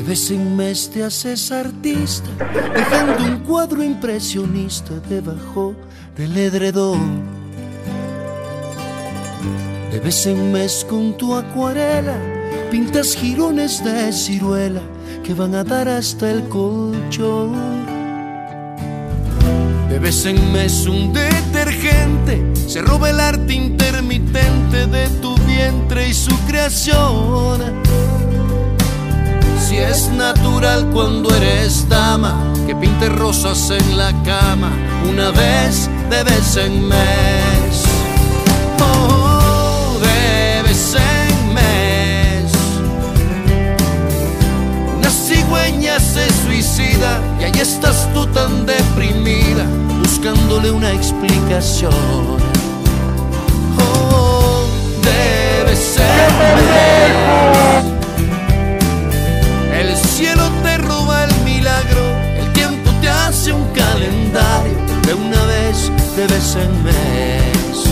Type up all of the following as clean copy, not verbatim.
De vez en mes te haces artista, dejando un cuadro impresionista debajo del edredón. De vez en mes con tu acuarela pintas jirones de ciruela que van a dar hasta el colchón. De vez en mes un detergente se roba el arte intermitente de tu vientre y su creación. Si es natural cuando eres dama que pintes rosas en la cama una vez de vez en mes. Oh, de vez en mes. Una cigüeña se suicida y ahí estás tú tan deprimida buscándole una explicación. Oh, de vez en mes. El cielo te roba el milagro, el tiempo te hace un calendario de una vez de vez en mes.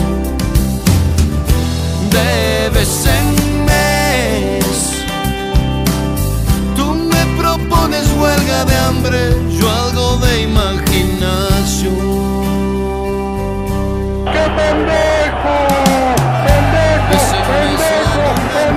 De vez en mes. Tú me propones huelga de hambre, yo algo de imaginación. ¡Qué pendejo! ¡Pendejo!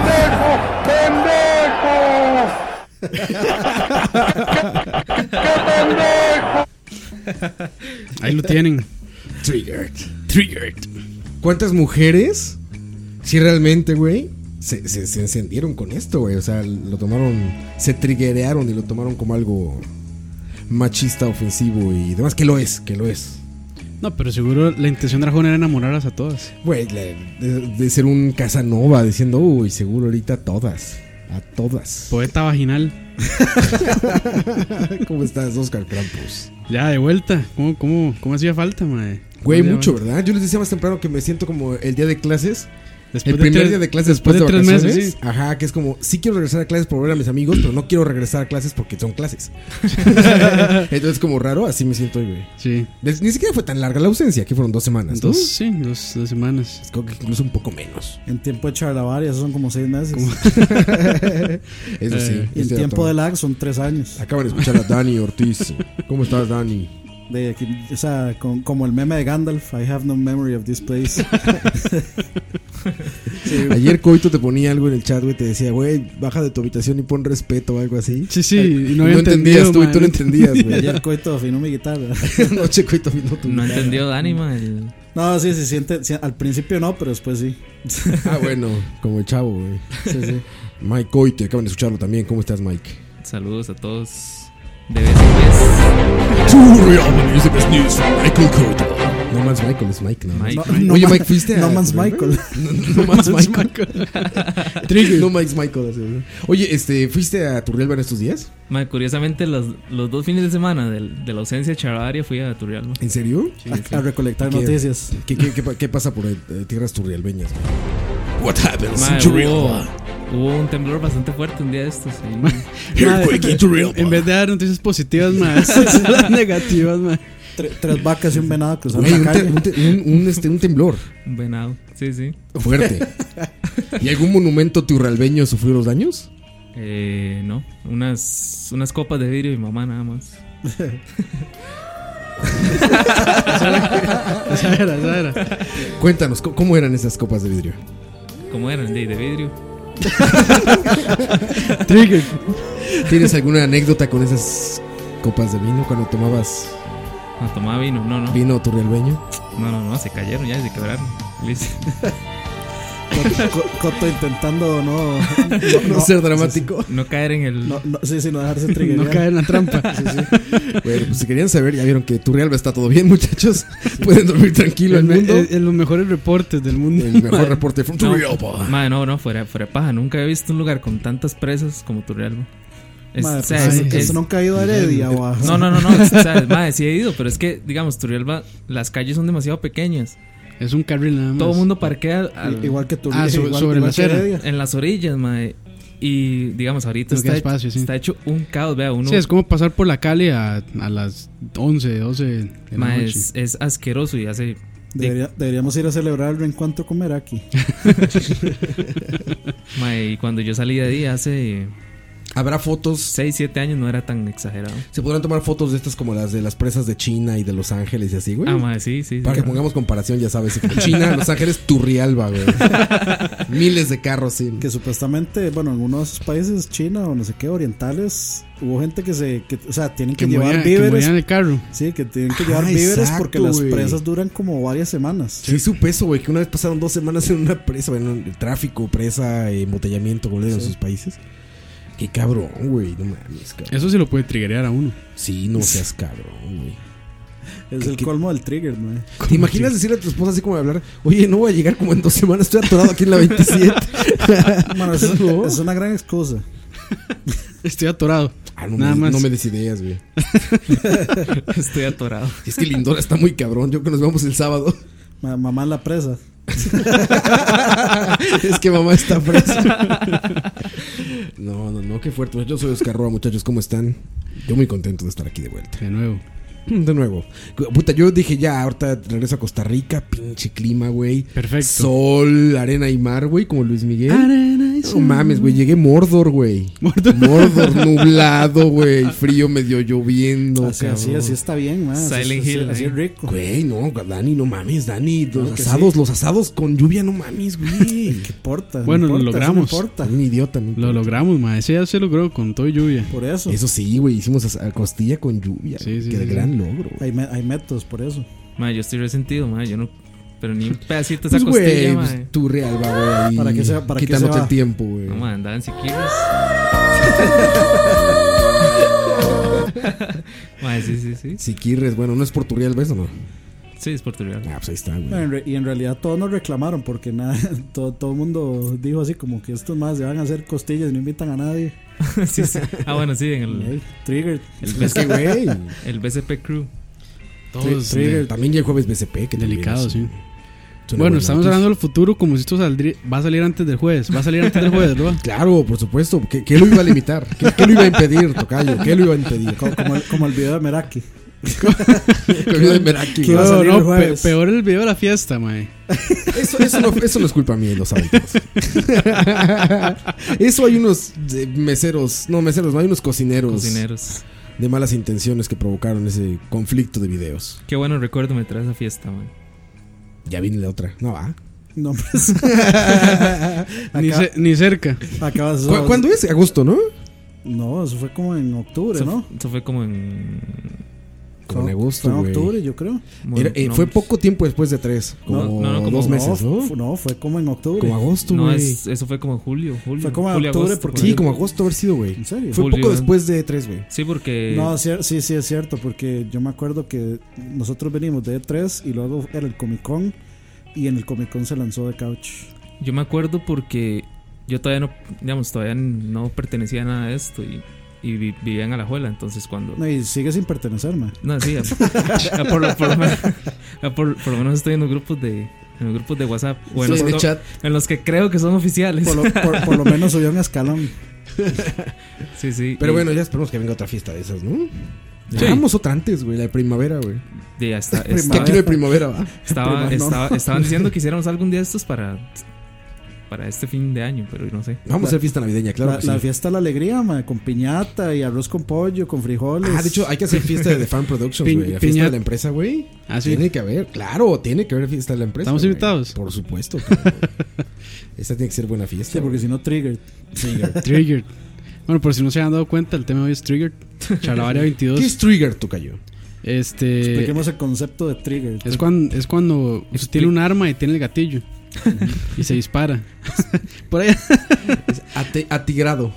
Ahí lo tienen. Triggered. ¿Cuántas mujeres, si realmente, güey, se encendieron con esto, güey? O sea, lo tomaron, se triggerearon y lo tomaron como algo machista, ofensivo y demás. Que lo es. No, pero seguro la intención de Arjona era enamorarlas a todas. Güey, de ser un Casanova diciendo, uy, seguro ahorita a todas. Poeta vaginal. ¿Cómo estás, Oscar Krampus? Ya, de vuelta. ¿Cómo hacía falta, mae? Güey, mucho, ¿verdad? Yo les decía más temprano que me siento como el día de clases. Después el primer día de clases después de 3 vacaciones. meses, sí. Ajá, que es como, sí quiero regresar a clases por ver a mis amigos, pero no quiero regresar a clases porque son clases. Entonces, como raro, así me siento hoy, güey. Sí. Ni siquiera fue tan larga la ausencia, que fueron 2 semanas, ¿no? Dos semanas. Es creo que incluso un poco menos. En tiempo de charlavaria, eso son como 6 meses. Eso sí. Y en tiempo de lag son 3 años. Acaban de escuchar a Dani Ortiz. ¿Cómo estás, Dani? De aquí, o sea, como el meme de Gandalf, I have no memory of this place. Sí. Ayer Coito te ponía algo en el chat, güey, te decía, güey, baja de tu habitación y pon respeto o algo así. Sí, y no entendías tú, y tú no entendías, güey. Ayer Coito afinó mi guitarra. Anoche Coito afinó tu guitarra. No entendió Dani, man. No, sí, se siente, al principio no, pero después sí. Ah, bueno, como el chavo, güey. Sí. Mike Coito, acaban de escucharlo también. ¿Cómo estás, Mike? Saludos a todos. De vez en vez. True Real Music News, Michael Coito. No Man's Michael, es Mike, ¿no? Oye, Mike, ¿fuiste a...? No Man's Michael. No Man's Michael. No Man's Michael. Oye, ¿fuiste a Turrialba en estos días? Man, curiosamente, los 2 fines de semana de la ausencia de charlavaria fui a Turrialba. ¿En serio? Sí. A recolectar noticias. ¿Qué pasa por tierras turrialbeñas? What happens in Man, Turrialba? Hubo un temblor bastante fuerte un día de estos. Earthquake in Turrialba. En vez de dar noticias positivas, más las negativas, man. 3 vacas y un venado cruzando la calle. Un temblor. Un venado, sí. Fuerte. ¿Y algún monumento turrialbeño sufrió los daños? No, unas copas de vidrio de mi mamá nada más. Esa era. Cuéntanos, ¿cómo eran esas copas de vidrio? ¿Cómo eran? De vidrio. Trigger. ¿Tienes alguna anécdota con esas copas de vino cuando tomabas? No tomaba vino, no. ¿Vino turrialbeño? No, se cayeron ya, se quebraron. Listo. Coto intentando no ser dramático. No caer en el... No dejarse triggerear. No caer en la trampa. Sí. Bueno, pues si querían saber, ya vieron que Turrialba está todo bien, muchachos. Pueden dormir tranquilo el mundo. En los mejores reportes del mundo. El mejor reporte from Turrialba. No, fuera paja. Nunca he visto un lugar con tantas presas como Turrialba. Eso nunca ha ido a Heredia o a... No. O sea, sí he ido, pero es que, digamos, Turrialba, las calles son demasiado pequeñas. Es un carril nada más. Todo el mundo parquea igual que Turrialba, sobre la acera. En las orillas, mae. Y digamos, ahorita está hecho un caos, vea uno. Sí, es como pasar por la calle a las 11, 12 de la noche. Es asqueroso y hace... Deberíamos ir a celebrar el reencuentro comer aquí. Mae, y cuando yo salí de ahí hace Habrá fotos. 6, 7 años no era tan exagerado. Se podrán tomar fotos de estas como las de las presas de China y de Los Ángeles y así, güey. Madre, sí. Para que pongamos comparación, ya sabes. China, Los Ángeles, Turrialba, güey. Miles de carros, sí. Que supuestamente, bueno, en uno de esos países, China o no sé qué, orientales, hubo gente que o sea, tienen que llevar víveres. Que morían en el carro. Sí, que tienen que llevar víveres exacto, porque las presas duran como varias semanas. Sí, supe eso, güey, que una vez pasaron 2 semanas en una presa, bueno, el tráfico, presa, embotellamiento, como le digan en sus países. Qué cabrón, güey, no mames, cabrón. Eso sí lo puede triggerear a uno. Sí, no seas cabrón, güey. Es el colmo del trigger, güey. ¿Te imaginas decirle a tu esposa así como de hablar? Oye, no voy a llegar como en 2 semanas, estoy atorado aquí en la 27. Bueno, es una gran excusa. Estoy atorado. Nada más. No me des ideas, güey. Estoy atorado. Es que Lindora está muy cabrón. Yo que nos vemos el sábado. Mamá en la presa. Es que mamá está presa. No, qué fuerte. Yo soy Oscar Roa, muchachos, ¿cómo están? Yo muy contento de estar aquí de vuelta. De nuevo. Puta, yo dije ya, ahorita regreso a Costa Rica. Pinche clima, güey. Perfecto. Sol, arena y mar, güey, como Luis Miguel. Arena y sol. No mames, güey, llegué Mordor, güey. Mordor nublado, güey. Frío, medio lloviendo. Así está bien, man. Silent Hill. Así es rico. Güey, no, Dani, no mames, Dani. Los asados con lluvia, no mames, güey. ¿Qué importa? Bueno, no lo logramos. No importa. Un idiota, no lo logramos, ma. Ese ya se logró con todo y lluvia. Por eso. Eso sí, güey, hicimos costilla con lluvia. Sí, que de gran logro. Hay métodos por eso. Ma, yo estoy resentido, ma. Yo no. Pero ni un pedacito de esa costilla, ma. Pues, tu Realba, güey. ¿Para qué se va? Quitándote el tiempo, güey. No, ma, andaban siquiera. Ma, sí. Siquirres, bueno, ¿no es por Turrialba eso, no? Sí, es por Turrialba. Pues ahí está, güey. Bueno, y en realidad todos nos reclamaron porque todo el mundo dijo así como que estos más se van a hacer costillas y no invitan a nadie. Sí. Ah, bueno, sí, en el Trigger. El BCP Crew. Todos también ya el jueves BCP, que delicado, sí. Bueno, estamos hablando del futuro como si esto va a salir antes del jueves. Va a salir antes del jueves, ¿verdad? Claro, por supuesto. ¿Qué lo iba a limitar? ¿Qué lo iba a impedir, tocayo? ¿Qué lo iba a impedir? Como el video de Meraki. El video de Meraki. Peor el video de la fiesta, mae. Eso no es culpa mía, lo saben todos. Eso hay unos meseros. No, hay unos cocineros de malas intenciones que provocaron ese conflicto de videos. Qué bueno recuerdo me trae esa fiesta, man. Ya vine la otra. No va. No, pues. Ni cerca. ¿Cuándo es? Agosto, ¿no? No, eso fue como en octubre, ¿no? Eso fue como en agosto, fue en octubre, yo creo. Fue poco tiempo después de 3. Como 2 meses, ¿no? No, fue como en octubre. Como agosto, güey. No, eso fue como julio. Fue como en octubre. Agosto, sí, como agosto haber sido, güey. ¿En serio? Fue poco después de 3, güey. Sí, porque... No, sí es cierto, porque yo me acuerdo que nosotros venimos de E3 y luego era el Comic Con y en el Comic Con se lanzó The Couch. Yo me acuerdo porque yo todavía no pertenecía a nada de esto y vivía en Alajuela, entonces cuando... No, y sigue sin pertenecerme. No, sí, por lo menos estoy en los grupos de WhatsApp o en los chat en los que creo que son oficiales. Por lo menos subió un escalón. Sí. Pero bueno, ya esperemos que venga otra fiesta de esas, ¿no? Sí. Hagamos otra antes, güey, la de primavera, güey. Ya está. Que aquí no hay primavera, va. Estaban diciendo que hiciéramos algún día estos para este fin de año, pero no sé. Vamos a hacer fiesta navideña, claro. La fiesta de la alegría, man, con piñata y arroz con pollo, con frijoles. De hecho, hay que hacer fiesta de The Farm Productions, güey. La fiesta de la empresa, güey. ¿Sí? Tiene que haber, claro, tiene que haber fiesta de la empresa. ¿Estamos invitados? Por supuesto. Esta tiene que ser buena fiesta. Sí, porque si no, Triggered. Bueno, por si no se han dado cuenta, el tema de hoy es Triggered. Charlavaria 22. ¿Qué es Triggered, tocayo? Expliquemos el concepto de Triggered. Es cuando usted tiene un arma y tiene el gatillo. Y se dispara. Por ahí. Atigrado.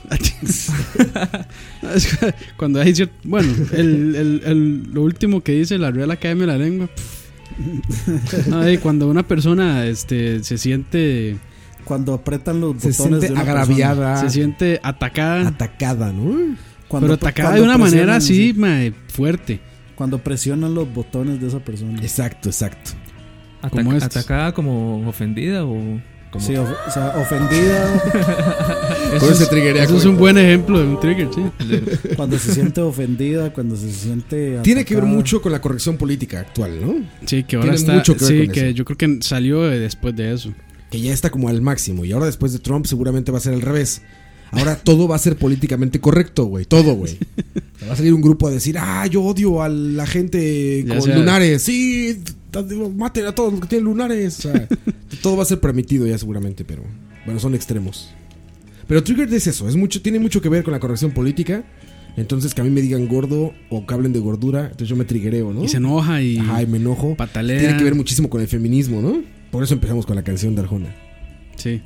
Cuando hay cierto. Bueno, lo último que dice la Real Academia de la Lengua. Cuando una persona se siente. Cuando apretan los botones. Se siente agraviada. Se siente atacada. Atacada, ¿no? Pero atacada de una manera así, fuerte. Cuando presionan los botones de esa persona. Exacto. ¿Atacada como ofendida o...? Sí, o sea, ofendida. Eso es un buen ejemplo de un trigger, sí. Cuando se siente ofendida, cuando se siente atacada. Tiene que ver mucho con la corrección política actual, ¿no? Sí, que ahora está... Mucho que ver con eso. Yo creo que salió después de eso. Que ya está como al máximo. Y ahora después de Trump seguramente va a ser al revés. Ahora todo va a ser políticamente correcto, güey. Todo, güey. Va a salir un grupo a decir, yo odio a la gente con lunares. Sí, maten a todos los que tienen lunares. O sea, todo va a ser permitido ya seguramente, pero bueno, son extremos. Pero Triggered es eso, tiene mucho que ver con la corrección política. Entonces que a mí me digan gordo o que hablen de gordura, entonces yo me triggereo, ¿no? Y se enoja y... Ajá, y me enojo. Patalea. Tiene que ver muchísimo con el feminismo, ¿no? Por eso empezamos con la canción de Arjona. Sí.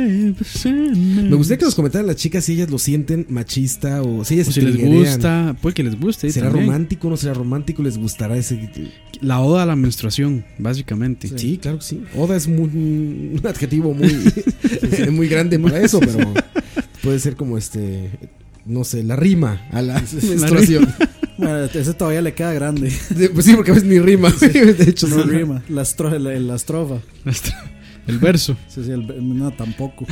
Me gustaría que nos comentaran las chicas si ellas lo sienten machista o si ellas o si les gusta, puede que les guste. ¿Será también romántico o no será romántico? ¿Les gustará ese...? La oda a la menstruación, básicamente. Sí, claro que sí. Oda es un adjetivo muy grande para eso, pero puede ser como no sé, la rima a la menstruación. Bueno, ese todavía le queda grande. Pues sí, porque a veces ni rima. De hecho, no rima. La estrofa. El verso. Sí, no, tampoco.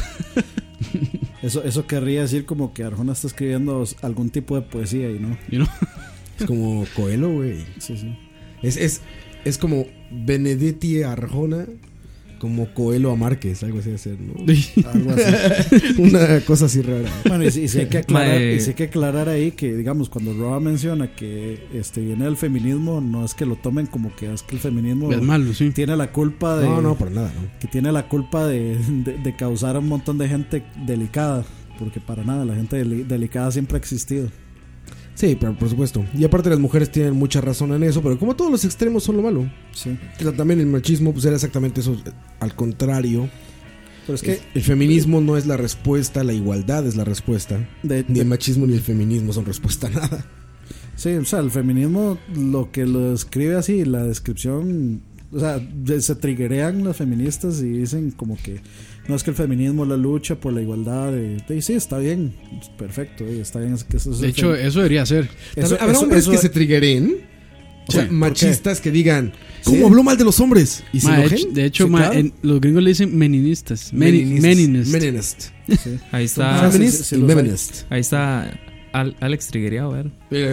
Eso querría decir como que Arjona está escribiendo algún tipo de poesía y no. Es como Coelho, güey. Sí, sí. Es como Benedetti a Arjona, como Coelho a Márquez, algo así de ser, ¿no? Algo así. Una cosa así rara. Bueno, y sí hay que aclarar ahí que, digamos, cuando Roa menciona que viene del feminismo, no es que lo tomen como que es que el feminismo es malo, sí. Tiene la culpa de... No, para nada, ¿no? Que tiene la culpa de causar a un montón de gente delicada, porque para nada, la gente delicada siempre ha existido. Sí, pero por supuesto. Y aparte las mujeres tienen mucha razón en eso, pero como todos los extremos son lo malo. Sí. O sea, también el machismo pues era exactamente eso, al contrario. Pero es que el feminismo no es la respuesta, la igualdad es la respuesta. Ni el machismo ni el feminismo son respuesta a nada. Sí, o sea, el feminismo lo que lo describe así, la descripción, o sea, se triggerean las feministas y dicen como que no es que el feminismo es la lucha por la igualdad y sí, está bien, perfecto, está bien. De hecho, eso debería ser. ¿Habrá hombres que se triggeren? O sea, machistas que digan, ¿cómo habló mal de los hombres? ¿Y se enojen? De hecho, sí, claro. Los gringos le dicen meninistas. Meninist. Sí. Ahí está. Ahí está Alex triggereado, ¿ver?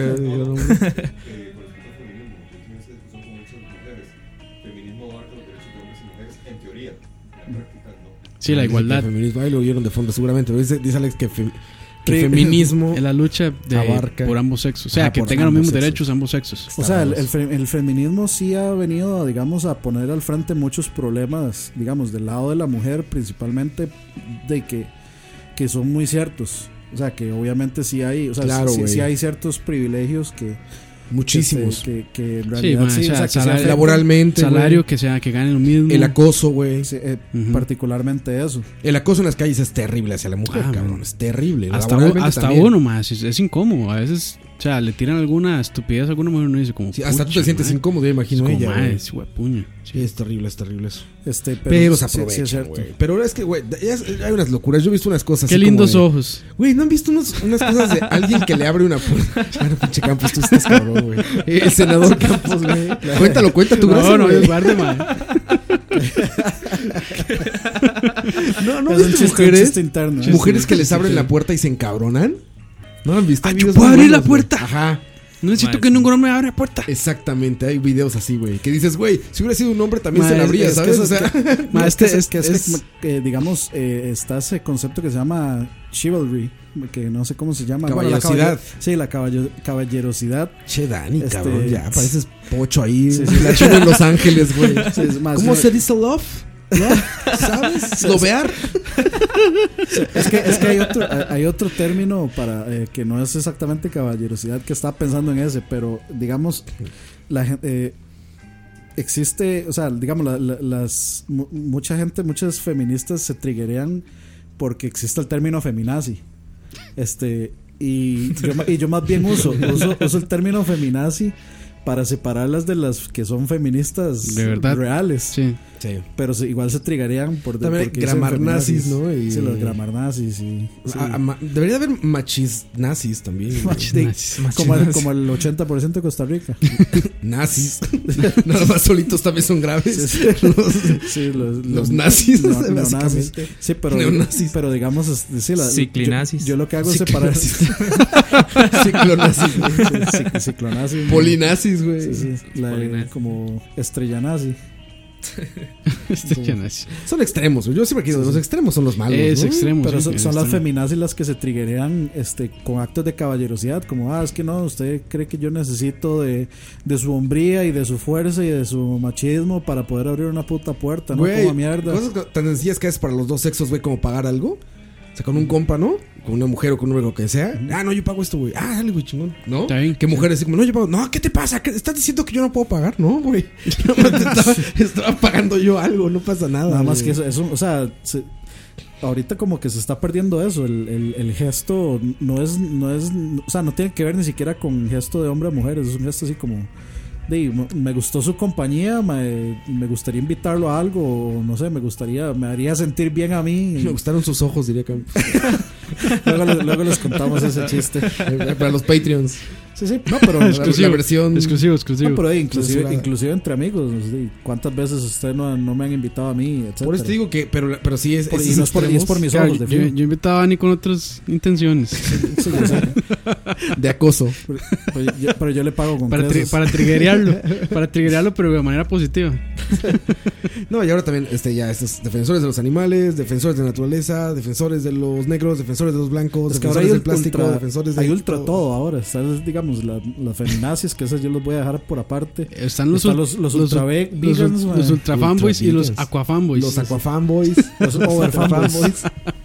Sí, la igualdad. Ahí lo vieron de fondo seguramente. Dice Alex que feminismo es la lucha por ambos sexos. O sea, que tengan los mismos derechos ambos sexos. O sea, el feminismo sí ha venido, digamos, a poner al frente muchos problemas, digamos, del lado de la mujer, principalmente de que son muy ciertos. O sea, que obviamente sí hay, o sea, claro, sí hay ciertos privilegios que muchísimos que en realidad sí, o sea, laboralmente, salario, que ganen lo mismo, el acoso, güey, sí, particularmente eso. El acoso en las calles es terrible hacia la mujer, cabrón, es terrible. Hasta uno más, es incómodo a veces. O sea, le tiran alguna estupidez a alguna mujer y uno dice como... Sí, hasta tú te sientes incómodo, yo imagino es ella. Puño. Sí, es terrible eso. Pero se aprovechan, güey. Pero es que, güey, hay unas locuras. Yo he visto unas cosas Qué así lindos ojos. Güey, ¿no han visto unas cosas de alguien que le abre una puerta? Claro, pinche Campos, tú estás cabrón, güey. El senador Campos, güey. Cuenta tu gracia, no, guarde, man. No, es mujeres que les abren la puerta y se encabronan. ¿No han visto? Yo puedo abrir la puerta. Ajá. No necesito que ningún hombre abra la puerta. Exactamente, hay videos así, güey. Que dices, güey, si hubiera sido un hombre también se la abría, ¿sabes? O sea, digamos, está ese concepto que se llama chivalry, que no sé cómo se llama. Caballerosidad. La caballerosidad. Che, Dani, cabrón, ya pareces pocho ahí. La chiva en Los Ángeles, güey. ¿Cómo se dice love? ¿No? ¿Sabes? ¿Lobear? Es que hay otro término para que no es exactamente caballerosidad, que estaba pensando en ese, pero digamos la gente existe, o sea, digamos muchas feministas se triggerean porque existe el término feminazi. Y yo más bien uso el término feminazi para separarlas de las que son feministas de verdad reales. Sí. Pero igual se trigarían por gramarnazis, ¿no? Sí, los gramarnazis y sí. Debería haber machisnazis también. Como el 80% de Costa Rica. Nazis. Nada más solitos también son graves. Los nazis. Neonazis. Sí, pero digamos ciclinazis. Yo lo que hago es separar ciclonazis. Ciclonazis. Polinazis, güey. Como estrellanazi. Son extremos, yo siempre quiero, los extremos son los malos. Es extremos. Pero sí, son las feminazis las que se triggerean con actos de caballerosidad, como es que no, usted cree que yo necesito de su hombría y de su fuerza y de su machismo para poder abrir una puta puerta, ¿no? Güey, como mierda. Cosas tan sencillas que es para los dos sexos, güey, como pagar algo. O sea, con un compa, ¿no? Con una mujer o con un hombre, lo que sea. No, yo pago esto, güey. Dale, güey, chingón. ¿No? Que mujeres así como, no, yo pago. No, ¿qué te pasa? ¿Estás diciendo que yo no puedo pagar? No, güey. Estaba pagando yo algo, no pasa nada. Nada más que eso, o sea, ahorita como que se está perdiendo eso. El gesto no es, o sea, no tiene que ver ni siquiera con gesto de hombre a mujer. Es un gesto así como, me gustó su compañía, me gustaría invitarlo a algo, o no sé, me haría sentir bien a mí. Me gustaron sus ojos, diría que. luego les contamos ese chiste. Para los Patreons. Sí, no, pero exclusivo, la versión exclusivo. No, pero inclusive entre amigos, ¿cuántas veces usted no me han invitado a mí, etcétera? Por eso te digo que, pero sí es. Y no es por mis ojos, yo invitaba a Ani con otras intenciones. Sí, de acoso. Pero yo le pago con para triggerearlo, pero de manera positiva. No, y ahora también ya estos defensores de los animales, defensores de la naturaleza, defensores de los negros, defensores de los blancos, defensores del plástico, defensores de... Hay ultra todo ahora, están, digamos, las feminazis, que esas yo los voy a dejar por aparte. Están los ultra vegans, los ultra fanboys y los aquafanboys. Los aquafanboys, los overfanboys.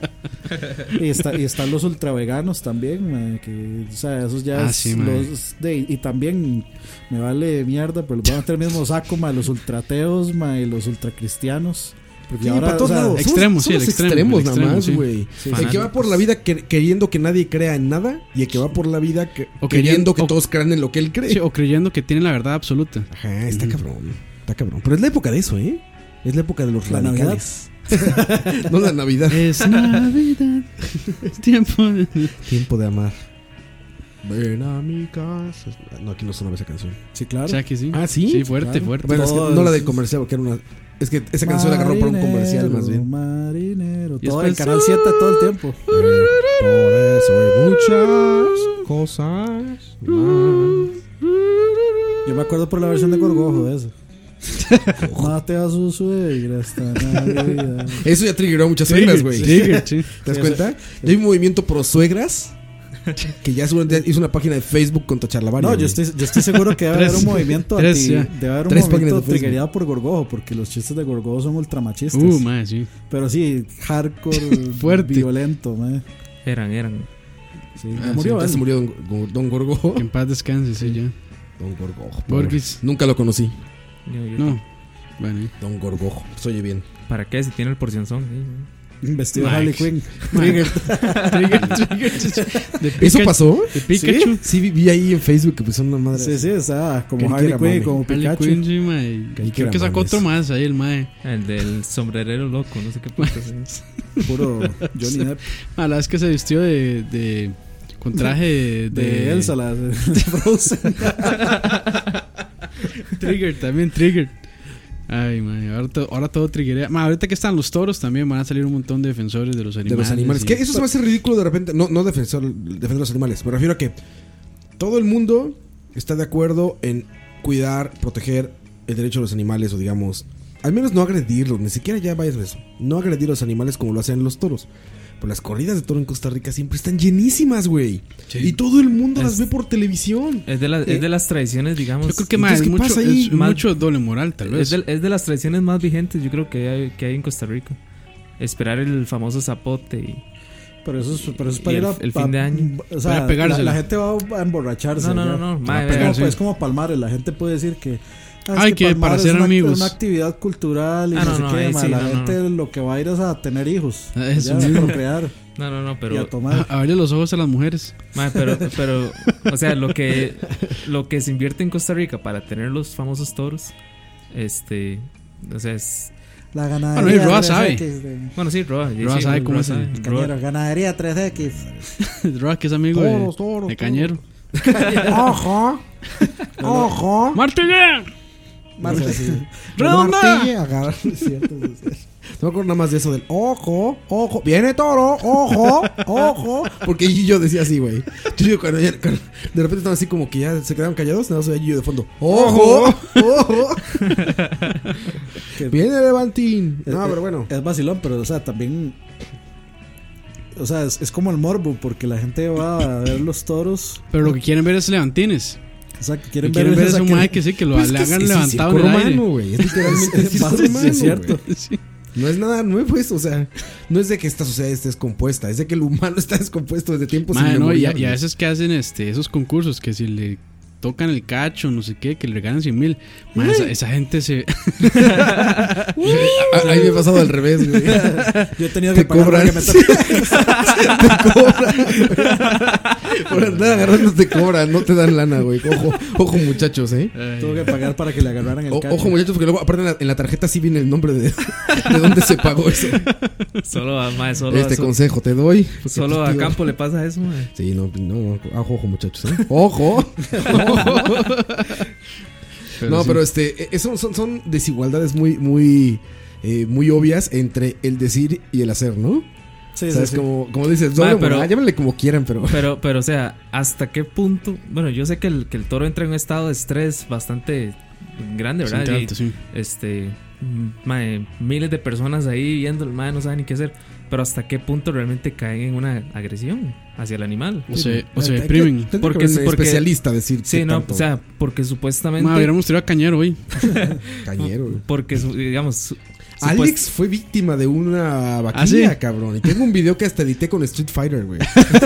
Y están los ultra veganos también, que, o sea, esos ya y también me vale mierda, pero los van a tener el mismo saco, los ultrateos, y los ultracristianos. Porque ahora, para todos lados. Extremos, son los extremos nada más, güey. Sí. El que va por la vida queriendo que nadie crea en nada, y el que va por la vida queriendo que todos crean en lo que él cree. Sí, o creyendo que tiene la verdad absoluta. Ajá, está cabrón. Pero es la época de eso, ¿eh? Es la época de los radicales. No la Navidad. Es Navidad. Es tiempo de amar. Ven a mi casa. No, aquí no sonaba esa canción. Sí, claro. O sea que sí. Ah, sí. Sí, fuerte. Bueno, es que no la del comercial, porque era una. Es que esa canción la agarró para un comercial, más bien. Marinero. Todo el Canal 7 todo el tiempo. Por eso hay muchas cosas más. Yo me acuerdo por la versión de Gorgojo de eso. Mate a su suegra esta Navidad. Eso ya triggeró a muchas suegras, güey. ¿Te das cuenta? Hay un movimiento pro suegras que ya seguramente hizo una página de Facebook contra Charlavaria. No, yo estoy seguro que debe haber un movimiento triggerado por Gorgojo, porque los chistes de Gorgojo son ultramachistas. Man, sí. Pero sí, hardcore, fuerte, violento, man. Eran. Sí, ya se murió Don Gorgojo. Que en paz descanse, sí, ya. Don Gorgojo. Borges. Nunca lo conocí. No. Bueno, Don Gorgojo. Se oye bien. ¿Para qué? Si tiene el porcionzón. Vestido de Harley Quinn. Trigger. ¿Eso pasó? De Pikachu. Sí, vi ahí en Facebook que pusieron una madre. Sí, o sea, como Harley Quinn, como Pikachu. Harley Quinn, sí, mae. Creo que sacó otro más ahí, el mae. El del sombrerero loco, no sé qué puta es. Puro Johnny Depp. A la vez que se vistió con traje de Elsa, la de Frozen. Trigger. Ay, man, ahora todo triggerea. Ahorita que están los toros también van a salir un montón de defensores de los animales. Que eso se me hace ridículo de repente. No defender los animales. Me refiero a que todo el mundo está de acuerdo en cuidar, proteger el derecho de los animales, o digamos, al menos no agredirlos, ni siquiera ya vayas a eso. No agredir a los animales como lo hacen los toros. Pero las corridas de toro en Costa Rica siempre están llenísimas, güey. Sí. Y todo el mundo las ve por televisión. Es de las tradiciones, digamos. Yo creo que más, es mucho doble moral, tal vez. Es de las tradiciones más vigentes, yo creo que hay en Costa Rica. Esperar el famoso zapote Pero eso es para ir el fin de año. O sea, la gente va a emborracharse. No. Es como Palmares. La gente puede decir que para ser amigos. Es una actividad cultural y no sé qué. La gente lo que va a ir es a tener hijos. Eso a procrear. No, pero. Y a tomar. A verle los ojos a las mujeres. Pero o sea, lo que se invierte en Costa Rica para tener los famosos toros, o sea, es. La ganadería. Bueno, Roa sabe. Bueno, sí, Roa sabe cómo es el Cañero, ganadería 3X. Roa, que es amigo de Cañero. Ojo. ¡Martille! ¡Redonda! No me acuerdo nada más de eso del ojo, ojo, viene toro, ojo, ojo. Porque yo decía así, güey. Yo cuando de repente estaban así como que ya se quedaron callados, nada más oía yo de fondo, ojo, ojo. Viene Levantín. No, pero bueno. Es vacilón, pero o sea, también. O sea, es como el morbo, porque la gente va a ver los toros. Pero lo que quieren ver es levantines. Exacto, quieren ver ese mae que sí, que lo le hagan levantado en el aire. Güey. Es literalmente el circo romano, es cierto. Sí. No es nada nuevo eso, o sea, no es de que esta sociedad esté descompuesta, es de que el humano está descompuesto desde tiempos inmemoriales. Y a veces que hacen esos concursos, que si le tocan el cacho, no sé qué, que le regalan 100,000. Esa gente se... Ahí me he pasado al revés, güey. Yo he tenido que pagar que me te cobran. Por andar agarrando te cobran, no te dan lana, güey. Ojo muchachos, Tuve que pagar para que le agarraran el cacho. Ojo muchachos, porque luego aparte en la tarjeta sí viene el nombre de dónde se pagó eso. Solo consejo te doy. Solo a Campo le pasa eso, mae. Sí, no, ojo muchachos, Ojo. Pero son desigualdades muy obvias entre el decir y el hacer, ¿no? Sí, ¿sabes? sí. Como dices, llámenle como quieran, pero o sea, ¿hasta qué punto? Bueno, yo sé que el toro entra en un estado de estrés bastante grande, ¿verdad? Alto, sí. Miles de personas ahí viendo, no saben ni qué hacer. Pero ¿hasta qué punto realmente caen en una agresión hacia el animal? O se deprimen. Porque es especialista decir. Sí, no, tanto. O sea, porque supuestamente... hubiéramos tirado a Cañero hoy. Cañero. Porque, digamos... Alex fue víctima de una vaquilla, cabrón. Y tengo un video que hasta edité con Street Fighter, güey.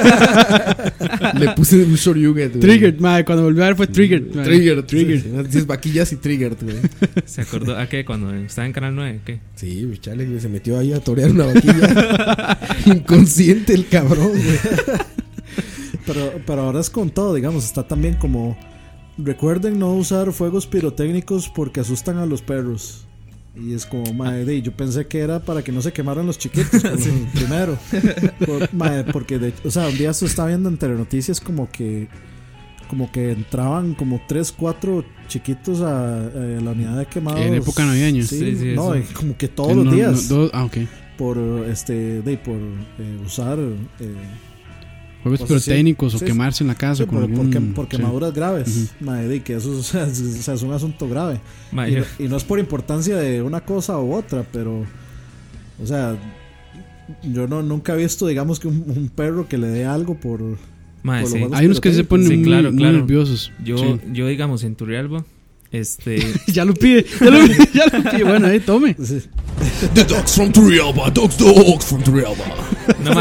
Le puse un Shoryuken, güey. Triggered, cuando volvió a ver fue Triggered. Triggered. Dices vaquillas y Triggered, güey. ¿Se acordó a qué? Cuando estaba en Canal 9, ¿qué? Sí, chale, güey, se metió ahí a torear una vaquilla. Inconsciente el cabrón, güey. Pero ahora es con todo, digamos, está también como... Recuerden no usar fuegos pirotécnicos porque asustan a los perros. Y es como, madre, yo pensé que era para que no se quemaran los chiquitos primero. Porque o sea, un día se estaba viendo en Telenoticias como que entraban como 3-4 chiquitos a la unidad de quemados en época navideña. Sí, no, como que todos que los días. Okay. Por usar juegos pirotécnicos o quemarse en la casa por quemaduras graves. Madre, que eso es un asunto grave. Y no es por importancia de una cosa u otra, pero o sea, yo nunca he visto, digamos, que un perro que le dé algo por los hay unos que se ponen muy nerviosos. Yo digamos en Turrialba ya lo pide. Bueno, ahí tome. Sí. The dogs from Turrialba. Dogs from Turrialba. No,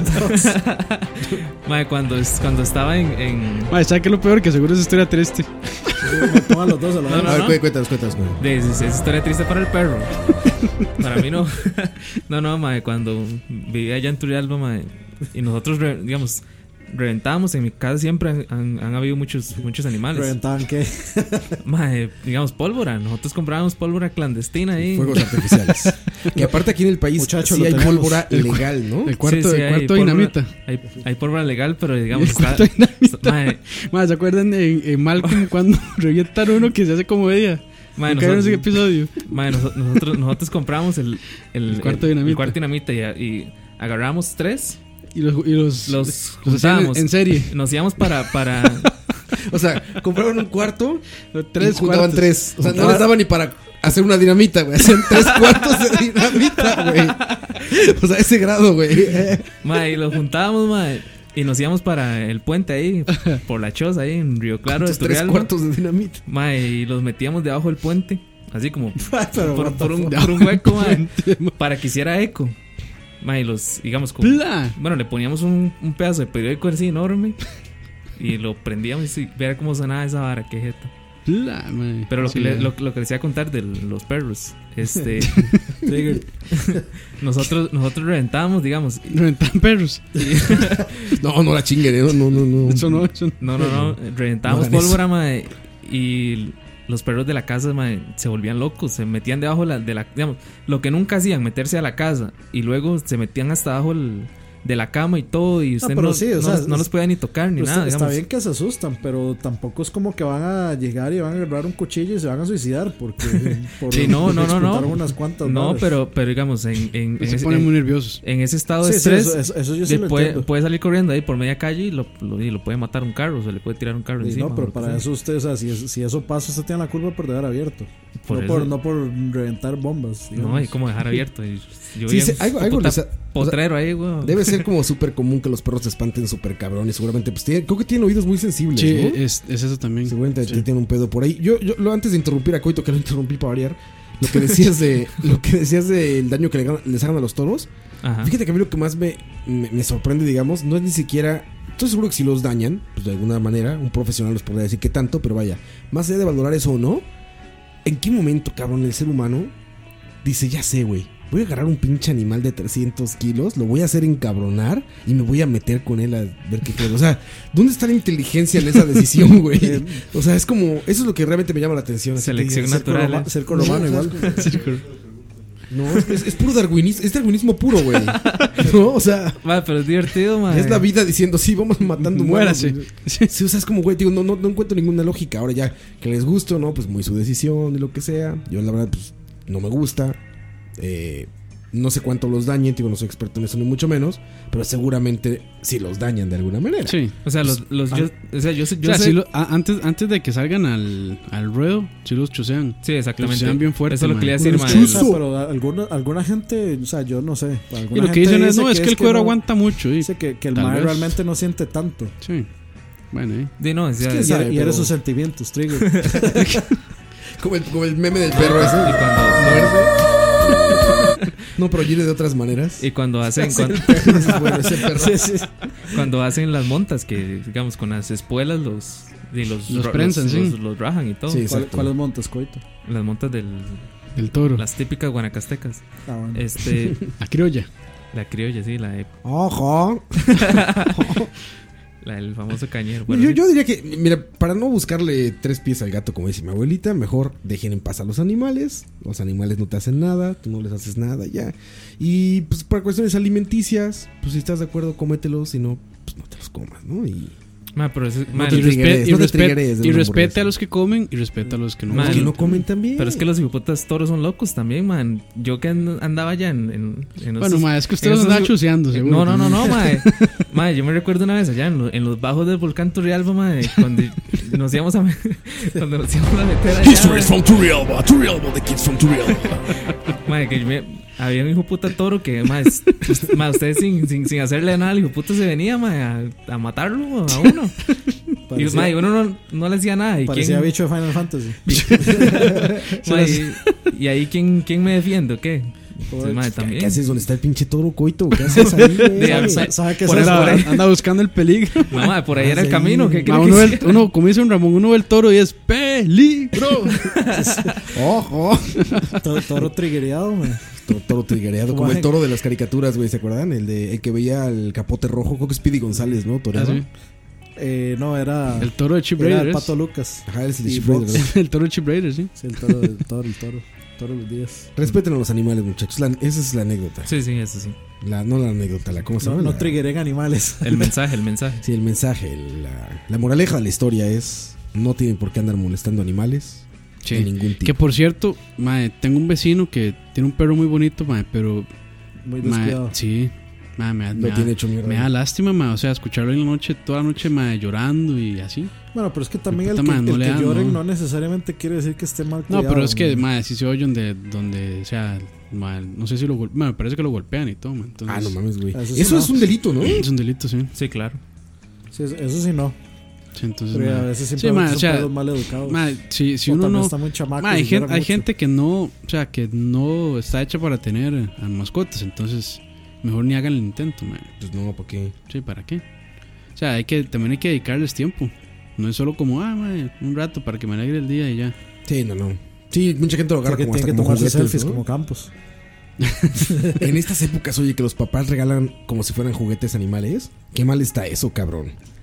cuando estaba en... ¿sabes qué es lo peor? Que seguro es historia triste. Me pongan los dos a la vez. A ver, cuéntanos. Es historia triste para el perro. Para mí no. No, cuando vivía allá en Turrialba, y nosotros, digamos... reventábamos. En mi casa siempre han habido muchos animales. ¿Reventaban qué? Digamos pólvora. Nosotros comprábamos pólvora clandestina ahí. Fuegos artificiales. Y aparte aquí en el país muchachos, sí hay pólvora legal, ¿no? El cuarto de dinamita. Hay pólvora legal, pero digamos... ¿Se acuerdan en Malcolm cuando revientan uno que se hace como ella? Ese episodio. Nosotros compramos el cuarto de dinamita. El cuarto de dinamita y agarramos 3... Y los juntábamos en serie. Nos íbamos para o sea, compraron un cuarto, 3 juntaban 3. O sea, no les daban ni para hacer una dinamita, güey. Hacían 3 cuartos de dinamita, güey. O sea, ese grado, güey. Y lo juntábamos, y nos íbamos para el puente ahí, por la choza ahí en Río Claro. 3 cuartos de dinamita. Y los metíamos debajo del puente, así como por un hueco, para que hiciera eco. Y los, digamos, bueno, le poníamos un pedazo de periódico así enorme y lo prendíamos y viera cómo sonaba esa vara, qué jeta. Pero lo que les iba a contar de los perros, nosotros reventábamos, digamos. ¿Reventaban perros? No la chinguen, no. Eso no. No, reventábamos pólvora, y los perros de la casa, se volvían locos. Se metían debajo de la digamos, lo que nunca hacían, meterse a la casa. Y luego se metían hasta abajo de la cama y todo, y usted no, sí, o sea, no los puede ni tocar ni nada. Está bien que se asustan, pero tampoco es como que van a llegar y van a agarrar un cuchillo y se van a suicidar porque sí, no. unas cuantas no, pero digamos se ponen muy nerviosos. En ese estado de estrés, eso yo sí lo entiendo. Puede salir corriendo ahí por media calle y lo puede matar un carro, se le puede tirar un carro encima. No, pero para eso usted, o sea, si eso pasa, usted tiene la culpa por dejar abierto. No por reventar bombas. Digamos. No, hay como dejar abierto. Yo sí, algo potrero ahí, güey. Debe ser como súper común que los perros se espanten súper cabrón. Y seguramente, pues creo que tienen oídos muy sensibles. Sí, ¿no? es eso también. Seguramente tienen un pedo por ahí. Yo antes de interrumpir a Coito, que lo interrumpí para variar, lo que decías del daño que les hagan a los toros. Ajá. Fíjate que a mí lo que más me sorprende, digamos, no es ni siquiera. Estoy seguro que si los dañan, pues de alguna manera, un profesional les podría decir que tanto, pero vaya, más allá de valorar eso o no, ¿en qué momento, cabrón, el ser humano dice, ya sé, güey, voy a agarrar un pinche animal de 300 kilos, lo voy a hacer encabronar y me voy a meter con él a ver qué pedo? O sea, ¿dónde está la inteligencia en esa decisión, güey? O sea, es como, eso es lo que realmente me llama la atención. Selección natural. Ser colomano igual. No, es puro darwinismo, es darwinismo puro, güey. No, o sea, pero es divertido, man. Es la vida diciendo, sí, vamos matando muérase. Sí, o sea, es como, güey, digo, no encuentro ninguna lógica. Ahora ya, que les guste o no, pues muy su decisión y lo que sea. Yo la verdad, pues, no me gusta. No sé cuánto los dañen, digo, no soy experto en eso ni mucho menos, pero seguramente sí los dañan de alguna manera. Sí. O sea, yo sé. Antes de que salgan al ruedo, sí los chusean. Sí, exactamente. Los chusean bien fuerte. Eso es lo que le iba a decir, man. Pero alguna gente, o sea, yo no sé. Y lo que dicen es, no, es que el cuero aguanta mucho. Dice que el mar realmente no siente tanto. Sí. Bueno, y eres sus sentimientos, Trigger. como el meme del perro ese. Y cuando muerde. No, pero hiere de otras maneras. Y cuando hacen cuando hacen las montas, que digamos con las espuelas los prensan, los rajan y todo. Sí, ¿Cuáles montas, Coito? Las montas del toro. Las típicas guanacastecas. Bueno. La criolla. La criolla, sí, la de ojo. El famoso cañero. Bueno, yo diría que, mira, para no buscarle 3 pies al gato, como dice mi abuelita, mejor dejen en paz a los animales. Los animales no te hacen nada, tú no les haces nada, ya. Y pues para cuestiones alimenticias, pues si estás de acuerdo, cómetelos, si no, pues no te los comas, ¿no? Y respete a los que comen y respeta a los que no comen. Los que no comen también. Pero es que los hipoputas toros son locos también, man. Yo que andaba ya en bueno, ma, es que usted los andaba chuseando, seguro. No, ma. Yo me recuerdo una vez allá en los bajos del volcán Turrialba, ma, cuando nos íbamos a meter allá. Histories from Turrialba, the kids from Turrialba. Ma, que había un hijo puta toro que ustedes sin hacerle nada, el hijo puta se venía a matarlo a uno. Y uno no le hacía nada. Parecía bicho de Final Fantasy. Y ahí ¿quién me defiende o qué? ¿Qué haces? ¿Dónde está el pinche toro, Coito? ¿Qué haces ahí? ¿Sabe qué anda buscando el peligro. No, por ahí era el camino. ¿Qué uno, como dice un Ramón, uno ve el toro y es peligro. Ojo. Toro triggereado, man. Toro triggereado, como el toro de las caricaturas, güey, ¿se acuerdan? El que veía el capote rojo, creo que es Speedy González, ¿no? Toreado. ¿Sí? No, era el toro de Chip Raiders. Era el Pato Lucas. Ajá, es el de Chip Raiders. El toro de Chip Raiders, sí. Sí, el toro todos los días. Respeten a los animales, muchachos. Esa es la anécdota. Sí, eso sí. No la anécdota, ¿cómo se llama? No triggeren animales. El mensaje. Sí, el mensaje. La moraleja de la historia es: no tienen por qué andar molestando animales. Sí. De ningún tipo. Que por cierto, mae, tengo un vecino que tiene un perro muy bonito, mae, pero muy descuidado. Sí. Mae, me da lástima, mae, o sea, escucharlo en la noche, toda la noche, mae, llorando y así. Bueno, pero es que también el que lloren no necesariamente quiere decir que esté mal cuidado. No, pero es que, mae, si se oyen donde, o sea, mae, no sé si lo golpean, me parece que lo golpean y todo, mae. Entonces, no mames, güey. Eso es un delito, ¿no? Es un delito, sí. Sí, claro. Sí, eso sí no. Sí, entonces, pero a veces simplemente son pedos mal educados. Si uno no está muy chamaco, hay gente que no, o sea, que no está hecha para tener a mascotas, entonces mejor ni hagan el intento, man. Pues no, ¿para qué? Sí, ¿para qué? O sea, también hay que dedicarles tiempo. No es solo como, man, un rato para que me alegre el día y ya. Sí, no. Sí, mucha gente lo agarra como hasta como tomarse selfies, ¿no? Como Campos. En estas épocas, oye, que los papás regalan como si fueran juguetes animales. Qué mal está eso, cabrón. O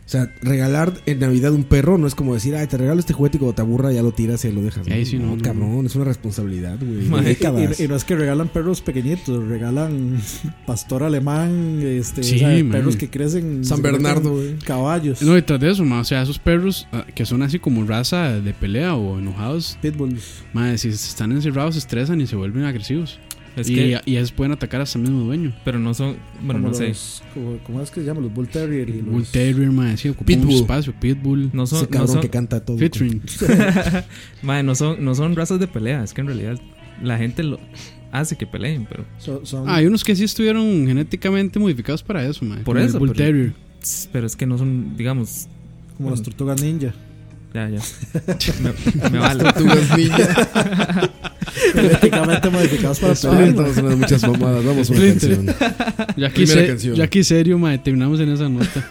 sea, regalar en Navidad un perro no es como decir, ay, te regalo este juguete y cuando te aburra ya lo tiras y lo dejas. Ahí sí, no, cabrón, es una responsabilidad, güey. Y no es que regalan perros pequeñitos, regalan pastor alemán, Sí, perros que crecen. San Bernardo, güey. Caballos. No, detrás de eso, o sea, esos perros que son así como raza de pelea o enojados, Pitbulls. si están encerrados se estresan y se vuelven agresivos. Y ellos pueden atacar hasta el mismo dueño. Pero no son, bueno, no sé. ¿Cómo es que se llaman? Los Bull Terrier y los... Bull Terrier, sí, ocupan Pitbull. un espacio, Pitbull. No son, Ese cabrón no son, que canta todo. Featuring. no son razas de pelea. Es que en realidad la gente lo hace que peleen, pero... Hay unos que sí estuvieron genéticamente modificados para eso, Por como eso, el Bull Terrier. Pero es que no son, digamos... Como las tortugas ninja. Ya. Me vale. Tortugas ninja. Genéticamente modificados para Estamos hablando muchas mamadas. Vamos a una canción. Ya aquí serio, terminamos en esa nota.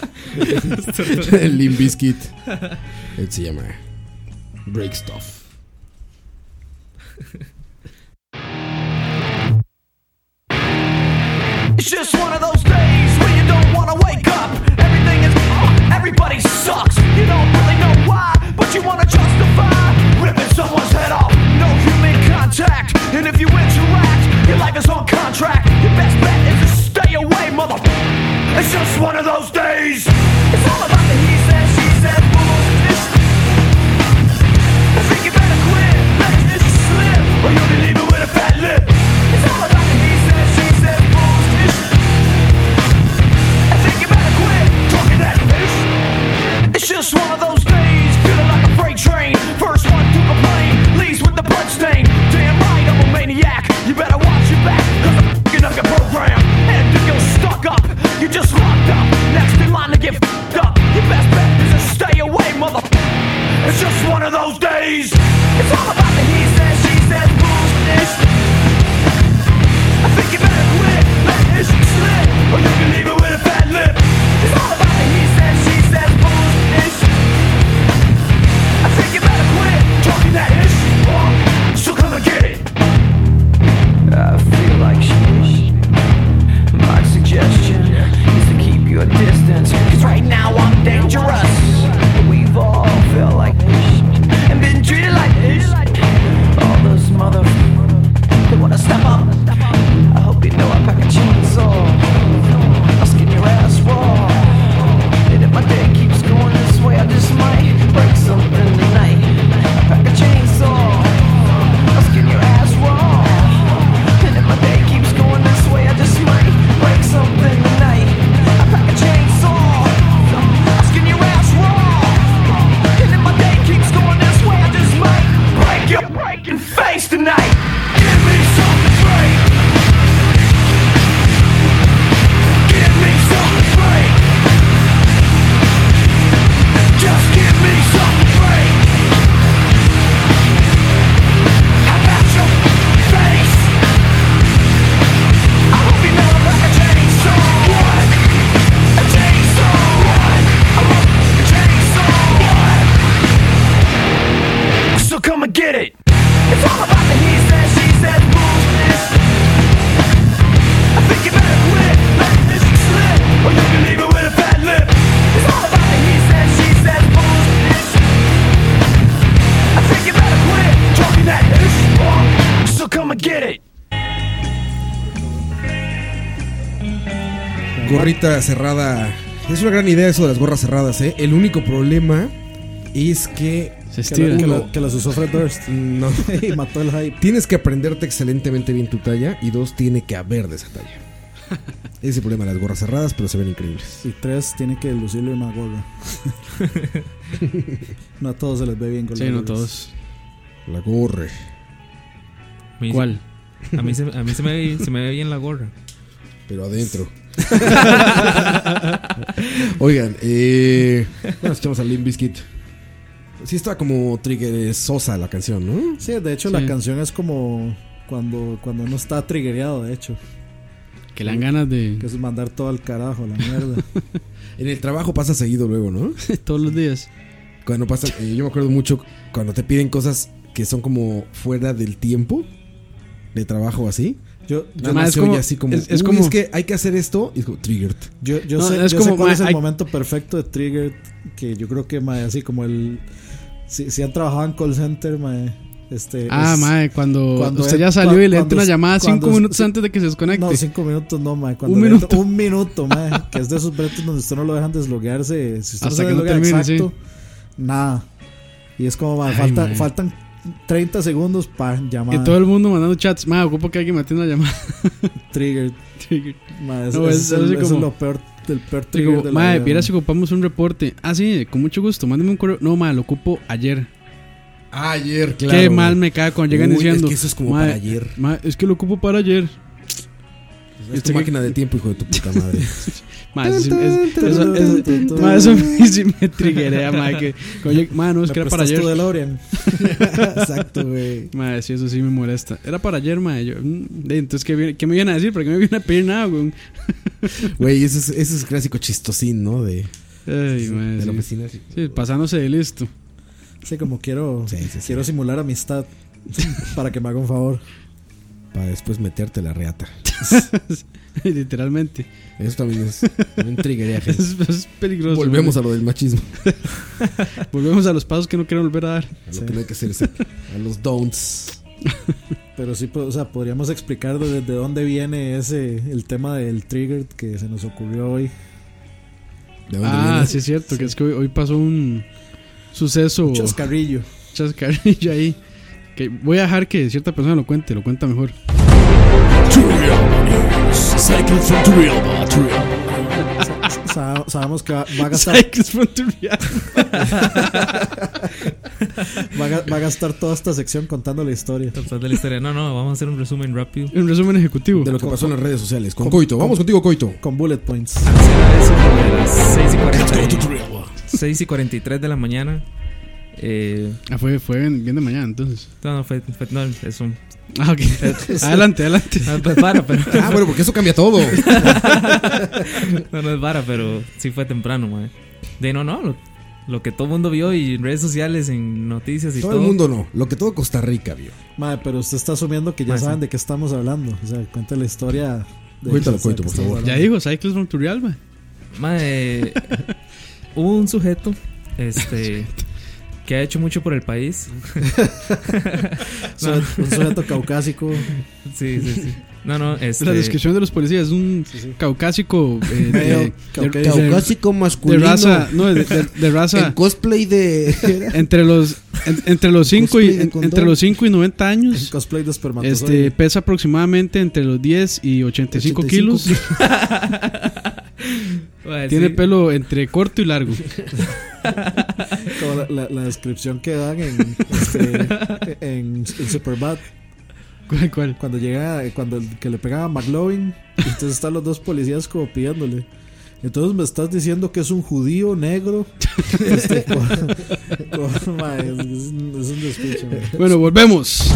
El Limp Bizkit. Se llama Break Stuff. It's just one of those days where you don't wanna wake up. Everything is everybody sucks. You don't really know why, but you wanna justify ripping someone's head off. No human contact, and if you interact, your life is on contract. Your best bet is to stay away, mother. It's just one of those days. It's all about the he said, she said bullshit. I think you better quit, let it slip, or you'll be leaving with a fat lip. It's all about the he said, she said bullshit. I think you better quit talking that bitch. It's just one of those days, feeling like a freight train. First one to complain, leaves with the blood stain. Damn right, I'm a maniac. You better watch your back, cause I'm f***ing up your program. And if you're stuck up, you're just locked up. Next in line to get f***ed up. Your best bet is to stay away, mother. It's just one of those days. It's all about the he says, she says bullshit. I think you better quit, let this slip, or you can leave it with a fat lip. It's all about the he says, she says bullshit. I think you better quit talking that ish, so come and get it. I feel like shit. My suggestion is to keep your distance, cause right now I'm dangerous. We've all felt like this and been treated like this. All those motherfuckers, they wanna step up. I hope you know I pack a chainsaw. I'll skin your ass raw. And if my day keeps going this way, I just might break something tonight. I pack a chainsaw. I'll skin your ass raw. And if my day keeps going this way, I just might break something tonight. I pack a chainsaw. I'll skin your ass raw. And if my day keeps going this way, I just might break your breaking face tonight. Give me something to break. Give me something to break. Just give me something to break. I got your face. I hope you know about a chainsaw. What? A chainsaw. What? I want a chainsaw. What? So come and get it. It's all about the he says, she says bullshit. I think you better quit, let this slip, or you can leave it with a fat lip. It's all about the he says, she says bullshit. I think you better quit talking that ish, so come and get it. Gorrita cerrada. Es una gran idea eso de las gorras cerradas, ¿eh? El único problema es que Se estira. Que las usó Fred Durst. no. Y mató el hype. Tienes que aprenderte excelentemente bien tu talla. Y 2, tiene que haber de esa talla. Ese es el problema de las gorras cerradas, pero se ven increíbles. Y 3, tiene que lucirle una gorra. No a todos se les ve bien con Sí, las no gorras. todos. La gorra. ¿Cuál? A mí se me ve bien la gorra. Pero adentro. Oigan, bueno, escuchamos a Limp Bizkit. Sí está como trigger sosa la canción, ¿no? Sí, de hecho Sí. la canción es como cuando uno está triggereado, de hecho. Que le dan ganas de... Que es mandar todo al carajo, la mierda. En el trabajo pasa seguido luego, ¿no? todos los días. Cuando pasa, yo me acuerdo mucho cuando te piden cosas que son como fuera del tiempo de trabajo así. Es como, así como, es como es que hay que hacer esto y es como triggered. Yo sé cuál es el momento perfecto de triggered, que yo creo que así como si han trabajado en call center, cuando usted ya salió y le entra una llamada 5 minutos antes de que se desconecte. No, 5 minutos no, un minuto, que es de esos bretos donde usted no lo dejan desloguearse. Si usted hasta no que no termine, exacto, nada. Y es como, faltan 30 segundos para llamar. Y todo el mundo mandando chats. Ocupo que alguien me atienda una llamada. Triggered. Eso es lo peor. El peor trigger de la vida. Viera si ocupamos un reporte. Sí, con mucho gusto. Mándeme un correo. No, lo ocupo ayer. Ayer, claro. Qué mal me cae cuando llegan diciendo. Es que eso es como para ayer. Es que lo ocupo para ayer. Es tu máquina de tiempo, hijo de tu puta madre. Eso sí me triggerea, no, es que era para ayer. Exacto, güey. Sí, eso sí me molesta. Era para ayer, entonces, ¿qué me vienen a decir? ¿Por qué me vienen a pedir nada, güey? Güey, ese es clásico chistosín, ¿no? De la oficina. Sí, pasándose de listo. Sí, como quiero simular amistad para que me haga un favor. Para después meterte la reata. Literalmente. Eso también es un trigger. Es peligroso. Volvemos a lo del machismo. Volvemos a los pasos que no quiero volver a dar. A lo que no hay que hacer, a los don'ts. Pero sí, podríamos explicar desde dónde viene el tema del trigger que se nos ocurrió hoy. ¿De dónde viene? Sí es cierto, que es que hoy pasó un suceso. Un chascarrillo ahí. Que voy a dejar que cierta persona lo cuenta mejor. Sabemos que va a gastar. Va a gastar toda esta sección contando la historia. No, vamos a hacer un resumen rápido. Un resumen ejecutivo de lo que pasó en las redes sociales. Con Coito. Vamos contigo, Coito. Con bullet points. Será eso de las 6:43 de la mañana. Fue bien de mañana entonces. No, es un. Ok. Adelante. Pues vara, pero. Bueno, porque eso cambia todo. No es vara, pero sí fue temprano, man. Lo que todo el mundo vio y en redes sociales, en noticias y todo. Todo el mundo no, lo que todo Costa Rica vio. Madre, pero usted está asumiendo que ya saben de qué estamos hablando. O sea, cuenta la historia. Cuéntalo, Coito, por favor. Ya digo, Cycles from Turrial, man. Madre, hubo un sujeto, que ha hecho mucho por el país. Un sujeto caucásico. Sí. No. La descripción de los policías es un caucásico. Caucásico masculino. De raza. No, de raza. En cosplay de. Entre los 5 y 90 años. En cosplay de espermatozoide. Pesa aproximadamente entre los 10 y 85 kilos. Tiene pelo entre corto y largo. Como la descripción que dan en Superbad. ¿Cuál? Cuando que le pegan a McLovin, entonces están los dos policías como pidiéndole. Entonces me estás diciendo que es un judío negro. Es un despiche. Bueno, volvemos.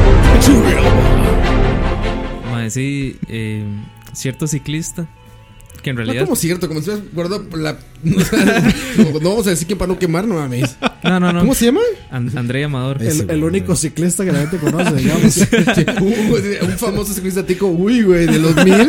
Sí, cierto ciclista que en realidad. No, como cierto, como si hubieras guardado no vamos a decir quién para no quemar, no mames. No. ¿Cómo se llama? André Amador. El único ciclista que la gente conoce, digamos. Un famoso ciclista tico, güey, de los 1000.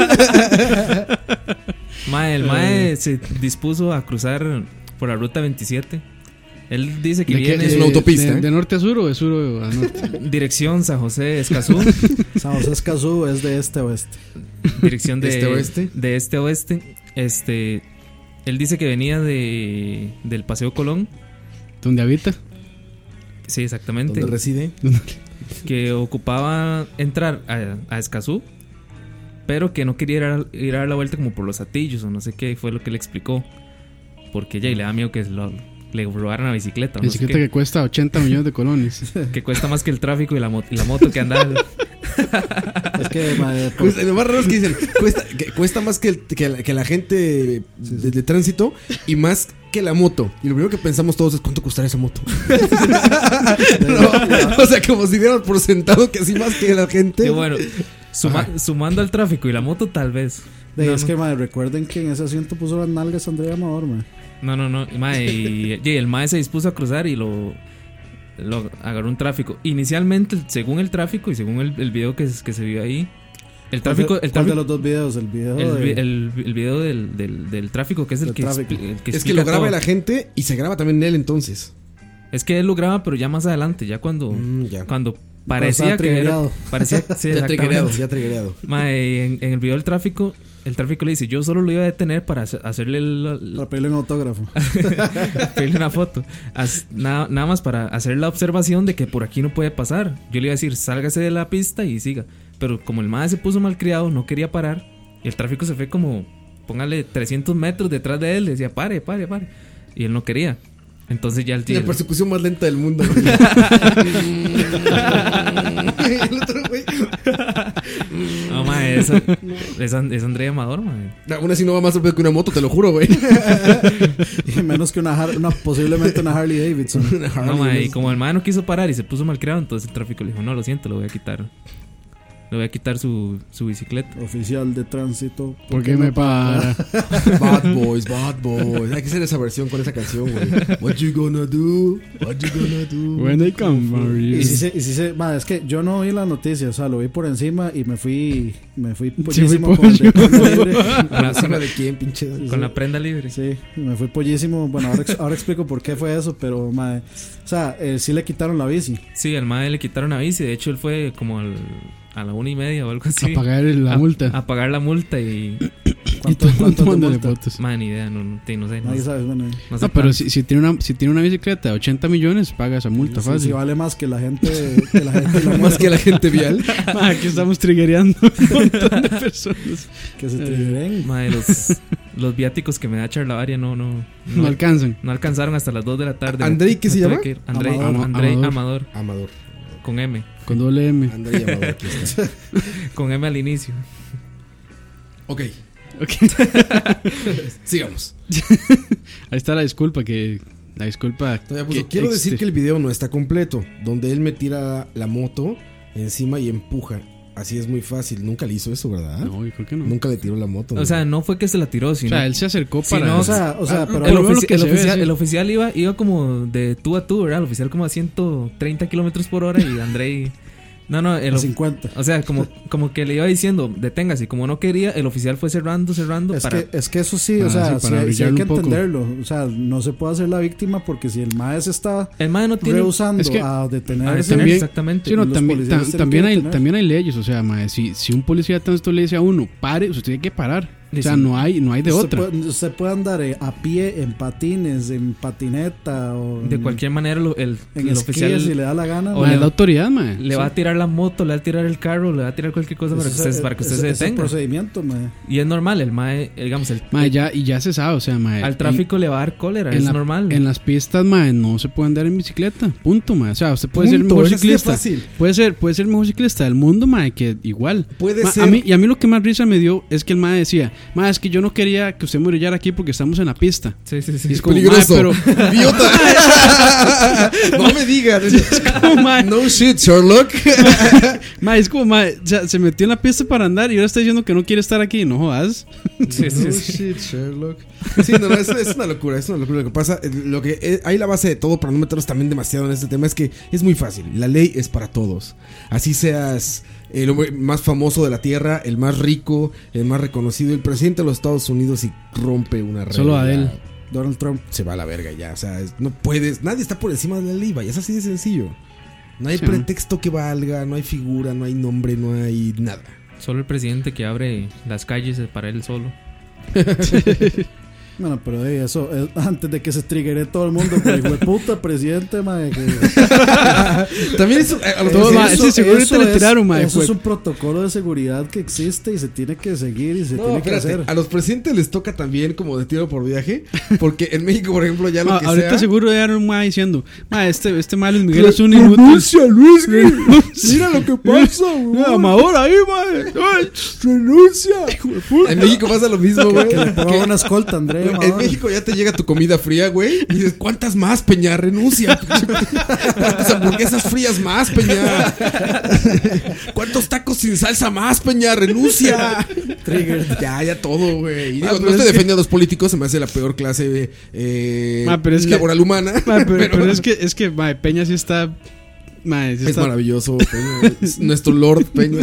El Mae se dispuso a cruzar por la ruta 27. Él dice que viene. ¿Es una autopista? ¿De norte a sur o de sur a norte? Dirección San José Escazú. San José Escazú es de este a oeste. Dirección de este-oeste. De este a oeste. Él dice que venía del Paseo Colón. ¿Dónde habita? Sí, exactamente. ¿Dónde reside? Que ocupaba entrar a Escazú, pero que no quería ir a dar la vuelta como por los Atillos o no sé qué, fue lo que le explicó. Porque ya le da miedo que le robaran la bicicleta. Bicicleta que cuesta 80 millones de colones. Que cuesta más que el tráfico y la moto que anda. Es que lo más raro es que dicen cuesta más que la gente de tránsito y más que la moto. Y lo primero que pensamos todos es ¿cuánto costará esa moto? O sea, como si dieran por sentado que así más que la gente. Y bueno, sumando al tráfico y la moto tal vez. Que recuerden que en ese asiento puso las nalgas Andrea Amador, man. No. Y el mae se dispuso a cruzar y lo agarró un tráfico. Inicialmente, según el tráfico y según el video que se vio ahí, El tráfico, ¿Cuál de los dos videos? El video del tráfico, que es el que es que lo graba la gente y se graba también él entonces. Es que él lo graba, pero ya más adelante, ya cuando parecía que era, sí, ya triggereado. En el video del tráfico, el tráfico le dice, yo solo lo iba a detener para hacerle para pedirle un autógrafo. Pedirle una foto. Nada más para hacer la observación de que por aquí no puede pasar. Yo le iba a decir, sálgase de la pista y siga. Pero como el mae se puso malcriado, no quería parar. Y el tráfico se fue como, póngale 300 metros detrás de él. Le decía, pare. Y él no quería. Entonces ya el tío... La persecución más lenta del mundo. El otro güey. No, mae, es Andrea Amador, mae. Aún así no va más rápido que una moto, te lo juro, güey. Menos que posiblemente una Harley Davidson. No, mae, y como el mae no quiso parar y se puso malcriado, entonces el tráfico le dijo, no, lo siento, lo voy a quitar. Le voy a quitar su bicicleta. Oficial de tránsito. ¿Por qué me para? Bad boys. Hay que hacer esa versión con esa canción, güey. What you gonna do? When they come for you. Y si es que yo no vi la noticia, o sea, lo vi por encima y me fui pollísimo con el ¿Encima de quién, pinche? Con la prenda libre. Sí, me fui pollísimo. Bueno, ahora explico por qué fue eso, pero, madre, o sea, sí le quitaron la bici. Sí, al madre le quitaron la bici. De hecho, él fue como a la 1:30 o algo así. A pagar la multa. A pagar la multa y... ¿Cuánto mándale fotos? Man, ni idea, no sé. Nadie sabe, bueno. No, pero si tiene una bicicleta de 80 millones, paga esa multa fácil. Si vale más que la gente... más que la gente vial. Aquí estamos triggereando un montón de personas. Que se triggeren. Los viáticos que me da Charlavaria no alcanzan. No alcanzaron hasta las 2 de la tarde. ¿Andrei qué se llama? Andrei Amador. Con M. Con doble M. Andrei Amador, aquí está. Con M al inicio. Ok. Sigamos. Ahí está la disculpa que... Quiero decir que el video no está completo. Donde él me tira la moto encima y empuja. Así es muy fácil. Nunca le hizo eso, ¿verdad? No, yo creo que no. Nunca le tiró la moto. O sea, no fue que se la tiró, sino... O sea, él se acercó para... No, pero el oficial iba como de tú a tú, ¿verdad? El oficial como a 130 kilómetros por hora y Andrei... No, a 50. O sea, como que le iba diciendo, deténgase. Y como no quería, el oficial fue cerrando. Es que eso sí, o sea, sí hay que entenderlo. O sea, no se puede hacer la víctima porque si el mae se está rehusando a detenerse. También, exactamente. Sí, no, también hay leyes. O sea, mae, si un policía de tránsito le dice a uno, pare, usted tiene que parar. O sea, no hay de otra. Usted puede andar a pie, en patines, en patineta o de cualquier manera el oficial, si le da la gana, o la autoridad, mae. Le va a tirar la moto, le va a tirar el carro, le va a tirar cualquier cosa para que usted se detenga. Es el procedimiento, mae. Y es normal, el mae, digamos, ya se sabe, o sea, mae. Al tráfico le va a dar cólera, es normal. En las pistas, mae, no se puede andar en bicicleta, punto, mae. O sea, usted puede ser el mejor ciclista. Puede ser el mejor ciclista del mundo, mae, que igual. Puede ser. A mí lo que más risa me dio es que el mae decía, mae, es que yo no quería que usted muriera aquí porque estamos en la pista. Sí. Y es como, peligroso. ¡Idiota! No me digas. Es como, mae, no shit, Sherlock. Mae, es como, mae, o sea, se metió en la pista para andar y ahora está diciendo que no quiere estar aquí. No jodas. Sí. Shit, Sherlock. Sí, no, es una locura. Es una locura. Lo que pasa, hay la base de todo, para no meternos también demasiado en este tema, es que es muy fácil. La ley es para todos. Así seas el hombre más famoso de la tierra, el más rico, el más reconocido, el presidente de los Estados Unidos, y rompe una regla. Solo a él. Donald Trump se va a la verga ya. O sea, no puedes. Nadie está por encima de la ley, vaya. Es así de sencillo. No hay pretexto que valga, no hay figura, no hay nombre, no hay nada. Solo el presidente que abre las calles para él solo. Bueno, pero eso antes de que se triggere todo el mundo, pues, hijo de puta presidente, mae. También eso, eso es un protocolo de seguridad que existe y se tiene que seguir y se tiene que hacer. A los presidentes les toca también como de tiro por viaje, porque en México, por ejemplo, ya lo que ahorita sea, seguro ya un mae diciendo, mae, este mae Luis Miguel es un inútil. Renuncia, Luis, mira lo que pasa, güey. Amador ahí, mae. Renuncia. En México pasa lo mismo, güey. Que le ponga una escolta, Andrés. En México ya te llega tu comida fría, güey, y dices, ¿cuántas más, Peña? Renuncia. ¿Cuántas hamburguesas frías más, Peña? ¿Cuántos tacos sin salsa más, Peña? Renuncia. Trigger. Ya todo, güey. No te defiende a los políticos, se me hace la peor clase laboral humana. Pero es que Peña sí está Mae, sí Es está- maravilloso, Peña. Es nuestro Lord Peña.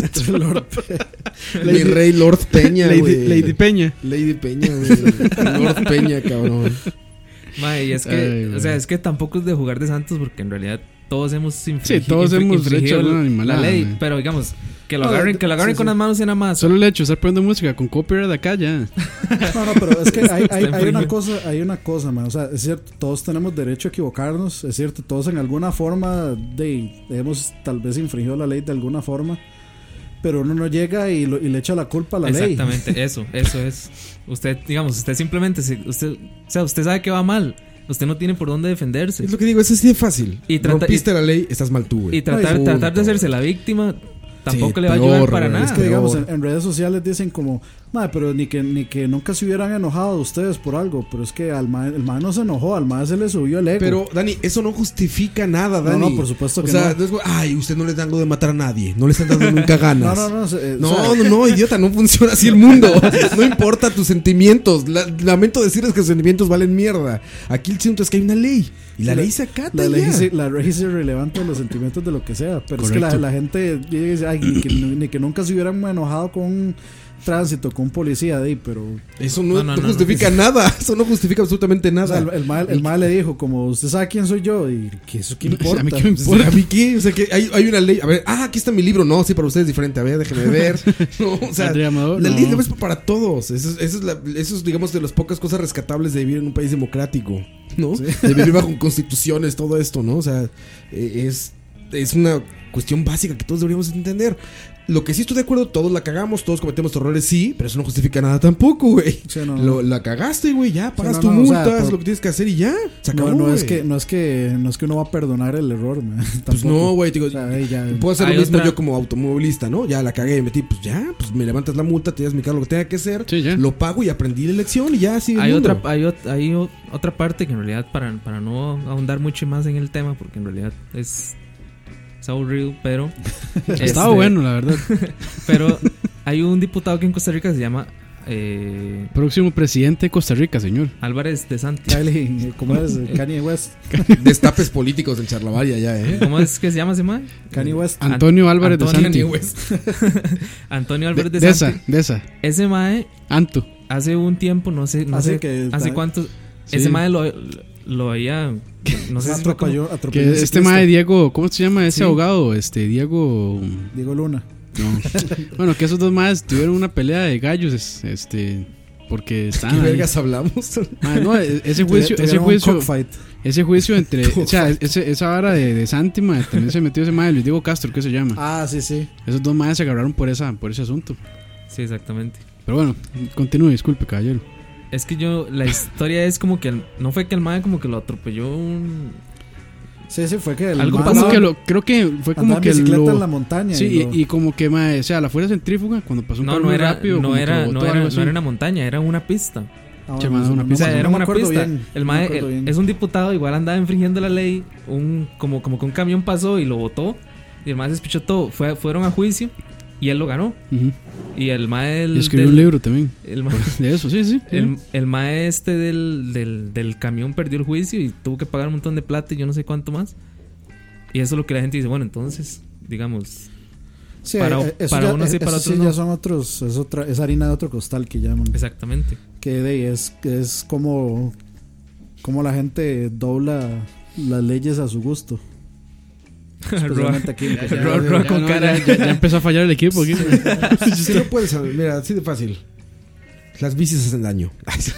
Mi rey Lord Peña, güey. Lady Peña. Lady Peña, güey. Lord Peña, cabrón. Mae, y es que, Ay, o sea, es que tampoco es de jugar de santos porque en realidad todos hemos Sí, todos hemos hecho alguna animalada, la ley, mae. pero digamos, que lo No, agarren, sí, con las manos y nada más. Solo el hecho de estar poniendo música con copyright de acá ya. No, pero es que hay Está hay una cosa, man. O sea, es cierto, todos tenemos derecho a equivocarnos. Es cierto, todos en alguna forma hemos tal vez infringido la ley de alguna forma. Pero uno no llega y le echa la culpa a la ley. Exactamente, eso es. Usted, digamos, usted simplemente, usted sabe que va mal. Usted no tiene por dónde defenderse. Es lo que digo, es así de fácil. Y trata- Rompiste la ley, estás mal tú, güey. Y tratar de hacerse la víctima tampoco Sí, le va a peor, ayudar para güey. nada. Es que digamos, en redes sociales dicen como, madre, pero ni que nunca se hubieran enojado ustedes por algo. Pero es que el mae no se enojó, al mae se le subió el ego. Pero, Dani, eso no justifica nada, Dani. No, por supuesto que o sea, no. es, ay, usted no le dan algo de matar a nadie. No le están dando nunca ganas. No. No, o sea, no, idiota, no funciona así el mundo. No importa tus sentimientos. Lamento decirles que los sentimientos valen mierda. Aquí el asunto es que hay una ley. Y la ley se acata. La ya. ley es irrelevante de los sentimientos de lo que sea. Pero Correcto. es que la gente dice, ay, ni que nunca se hubieran enojado con un tránsito, con un policía de ahí, pero... Eso no, No, justifica nada. Eso no justifica absolutamente O sea, nada. el mae le dijo, como, ¿usted sabe quién soy yo? Y que eso qué importa. A mí qué me Pues, importa. ¿a mí qué? O sea, que hay una ley. A ver, aquí está mi libro. No, sí, para ustedes es diferente. A ver, déjenme ver. No, o sea, Andrea Amador, la no. ley es para todos. Eso es, digamos, de las pocas cosas rescatables de vivir en un país democrático, ¿no? De vivir bajo constituciones, todo esto, ¿no? O sea, es una cuestión básica que todos deberíamos entender. Lo que sí estoy de acuerdo, todos la cagamos, todos cometemos errores, sí, pero eso no justifica nada tampoco, güey. Sí, no. La cagaste, güey, ya, pagas no, tu no, o multa, sea, haz lo que tienes que hacer y ya. Se acabó, No es güey. que uno va a perdonar el error, man. Pues Tampoco. no, güey, digo, O sea, ahí ya- puedo hacer Hay lo mismo otra- yo como automovilista, ¿no? Ya la cagué y metí, pues ya, pues me levantas la multa, te das mi carro, lo que tenga que hacer, Sí, ya. lo pago y aprendí la lección y ya sigue el Hay mundo. otra parte que en realidad para no ahondar mucho más en el tema, porque en realidad es aburrido, pero Estaba bueno, la verdad. Pero hay un diputado que en Costa Rica se llama Próximo presidente de Costa Rica, señor. Álvarez de Santi. Kylie, ¿cómo es? Kanye West. Destapes políticos en Charlavaria ya, ¿eh? ¿Cómo es que se llama ese man? Kanye West. Antonio Álvarez de Santi. Antonio Álvarez de, De Santi. esa. Ese mae Anto. hace un tiempo, no sé hace cuánto, Sí. ese mae lo había, no sé si fue como- Atropelló Que un este ciclista. mae Diego, ¿cómo se llama ese Sí. abogado? Diego. Diego Luna. No. Bueno, que esos dos maes tuvieron una pelea de gallos, porque ¿Qué estaban ahí. vergas hablamos? Mae, no, ese juicio, Tuvieron un cockfight. ese juicio entre, o sea, esa vara de Santi, mae, también se metió ese mae Luis Diego Castro, ¿qué se llama? Ah, sí. Esos dos maes se agarraron por ese asunto. Sí, exactamente. Pero bueno, continúe, disculpe, caballero. Es que la historia es como que no fue que el mae como que lo atropelló un... Sí, fue que el Algo mae pasó. andaba- Creo que fue como andaba en que bicicleta en la montaña. sí, lo- y como que mae, o sea, la fuera centrífuga cuando pasó un No, carro no muy era, rápido, no como que era, lo no botó, era, algo así. no era una montaña, era una pista. Ah, Che, man, una O pista. sea, era no me una acuerdo pista. bien, El no me mae acuerdo bien. es un diputado, igual andaba infringiendo la ley, como que un camión pasó y lo botó y el mae se despichó todo. Fueron a juicio y él lo ganó. Ujú. Y el mae Y escribió un libro también El mae, de eso, sí. el mae del camión perdió el juicio y tuvo que pagar un montón de plata y yo no sé cuánto más. Y eso es lo que la gente dice, bueno, entonces, digamos, Sí, para eso unos sí, para eso otros sí no. ya son otros, es harina de otro costal que llaman. exactamente. Que de ahí es como la gente dobla las leyes a su gusto. Especialmente aquí en Costa Rica. Roa con cara. Ya empezó a fallar el equipo aquí. Si no puedes saber, mira, así de fácil. Las bicis hacen daño.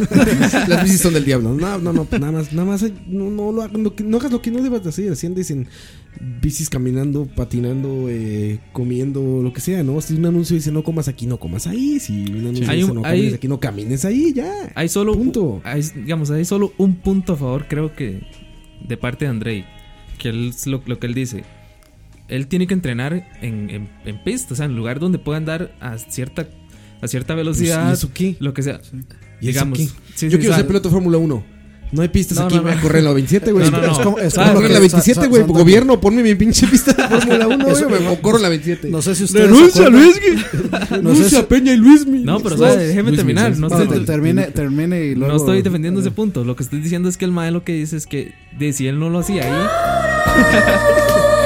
Las bicis son del diablo. No, pues nada más, no lo hagas, no hagas lo que no debas de hacer. Así andes en bicis caminando, patinando, comiendo, lo que sea, ¿no? Si un anuncio dice no comas aquí, no comas ahí. Si un anuncio Hay dice un- no hay- camines aquí, no camines ahí, ya. Hay solo Punto. hay solo un punto a favor, creo que de parte de Andrei, que él es lo que él dice. Él tiene que entrenar en pista, o sea, en lugar donde pueda andar a cierta velocidad, ¿Y eso qué? lo que sea. ¿Y eso Digamos, qué? sí, Yo sí, quiero o sea, ser piloto de Fórmula 1. No hay pistas No, aquí, no, voy a no. correr en la 27, güey. No, no, no. Es Voy a como correr en la 27, güey. Gobierno, ponme mi pinche pista de Fórmula 1, güey. O corro en la 27. No sé si ustedes Renuncia, se acuerdan- Luis. Renuncia, Peña y Luismi. No, pero o sea, déjeme terminar. No Bueno, estoy, termine y luego. no estoy defendiendo ese punto. Lo que estoy diciendo es que el mae lo que dice es que si él no lo hacía ahí,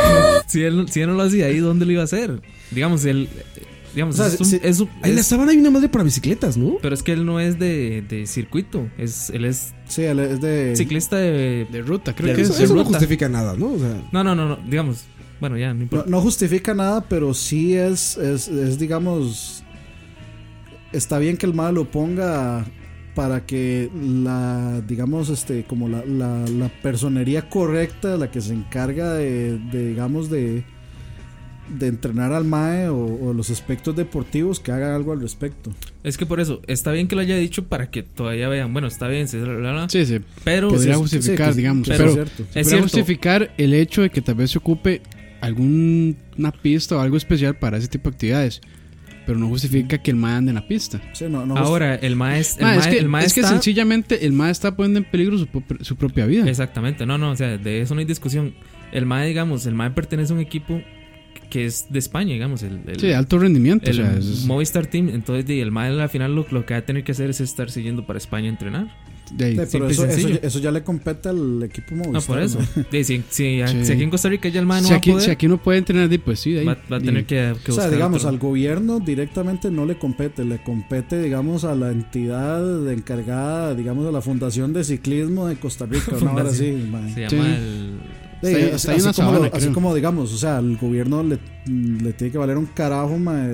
Si él no lo hacía ahí, ¿dónde lo iba a hacer? Digamos, él... Digamos, O sea, en la sabana hay una madre para bicicletas, ¿no? Pero es que él no es de circuito. Él es Sí, él es de ciclista de ruta, creo que Eso, es. eso no ruta. justifica nada, ¿no? O sea, No, digamos. Bueno, ya, no importa. No justifica nada, pero sí es digamos, está bien que el mae lo ponga para que digamos, como la personería correcta, la que se encarga digamos, de entrenar al mae o los aspectos deportivos, que haga algo al respecto. Es que por eso, está bien que lo haya dicho para que todavía vean, bueno, está bien, Sí, pero podría justificar, digamos. pero Pero es cierto. podría cierto. justificar el hecho de que tal vez se ocupe alguna pista o algo especial para ese tipo de actividades. Pero no justifica que el mae ande en la pista. Sí, no Ahora, el maestro Es que sencillamente el mae está poniendo en peligro su propia vida. Exactamente, no, o sea, de eso no hay discusión. El mae, digamos, pertenece a un equipo que es de España, digamos, Sí, de alto rendimiento. el O sea, es- Movistar Team. Entonces, el mae al final lo que va a tener que hacer es estar siguiendo para España a entrenar. de ahí. Sí, pero simple y sencillo. eso ya le compete al equipo Movistar. No, por eso. ¿no? Si aquí en Costa Rica ya el mae no Si va a aquí, poder, si aquí no puede entrenar, pues sí, de ahí. va a tener que O buscar sea, digamos, otro. al gobierno directamente no le compete, digamos, a la entidad encargada, digamos, a la Fundación de Ciclismo de Costa Rica, ¿no? Ahora sí, mae. Se Sí. llama el... Sí, Está ahí- está ahí en la sabana, así creo. como, digamos, o sea, al gobierno le tiene que valer un carajo, mae,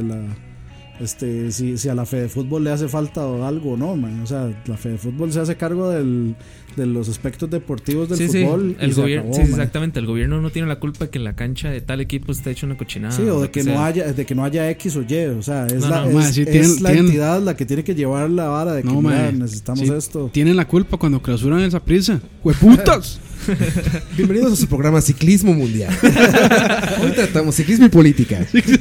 si a la Fede Fútbol le hace falta o algo, ¿no, mae? O sea, la Fede Fútbol se hace cargo de los aspectos deportivos del fútbol. el y se gobierno, acabó, sí, mae. exactamente. El gobierno no tiene la culpa de que la cancha de tal equipo esté hecho una cochinada. Sí, o lo de que sea. no haya X o Y, o sea, es No, la, no, es, mae, sí, es tienen- la tienen- entidad la que tiene que llevar la vara de que No, mira, mae. necesitamos Sí, esto. Tienen la culpa cuando clausuran esa prisa. ¡Hueputas! bienvenidos a su programa Ciclismo Mundial. Hoy tratamos ciclismo y política.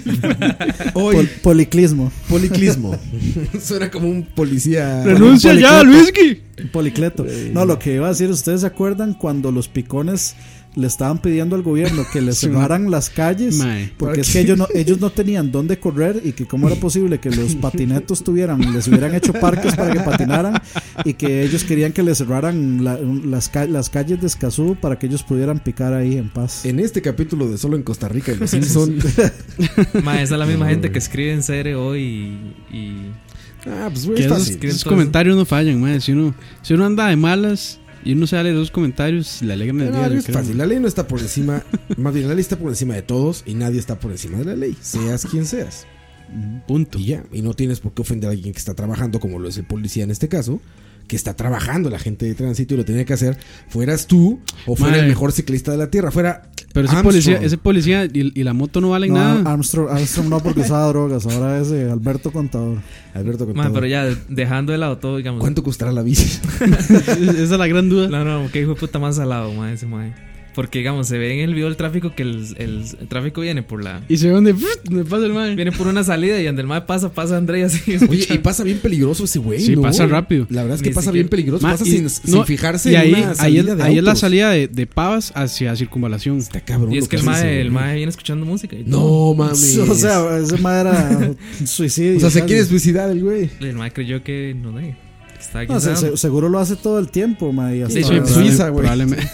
Hoy, Policlismo, policlismo. Suena como un policía. ¡Renuncia un ya, policleto. Luisky! policleto. No, lo que iba a decir, ¿ustedes se acuerdan cuando los picones le estaban pidiendo al gobierno que les Sí, cerraran las calles? Mae. Porque ¿Para es qué? que ellos no tenían dónde correr y que cómo era posible que los patinetos les hubieran hecho parques para que patinaran y que ellos querían que les cerraran las calles de Escazú para que ellos pudieran picar ahí en paz. En este capítulo de Solo en Costa Rica y los Simpson. Ma, esa es la misma gente que escribe en serie hoy y Ah, pues güey, Que es esos, fácil. esos comentarios no fallan, mae. Si uno anda de malas y uno sale de esos comentarios, le alegran el No, día. yo es creo. fácil. La ley no está por encima. Más bien, la ley está por encima de todos y nadie está por encima de la ley. Seas quien seas. Punto. Y ya. Y no tienes por qué ofender a alguien que está trabajando, como lo es el policía en este caso, que está trabajando, la gente de tránsito y lo tenía que hacer. Fueras tú o fuera Mae. el mejor ciclista de la tierra. Fuera. Pero ese policía y la moto no valen No, nada. Armstrong no, porque usaba drogas, ahora es Alberto Contador. Alberto Ma, Contador. pero ya dejando de lado todo, digamos. ¿Cuánto costará la bici? Esa es la gran duda. No, que hijo de puta más salado, ma, ese ma. Porque, digamos, se ve en el video del tráfico que el tráfico viene por Y se ve donde pasa el mae. viene por una salida y donde el mae pasa Andrea así. Oye, y pasa bien peligroso ese güey. Sí, ¿no? pasa rápido. La verdad es que Ni pasa siquiera- bien peligroso. Ma, Pasa y- sin fijarse y ahí, en una salida de ahí es la autos. salida de Pavas hacia Circunvalación. Está cabrón. Y es lo que el hace ese mae güey. viene escuchando música y todo. No, mames. O sea, ese madre era un suicidio. O sea, se casi. quiere suicidar el güey. El mae creyó que, no sé, está No, guisado. seguro lo hace todo el tiempo, ma, y hasta- Sí, en Suiza, güey. Probablemente.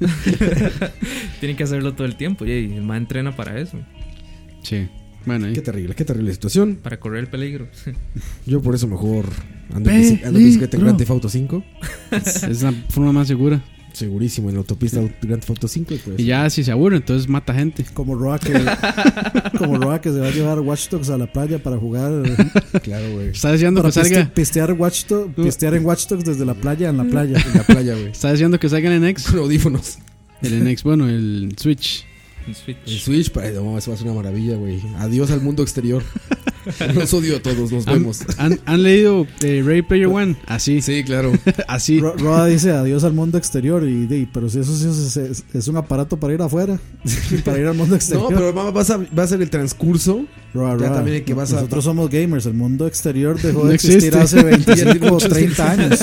Tiene que hacerlo todo el tiempo y el mae entrena para eso, Sí. Bueno, ahí. Qué terrible situación. para correr el peligro. Yo por eso mejor ando en bicicleta en Grand Theft Auto 5. Es la forma más segura. Segurísimo, en la autopista Grand Theft Auto 5. Pues. Y ya si se aburre, entonces mata gente. como Roa que se va a llevar Watch Dogs a la playa para jugar, Claro, güey. Está deseando para que salga. pistear en Watch Dogs desde la playa en la playa. En la playa, güey. Está deseando que salga el NX. Con audífonos. El NX, bueno, el Switch. El Switch. El Switch, no, eso va a ser una maravilla, güey. Adiós al mundo exterior. Los odio a todos, nos vemos. ¿Han leído Ready Player One? Así. Sí, claro. Así. Roa dice adiós al mundo exterior pero si eso sí es un aparato para ir afuera, para ir al mundo No, exterior. pero va a ser el transcurso. Roa, ya también que vas a- nosotros somos gamers, el mundo exterior dejó No de existir existe. hace 25 o 30 años.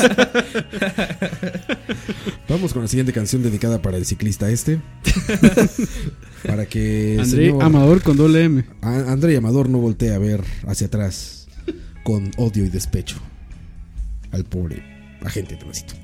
Vamos con la siguiente canción dedicada para el ciclista este. Para que André señor Amador con doble M. André Amador no voltee a ver hacia atrás con odio y despecho al pobre agente de tránsito.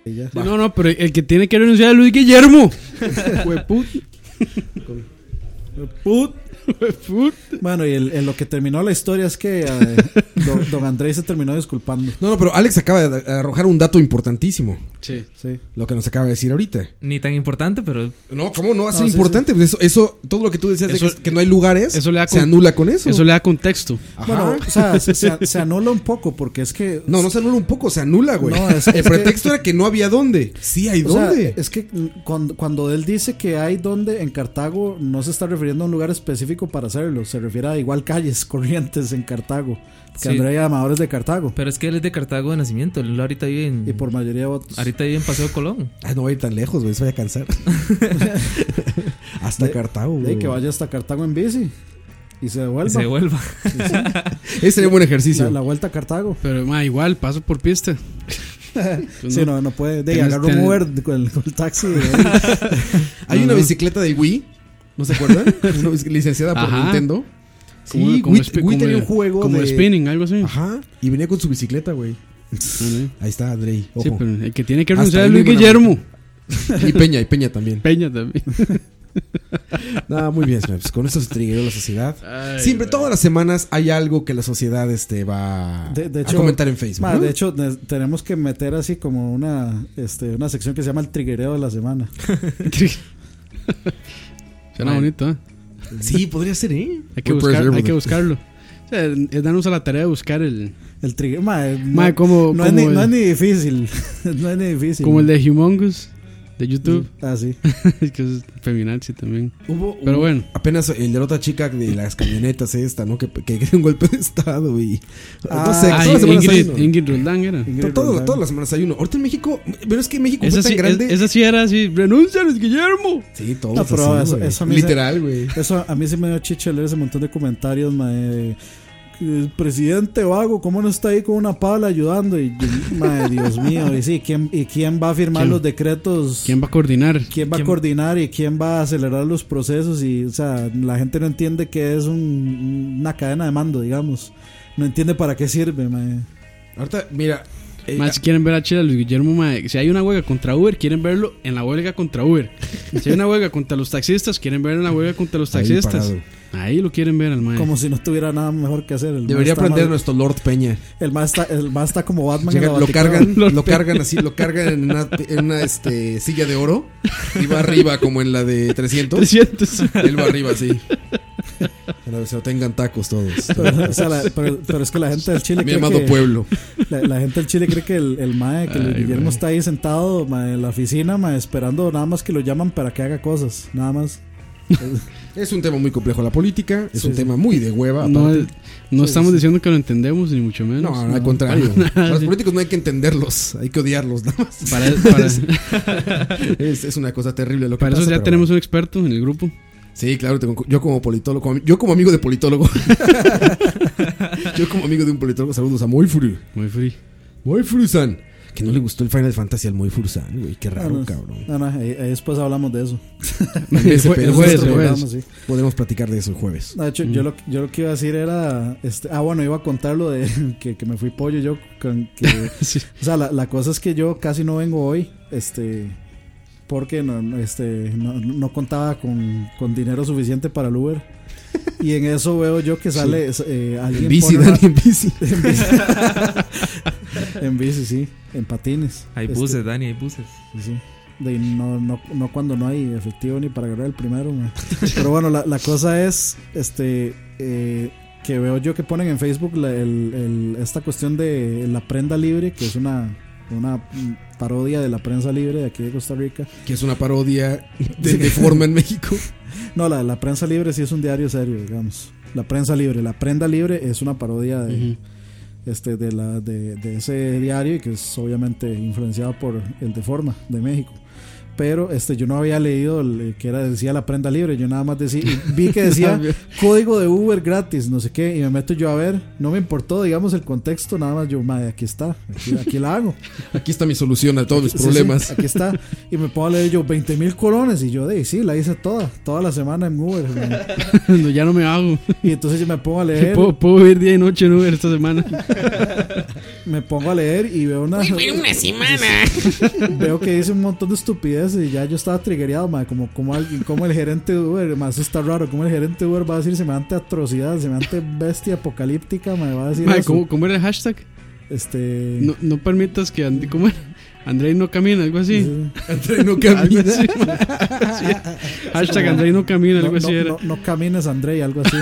No, pero el que tiene que renunciar es Luis Guillermo. Hueput. Bueno, y en lo que terminó la historia es que don Andrés se terminó disculpando. No, pero Alex acaba de arrojar un dato importantísimo. Sí. Lo que nos acaba de decir ahorita. Ni tan importante, pero... No, ¿cómo no va a ser importante? Sí. Pues eso, todo lo que tú decías de que no hay lugares, eso le da se anula con eso. Eso le da contexto. Ajá. Bueno, o sea, se anula un poco porque es que... No se anula un poco, se anula, güey. No, el pretexto era que no había dónde. Sí hay dónde. Sea, es que cuando él dice que hay dónde en Cartago, no se está refiriendo a un lugar específico para hacerlo. Se refiere a igual calles corrientes en Cartago. Que Andrea Amador es de Cartago. Pero es que él es de Cartago de nacimiento. Él ahorita vive en... Y por mayoría de votos. Ahorita vive en Paseo Colón. No voy a ir tan lejos, güey. Se vaya a cansar. Hasta Cartago, güey. Que vaya hasta Cartago en bici. Y se devuelva. Sí. Ese sería un buen ejercicio. La vuelta a Cartago. Pero igual, paso por pista. Sí, no puede. Agarro un Uber con el taxi. Hay una bicicleta de Wii. ¿No se acuerdan? Una licenciada por Nintendo. Sí, Wii tenía un juego como de spinning, algo así. Ajá. Y venía con su bicicleta, güey. Ahí está, Andrei. Sí, pero el que tiene que renunciar es Luis Guillermo. Y Peña también. Nada, muy bien, pues con eso se trigueó la sociedad. Siempre, todas las semanas hay algo que la sociedad va de hecho, a comentar en Facebook, ¿no? De hecho, tenemos que meter así como una sección que se llama el triguereo de la semana. Suena bonito, ¿eh? Sí, podría ser, ¿eh? Hay que buscarlo. O sea, es darnos a la tarea de buscar el triguereo. No es ni difícil. No es ni difícil. Como el de Humongous de YouTube. Sí. Es que es feminazi también. Pero bueno. Apenas el de la otra chica de las camionetas ¿no? Que dio un golpe de estado y... no sé, Ingrid Roldán era. Todas las semanas hay uno. Ahorita en México... Pero es que México fue tan grande... Esa sí era así. ¡Renuncia, Luis Guillermo! Sí, todo eso literal, güey. Eso a mí se me dio chicha leer ese montón de comentarios, el presidente vago, ¿cómo no está ahí con una pala ayudando? Y madre, Dios mío, y sí, ¿quién va a firmar los decretos? ¿Quién va a coordinar? ¿Quién va a coordinar y quién va a acelerar los procesos? Y, o sea, la gente no entiende que es una cadena de mando, digamos. No entiende para qué sirve, madre. Ahorita, mira... si quieren ver a Chile, Luis Guillermo, si hay una huelga contra Uber, quieren verlo en la huelga contra Uber. Si hay una huelga contra los taxistas, quieren verlo en la huelga contra los taxistas. Ahí lo quieren ver al mae. Como si no tuviera nada mejor que hacer. Debería aprender nuestro Lord Peña. El mae está como Batman. Lo cargan en una silla de oro y va arriba como en la de 300. Él va arriba así. Pero se lo tengan tacos todos. Pero es que la gente del Chile mi amado pueblo. La gente del Chile cree que el mae, que Guillermo está ahí sentado en la oficina, esperando nada más que lo llaman para que haga cosas, nada más. Es un tema muy complejo la política, es un tema muy de hueva. No estamos diciendo que lo entendemos, ni mucho menos. No, al contrario. A los políticos no hay que entenderlos, hay que odiarlos nada más. Es una cosa terrible lo que pasa. Para eso ya tenemos un experto en el grupo. Sí, claro, yo como politólogo, yo como amigo de politólogo. Yo como amigo de un politólogo, saludos a Moifuru-san. Que no le gustó el Final Fantasy al Moifuru-san, güey, qué raro, cabrón. Ahí después hablamos de eso. El jueves. Podemos platicar de eso el jueves. De hecho, yo lo que iba a decir era bueno, iba a contar lo de que me fui pollo yo sí. O sea, la cosa es que yo casi no vengo hoy, porque no contaba con dinero suficiente para el Uber. Y en eso veo yo que sale alguien en bici, Dani, en bici. En bici, sí, en patines. Hay buses, Dani, hay buses. Sí. No cuando no hay efectivo ni para agarrar el primero, man. Pero bueno, la cosa es que veo yo que ponen en Facebook esta cuestión de la prenda libre, que es una parodia de la prensa libre de aquí de Costa Rica. Que es una parodia de forma en México. No, la prensa libre sí es un diario serio, digamos. La prensa libre, la prenda libre es una parodia de ese diario, y que es obviamente influenciado por el de Forma de México. Pero yo no había leído que decía la prenda libre, yo nada más vi que decía código de Uber gratis, no sé qué, y me meto yo a ver, no me importó, digamos, el contexto, nada más yo, madre, aquí está, aquí la hago. Aquí está mi solución a todos mis problemas. Sí, aquí está, y me pongo a leer yo 20,000 colones, y yo sí, la hice toda la semana en Uber. No, ya no me hago. Y entonces yo me pongo a leer. Puedo ir día y noche en Uber esta semana. me pongo a leer y veo una semana. Veo que dice un montón de estupideces y ya yo estaba triggereado, mae, como el gerente de Uber, mae, eso está raro, como el gerente de Uber va a decir semejante atrocidad, semejante bestia apocalíptica, mae, va a decir mae, eso. ¿cómo era el hashtag? No permitas que ¿cómo era? Andrei no camina, algo así. Sí. Andrei no camina. Sí, hashtag Andrei no camina, algo así era. No camines, Andrei, algo así.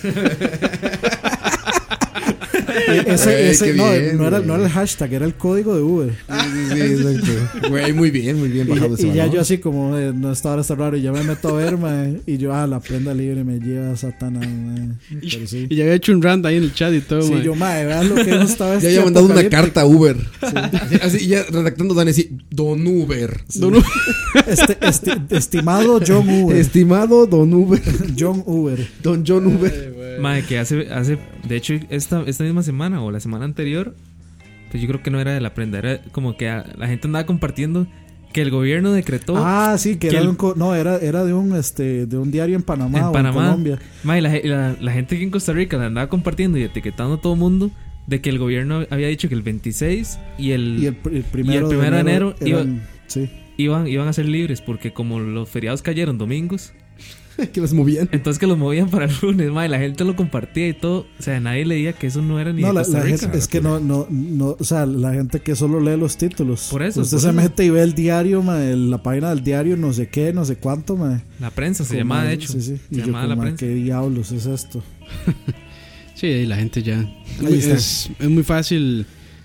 No era el hashtag, era el código de Uber. Sí, exacto. Güey, muy bien bajado ese Y ya balón. yo así como, no, esta hora está raro, y ya me meto a ver, mae, y yo, la prenda libre me lleva Satanás, mae. Pero sí. Y ya había hecho un rant ahí en el chat y todo, Sí, mae. yo, mae, vean lo que no estaba. Ya había mandado una carta a Uber. Sí. Así, ya redactando Dan así, Don Uber. Sí. Estimado John Uber. Estimado Don Uber. John Uber. Don John Uber. Mae, que hace de hecho esta misma semana o la semana anterior, pues yo creo que no era de la prenda, era como que la gente andaba compartiendo que el gobierno decretó. Sí, que era era de un diario en Panamá o en Colombia. Mae, la gente aquí en Costa Rica la andaba compartiendo y etiquetando a todo el mundo de que el gobierno había dicho que el 26 y el primero de enero iban a ser libres porque como los feriados cayeron domingos, que los movían. Entonces que los movían para el lunes, mae, la gente lo compartía y todo, o sea, nadie leía que eso no era ni de Costa Rica. Gente, es que no, o sea, la gente que solo lee los títulos. Por eso. Usted se mete y ve el diario, mae, la página del diario, no sé qué, no sé cuánto, mae. La prensa se llamaba, de hecho. Sí. Se y llamaba yo, la prensa. ¿qué diablos es esto? Sí, la gente ya. Es muy fácil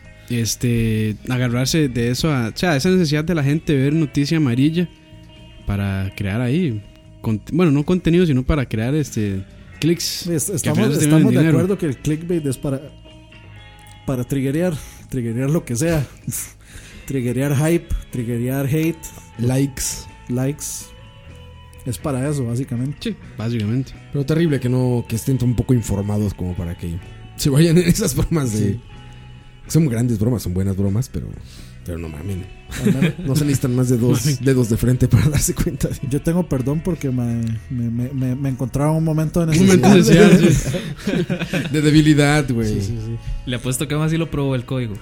agarrarse de eso o sea, esa necesidad de la gente de ver noticia amarilla para crear ahí no contenido, sino para crear clics. Estamos de acuerdo que el clickbait es para triggerear lo que sea. Triggerear hype, triggerear hate, likes. Es para eso, básicamente. Sí, básicamente. Pero terrible que estén un poco informados como para que se vayan en esas bromas de... Son grandes bromas, son buenas bromas, pero no mamen. No se necesitan más de 2 dedos de frente para darse cuenta. Yo tengo perdón porque me encontraba en un momento de necesidad. De debilidad, güey. Sí. Le apuesto que más si lo probó el código.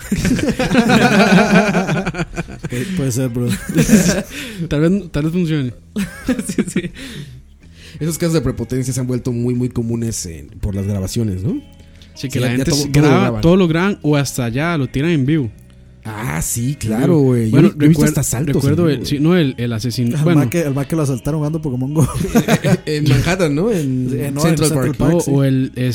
Puede ser, bro. Tal vez funcione. Sí. Esos casos de prepotencia se han vuelto muy, muy comunes por las grabaciones, ¿no? Sí, que la gente todo lo graban o hasta ya lo tiran en vivo. Sí, claro, güey. Bueno, yo he visto hasta asaltos. Recuerdo el asesino. El va que lo asaltaron jugando Pokémon Go. En Manhattan, ¿no? En Central Park. Sí. O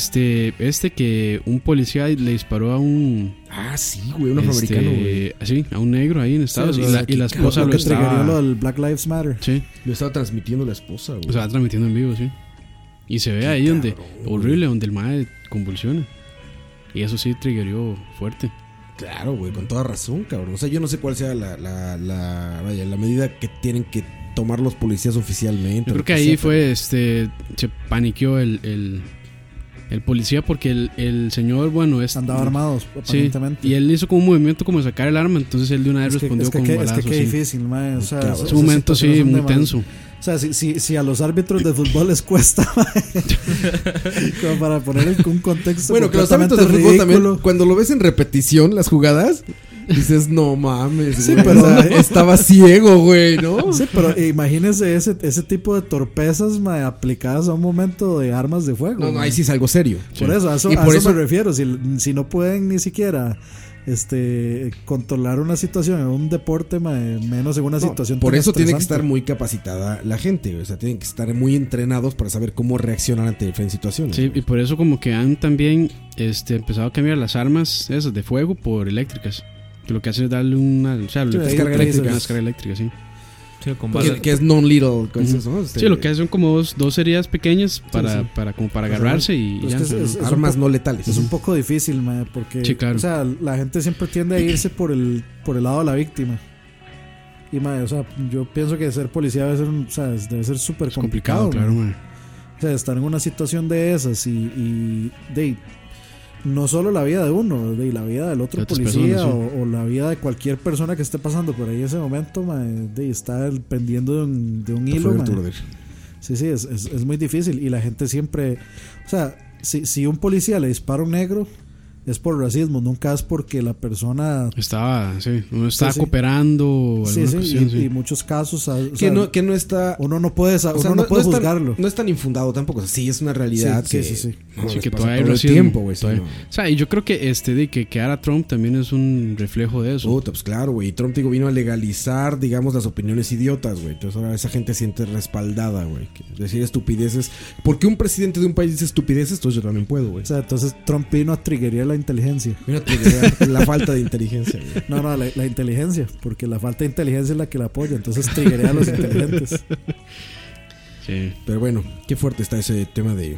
que un policía le disparó a un... sí, güey, un afroamericano, güey. Sí, a un negro ahí en Estados Unidos. Y la esposa lo estaba... lo del Black Lives Matter. Sí. Lo estaba transmitiendo la esposa, güey. Lo estaba transmitiendo en vivo, sí. Y se ve ahí donde... Horrible, donde el mae convulsiona. Y eso sí triggerió fuerte. Claro, güey, con toda razón, cabrón. O sea, yo no sé cuál sea la medida que tienen que tomar los policías oficialmente. Yo creo que ahí fue, se paniqueó el policía porque el señor, andaba armado, aparentemente. Sí, y él hizo como un movimiento como de sacar el arma, entonces él de una vez respondió con un balazo. Es que qué difícil, mae. O sea, es un momento, sí, muy tenso. O sea, si a los árbitros de fútbol les cuesta, como para poner un contexto. Bueno, que los árbitros de fútbol también, cuando lo ves en repetición, las jugadas, dices, no mames, sí, güey, pero o sea, estaba ciego, güey, ¿no? Sí, pero imagínense ese tipo de torpezas aplicadas a un momento de armas de fuego. No, ahí sí es algo serio. Por eso, a eso me refiero. Si no pueden ni siquiera... controlar una situación en un deporte, menos en una situación por tan eso tiene que estresante. estar muy capacitada la gente, o sea, tienen que estar muy entrenados para saber cómo reaccionar ante diferentes situaciones. Sí, y por eso como que han también empezado a cambiar las armas esas de fuego por eléctricas, que lo que hace es darle una descarga eléctrica, sí. Sí, que es non-lethal, ¿no? Sí, lo que hacen son como dos heridas pequeñas para agarrarse y ya. Armas no letales. Es un poco difícil, porque sí, claro. O sea, la gente siempre tiende a irse por el lado de la víctima. Y o sea, yo pienso que ser policía debe ser súper complicado, claro, O sea, estar en una situación de esas y no solo la vida de uno, de la vida del otro policía personas, sí. o la vida de cualquier persona que esté pasando por ahí en ese momento, está pendiendo de un hilo. Sí, es muy difícil y la gente siempre, o sea, si un policía le dispara a un negro, es por racismo, nunca es porque la persona uno estaba cooperando. Sí, y muchos casos que no está, uno no puede juzgarlo. No es tan infundado tampoco, sí es una realidad sí. Que todavía hay tiempo, güey. O sea, y yo creo que que quedara Trump también es un reflejo de eso. Pues claro, güey. Trump vino a legalizar, digamos, las opiniones idiotas, güey. Entonces ahora esa gente se siente respaldada, güey. Decir estupideces. ¿Por qué un presidente de un país dice estupideces? Entonces yo también puedo, güey. O sea, entonces Trump vino a triggerear la inteligencia. Vino a triggerear la falta de inteligencia, güey. No, la inteligencia. Porque la falta de inteligencia es la que la apoya. Entonces triggerea a los inteligentes. Sí. Pero bueno, qué fuerte está ese tema de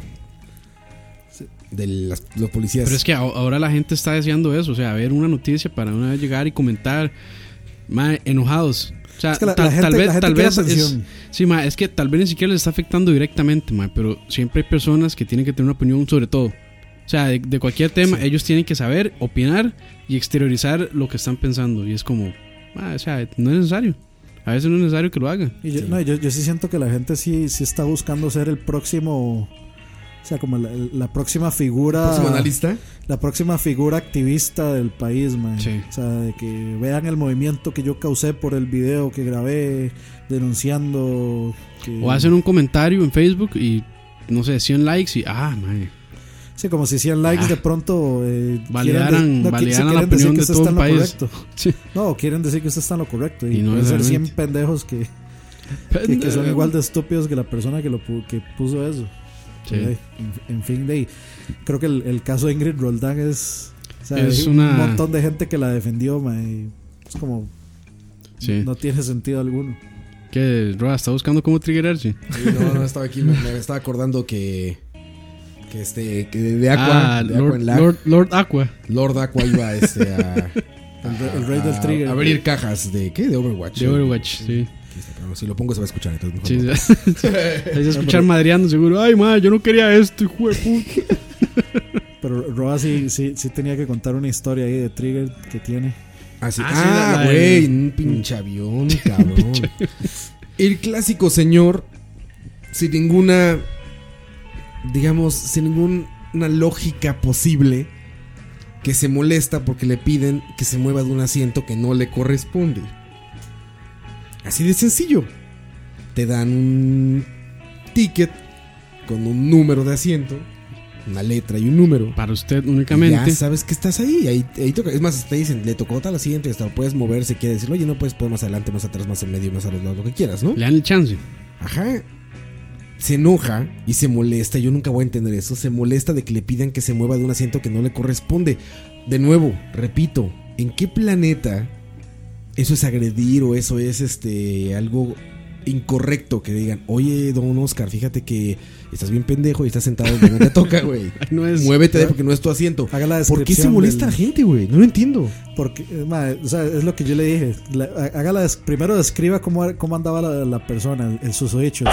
los policías. Pero es que ahora la gente está deseando eso. O sea, ver una noticia para una vez llegar y comentar. Enojados. O sea, es que tal vez es que tal vez ni siquiera les está afectando directamente, pero siempre hay personas que tienen que tener una opinión sobre todo. O sea, de cualquier tema, ellos tienen que saber, opinar y exteriorizar lo que están pensando. Y es como, o sea, no es necesario. A veces no es necesario que lo hagan. Y yo sí siento que la gente sí está buscando ser el próximo. O sea, como la próxima figura. ¿Próximo analista? La próxima figura activista del país, man. Sí. O sea, de que vean el movimiento que yo causé por el video que grabé denunciando. O hacen un comentario en Facebook y, no sé, 100 likes y. Man. Sí, como si 100 likes de pronto. Validaran la opinión de todo el país. Sí. No, quieren decir que usted está en lo correcto. Y no pueden ser 100 pendejos que son igual de estúpidos que la persona que puso eso. Sí. En fin, creo que el caso de Ingrid Roldán es un montón de gente que la defendió, y es como no tiene sentido alguno. ¿Qué? Roa está buscando cómo triggerarse. Sí, no, estaba aquí, me estaba acordando que de Aqua, Lord Aqua iba a el rey del trigger, a abrir cajas de Overwatch. De Overwatch, sí. Pero si lo pongo se va a escuchar, entonces mejor no. Se va a escuchar madreando seguro. Ay, yo no quería esto, hijo de puta. Pero Roa sí tenía que contar una historia ahí de trigger que tiene. Güey, un pinche avión, cabrón. El clásico señor sin ninguna lógica posible, que se molesta porque le piden que se mueva de un asiento que no le corresponde. Así de sencillo. Te dan un ticket con un número de asiento, una letra y un número. Para usted únicamente. Ya sabes que estás ahí toca. Es más, te dicen, le tocó tal asiento y hasta lo puedes mover si quieres decirlo. Oye, no puedes poner más adelante, más atrás, más en medio, más a los lados, lo que quieras, ¿no? Le dan el chance. Ajá. Se enoja y se molesta. Yo nunca voy a entender eso. Se molesta de que le pidan que se mueva de un asiento que no le corresponde. De nuevo, repito, ¿en qué planeta eso es agredir o eso es algo incorrecto? Que digan, oye, don Oscar, fíjate que estás bien pendejo y estás sentado donde no te toca, güey. Muévete porque no es tu asiento. ¿Por qué se molesta la gente, güey? No lo entiendo. Porque, o sea, es lo que yo le dije. Primero describa cómo andaba la persona, el susodicho.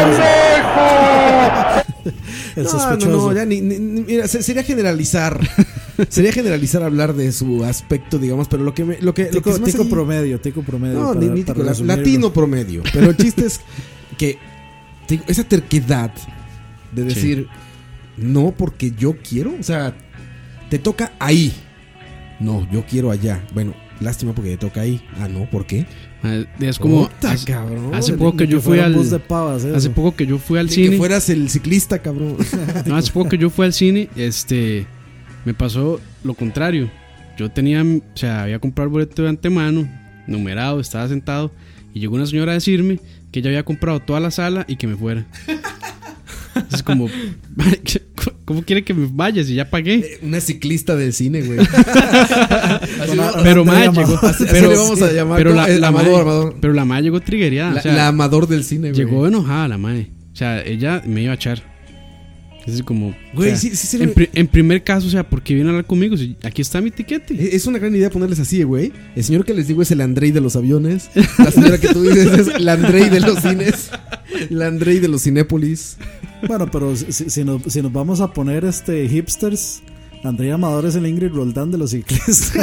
El sospechoso. No, ya mira, sería generalizar. Sería generalizar hablar de su aspecto, digamos, pero lo que tico promedio. No, ni tico, latino promedio. Pero el chiste es que esa terquedad de decir no porque yo quiero, o sea, te toca ahí. No, yo quiero allá. Bueno, lástima porque te toca ahí. No, ¿por qué? Es como hace poco que yo fui al hace poco que yo fui al cine. Que fueras el ciclista, cabrón. No, hace poco que yo fui al cine, me pasó lo contrario. Yo había comprado el boleto de antemano, numerado, estaba sentado y llegó una señora a decirme que ella había comprado toda la sala y que me fuera. Es como, ¿cómo quiere que me vaya si ya pagué? Una ciclista del cine, güey. Pero ma llegó, pero le vamos a llamar, pero el amador. Pero la ma llegó triggereada. La amador del cine, güey. Llegó enojada la ma. O sea, ella me iba a echar. Es como, güey, en primer caso, o sea, ¿por qué viene a hablar conmigo? Si aquí está mi tiquete. Es una gran idea ponerles así, güey. El señor que les digo es el Andrei de los aviones. La señora que tú dices es el Andrei de los cines. El Andrei de los Cinépolis. Bueno, pero si nos vamos a poner hipsters, Andrei Amador es el Ingrid Roldán de los ciclistas.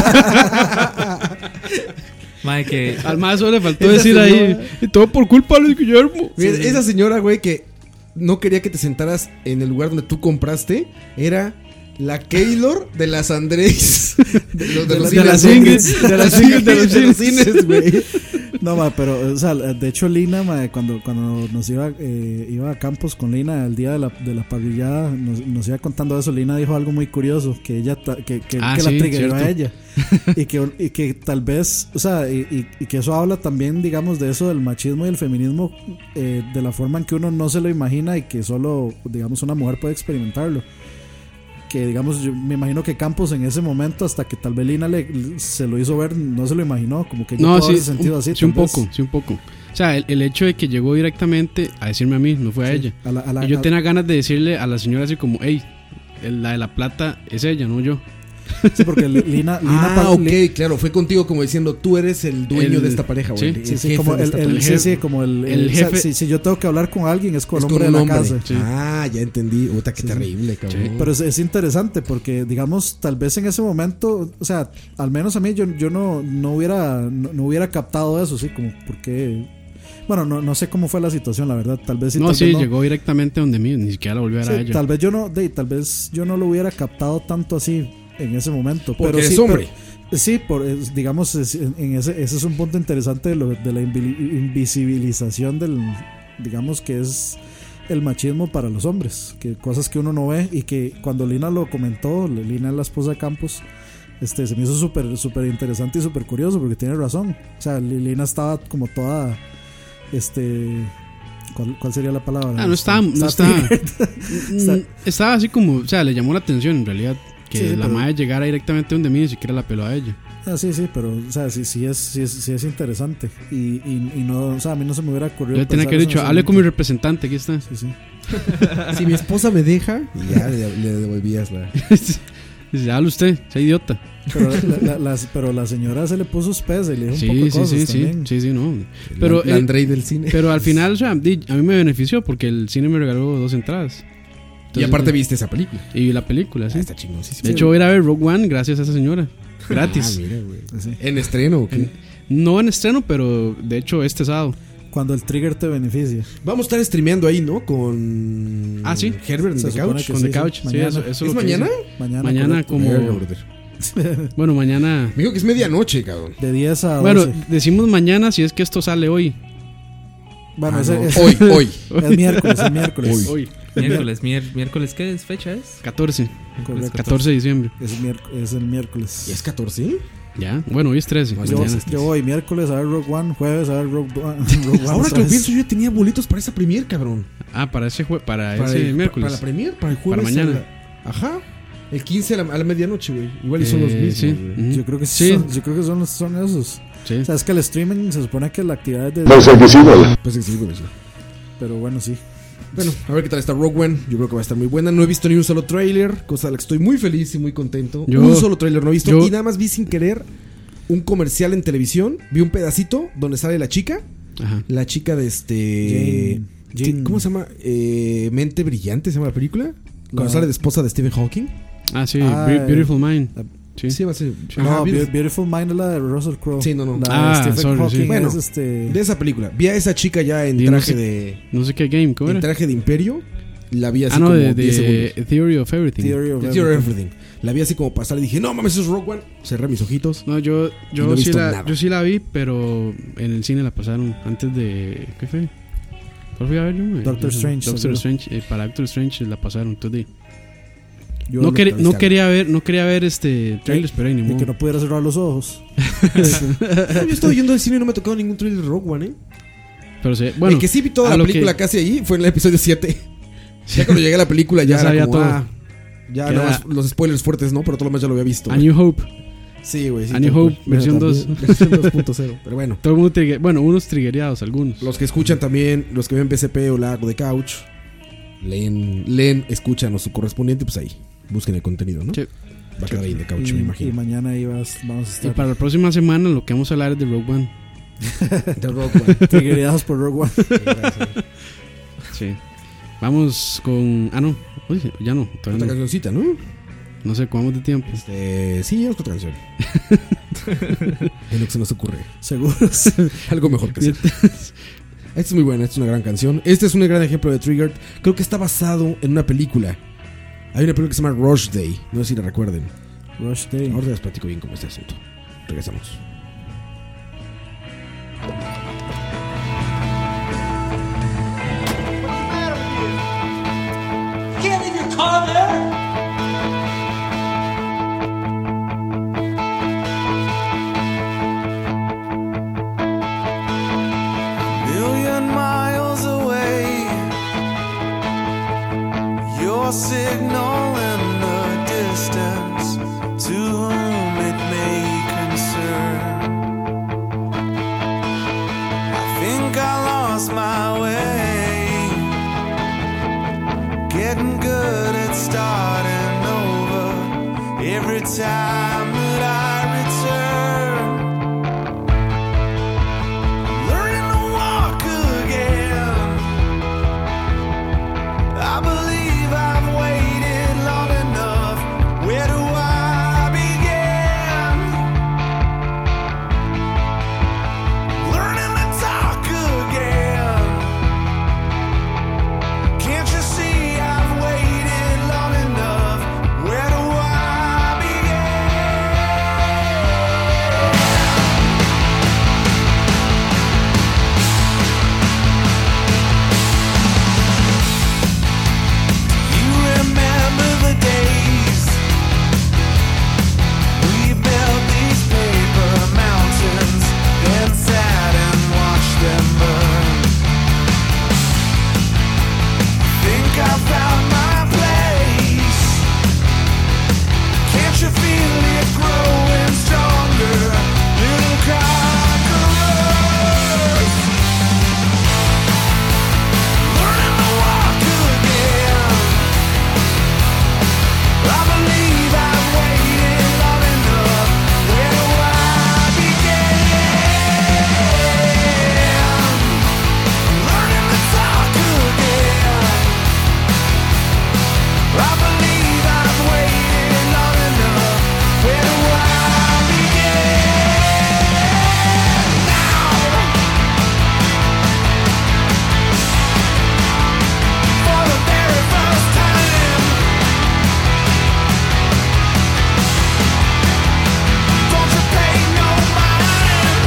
Madre, que al más solo le faltó decir ahí, y todo por culpa de Luis Guillermo. Esa señora, güey, que no quería que te sentaras en el lugar donde tú compraste, era La Keylor de las Andrés. De las cines, güey. No, ma, pero, o sea, de hecho, Lina, ma, cuando nos iba a Campos con Lina el día de la parrillada, nos iba contando eso. Lina dijo algo muy curioso, que ella que la triggeró a ella. y que tal vez, o sea, y que eso habla también, digamos, de eso del machismo y el feminismo, de la forma en que uno no se lo imagina y que solo, digamos, una mujer puede experimentarlo. Que digamos, yo me imagino que Campos en ese momento, hasta que tal vez Lina se lo hizo ver, no se lo imaginó, como que no, sí, sentido así. Sí, un poco. O sea, el hecho de que llegó directamente a decirme a mí, no fue a ella. Y yo tenía ganas de decirle a la señora así como, hey, la de la plata es ella, no yo. Sí, porque Lina ok, claro, fue contigo como diciendo, tú eres el dueño de esta pareja, güey. Sí, como el jefe. Si yo tengo que hablar con alguien, es con el hombre de la casa. Sí. Ah, ya entendí. Puta, qué terrible, cabrón. Sí. Pero es interesante porque, digamos, tal vez en ese momento, o sea, al menos a mí yo no hubiera captado eso, sí, como porque... Bueno, no sé cómo fue la situación, la verdad. Tal vez sí. No, sí, llegó directamente donde mí, ni siquiera la volvió a ver a ella. Tal vez yo no lo hubiera captado tanto así en ese momento. Porque pero es hombre. Sí, digamos, ese es un punto interesante de la invisibilización del, digamos, que es el machismo para los hombres, que cosas que uno no ve y que cuando Lina lo comentó, Lina es la esposa de Campos, se me hizo súper interesante y súper curioso porque tiene razón. O sea, Lina estaba como toda, ¿cuál sería la palabra? Estaba así como, o sea, le llamó la atención en realidad. Que la madre llegara directamente donde mí, ni siquiera la peló a ella. Sí, pero, o sea, sí es interesante. Y no, o sea, a mí no se me hubiera ocurrido. Yo tenía que haber dicho, hable con mi representante, aquí está. Sí. Si mi esposa me deja, y ya le devolvías la. Dice, hable usted, sea idiota. Pero la señora se le puso sus pesos y le dijo un poco de cosas también. Sí, no. Pero la Andrei del cine. Pero al final, o sea, a mí me benefició porque el cine me regaló 2 entradas. Entonces, y aparte viste esa película. Y vi la película, sí. Está chingosísimo. De hecho, voy a ir a ver Rogue One gracias a esa señora. Gratis. Mira, güey. Sí. ¿En estreno o qué? No en estreno, pero de hecho este sábado. Cuando el trigger te beneficia. Vamos a estar streameando ahí, ¿no? Con... sí. Herbert de Couch. Con The Couch. Sí, eso ¿Es mañana? Mañana como... Bueno, mañana... Me dijo que es medianoche, cabrón. De 10 a 12. Bueno, decimos mañana si es que esto sale hoy. Bueno, hoy. Es miércoles. Hoy. Miércoles, ¿qué fecha es? 14. 14 de diciembre. Es el miércoles. ¿Y es 14? Ya, bueno, hoy es 13. Yo voy miércoles a ver Rogue One, jueves a ver Rogue One. Ahora que lo pienso, yo tenía boletos para esa premier, cabrón. Para ese miércoles. Para la premier, para el jueves. Para mañana. Ajá. El 15 a la medianoche, güey. Igual y son los mismos. Sí. Yo creo que yo creo que son esos. Sí. O sea, es que el streaming se supone que la actividad es de... Pues sí. Pero bueno, sí. Bueno, a ver qué tal está Rogue One. Yo creo que va a estar muy buena. No he visto ni un solo trailer, cosa de la que estoy muy feliz y muy contento. Un solo trailer no he visto. Y nada más vi sin querer un comercial en televisión. Vi un pedacito donde sale la chica. Ajá. La chica de Jane. ¿cómo se llama? Mente Brillante se llama la película. Cuando sale de esposa de Stephen Hawking. Sí, Beautiful Mind. Sí, va a ser. No, Beautiful Mind es la de Russell Crowe. Sí, no. Stephen Hawking sí. Bueno, es de esa película. Vi a esa chica ya en traje de... No sé qué game, ¿cómo era? En traje de Imperio. La vi así como 10 segundos. Theory of Everything. Theory of Everything. La vi así como pasar y dije, no mames, eso es Rogue One. Cerré mis ojitos. No, yo sí la vi, pero en el cine la pasaron antes de... ¿Qué fue? ¿Cuál fui a ver yo? Doctor Strange. Para Doctor Strange la pasaron. Entonces no quería ver trailers, pero ahí ni modo. Y que no pudiera cerrar los ojos. Yo estoy yendo al cine y no me ha tocado ningún trailer de Rogue One, Pero sí, bueno, el que sí vi toda la película casi ahí fue en el episodio 7. Ya cuando llegué a la película ya sabía como, todo. Ya nada más los spoilers fuertes, ¿no? Pero todo lo demás ya lo había visto. A New Hope. Sí, güey. Sí, A New Hope, versión 2. Versión 2.0. Pero bueno. Todo el mundo unos triggereados, algunos. Los que escuchan también, los que ven PCP o la de Couch, leen, escuchan o su correspondiente, pues ahí. Busquen el contenido, ¿no? Sí. Va a quedar ahí de Couch, me imagino. Y mañana ahí vamos a estar. Y para la próxima semana lo que vamos a hablar es de Rogue One. De Rogue One. Triggereados por Rogue One. Sí. Vamos con... no. Oye, ya no. Otra cancioncita, ¿no? No sé, ¿cómo vamos de tiempo? Sí, es otra canción. Es lo que se nos ocurre. Seguro. Algo mejor que hacer. Esta es muy buena, esta es una gran canción. Este es un gran ejemplo de Triggered. Creo que está basado en una película Hay una película que se llama Rush Day. No sé si la recuerden. Rush Day. Ahora les platico bien cómo está el asunto. Regresamos. Can't leave your car there. Million miles away, your signal in the distance, to whom it may concern. I think I lost my way, getting good at starting over every time that I return. Learning to walk again. I believe I've waited long enough. Where do I begin? Learning to talk again. Can't you see I've waited long enough? Where do I begin? You remember the days we built these paper mountains, then sat and watched them burn. Think I found my place. Can't you feel it growing stronger? Little conquerors, learning to walk again. I believe I've waited long enough. Where do I begin? Learning to talk again. I believe I've waited long enough. Where do I begin? Now, for the very first time, don't you pay no mind.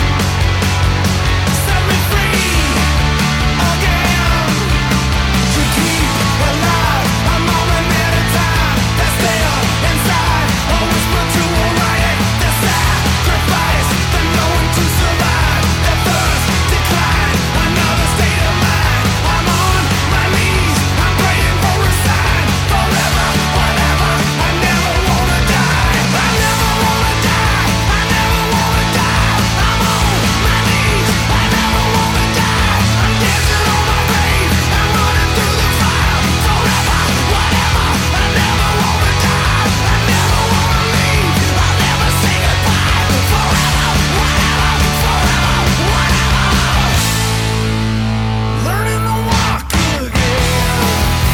Set me free again. To keep alive a moment at a time. That's still inside. A whisper to a riot. The sacrifice. The knowing to survive. The first decline. Another state of mind. I'm on my knees. I'm praying for a sign. Forever, whatever. I never wanna die. I never wanna die. I never wanna die. I'm on my knees. I never wanna die. I'm dancing on my grave. I'm running through the fire. Forever, whatever. I never wanna die. I never wanna leave. I'll never say goodbye. Forever, whatever. Forever, whatever. Learning to walk again.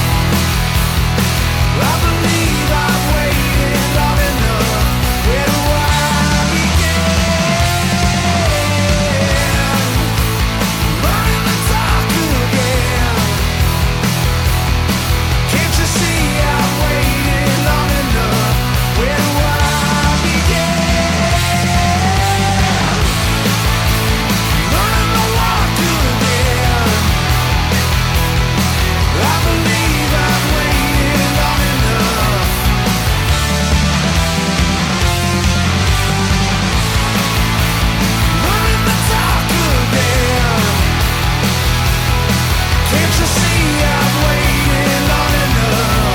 I believe I've waited long enough. Where do I begin? Learning to talk again. Can't you see I've waited long enough? Where do I begin? Learning to walk again. I believe I've waited long enough. Learning to talk again. Can't you see I've waited long enough?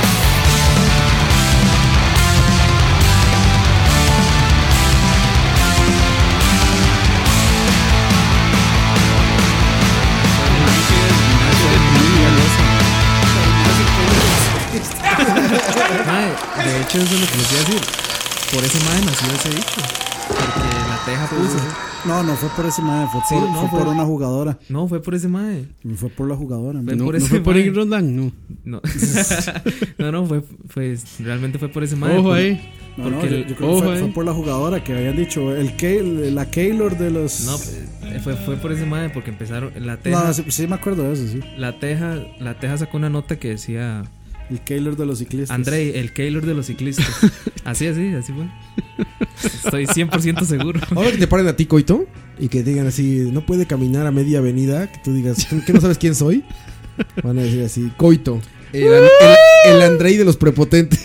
Mae, de hecho, eso es lo que les iba a decir. Por ese mae nació ese dicho. Porque la teja puso. No fue por ese mae, fue Sí, por, no, fue por una jugadora. No, fue por ese mae. Fue por la jugadora. Fue No, por no ese fue por mae. Eric Roldán, no. No, no, realmente fue por ese mae. Ojo Por- ahí. No, porque yo creo que fue ahí. por la jugadora que habían dicho la Keylor de los. No, fue por ese mae porque empezaron la teja. No, sí me acuerdo de eso, sí. La teja sacó una nota que decía El Keylor de los ciclistas. Andrei, el Keylor de los ciclistas. Así fue. Estoy 100% seguro. Ahora que te paren a ti, Coito, y que digan así, no puede caminar a media avenida, que tú digas, ¿qué no sabes quién soy? Van a decir así, Coito, el Andrei de los prepotentes.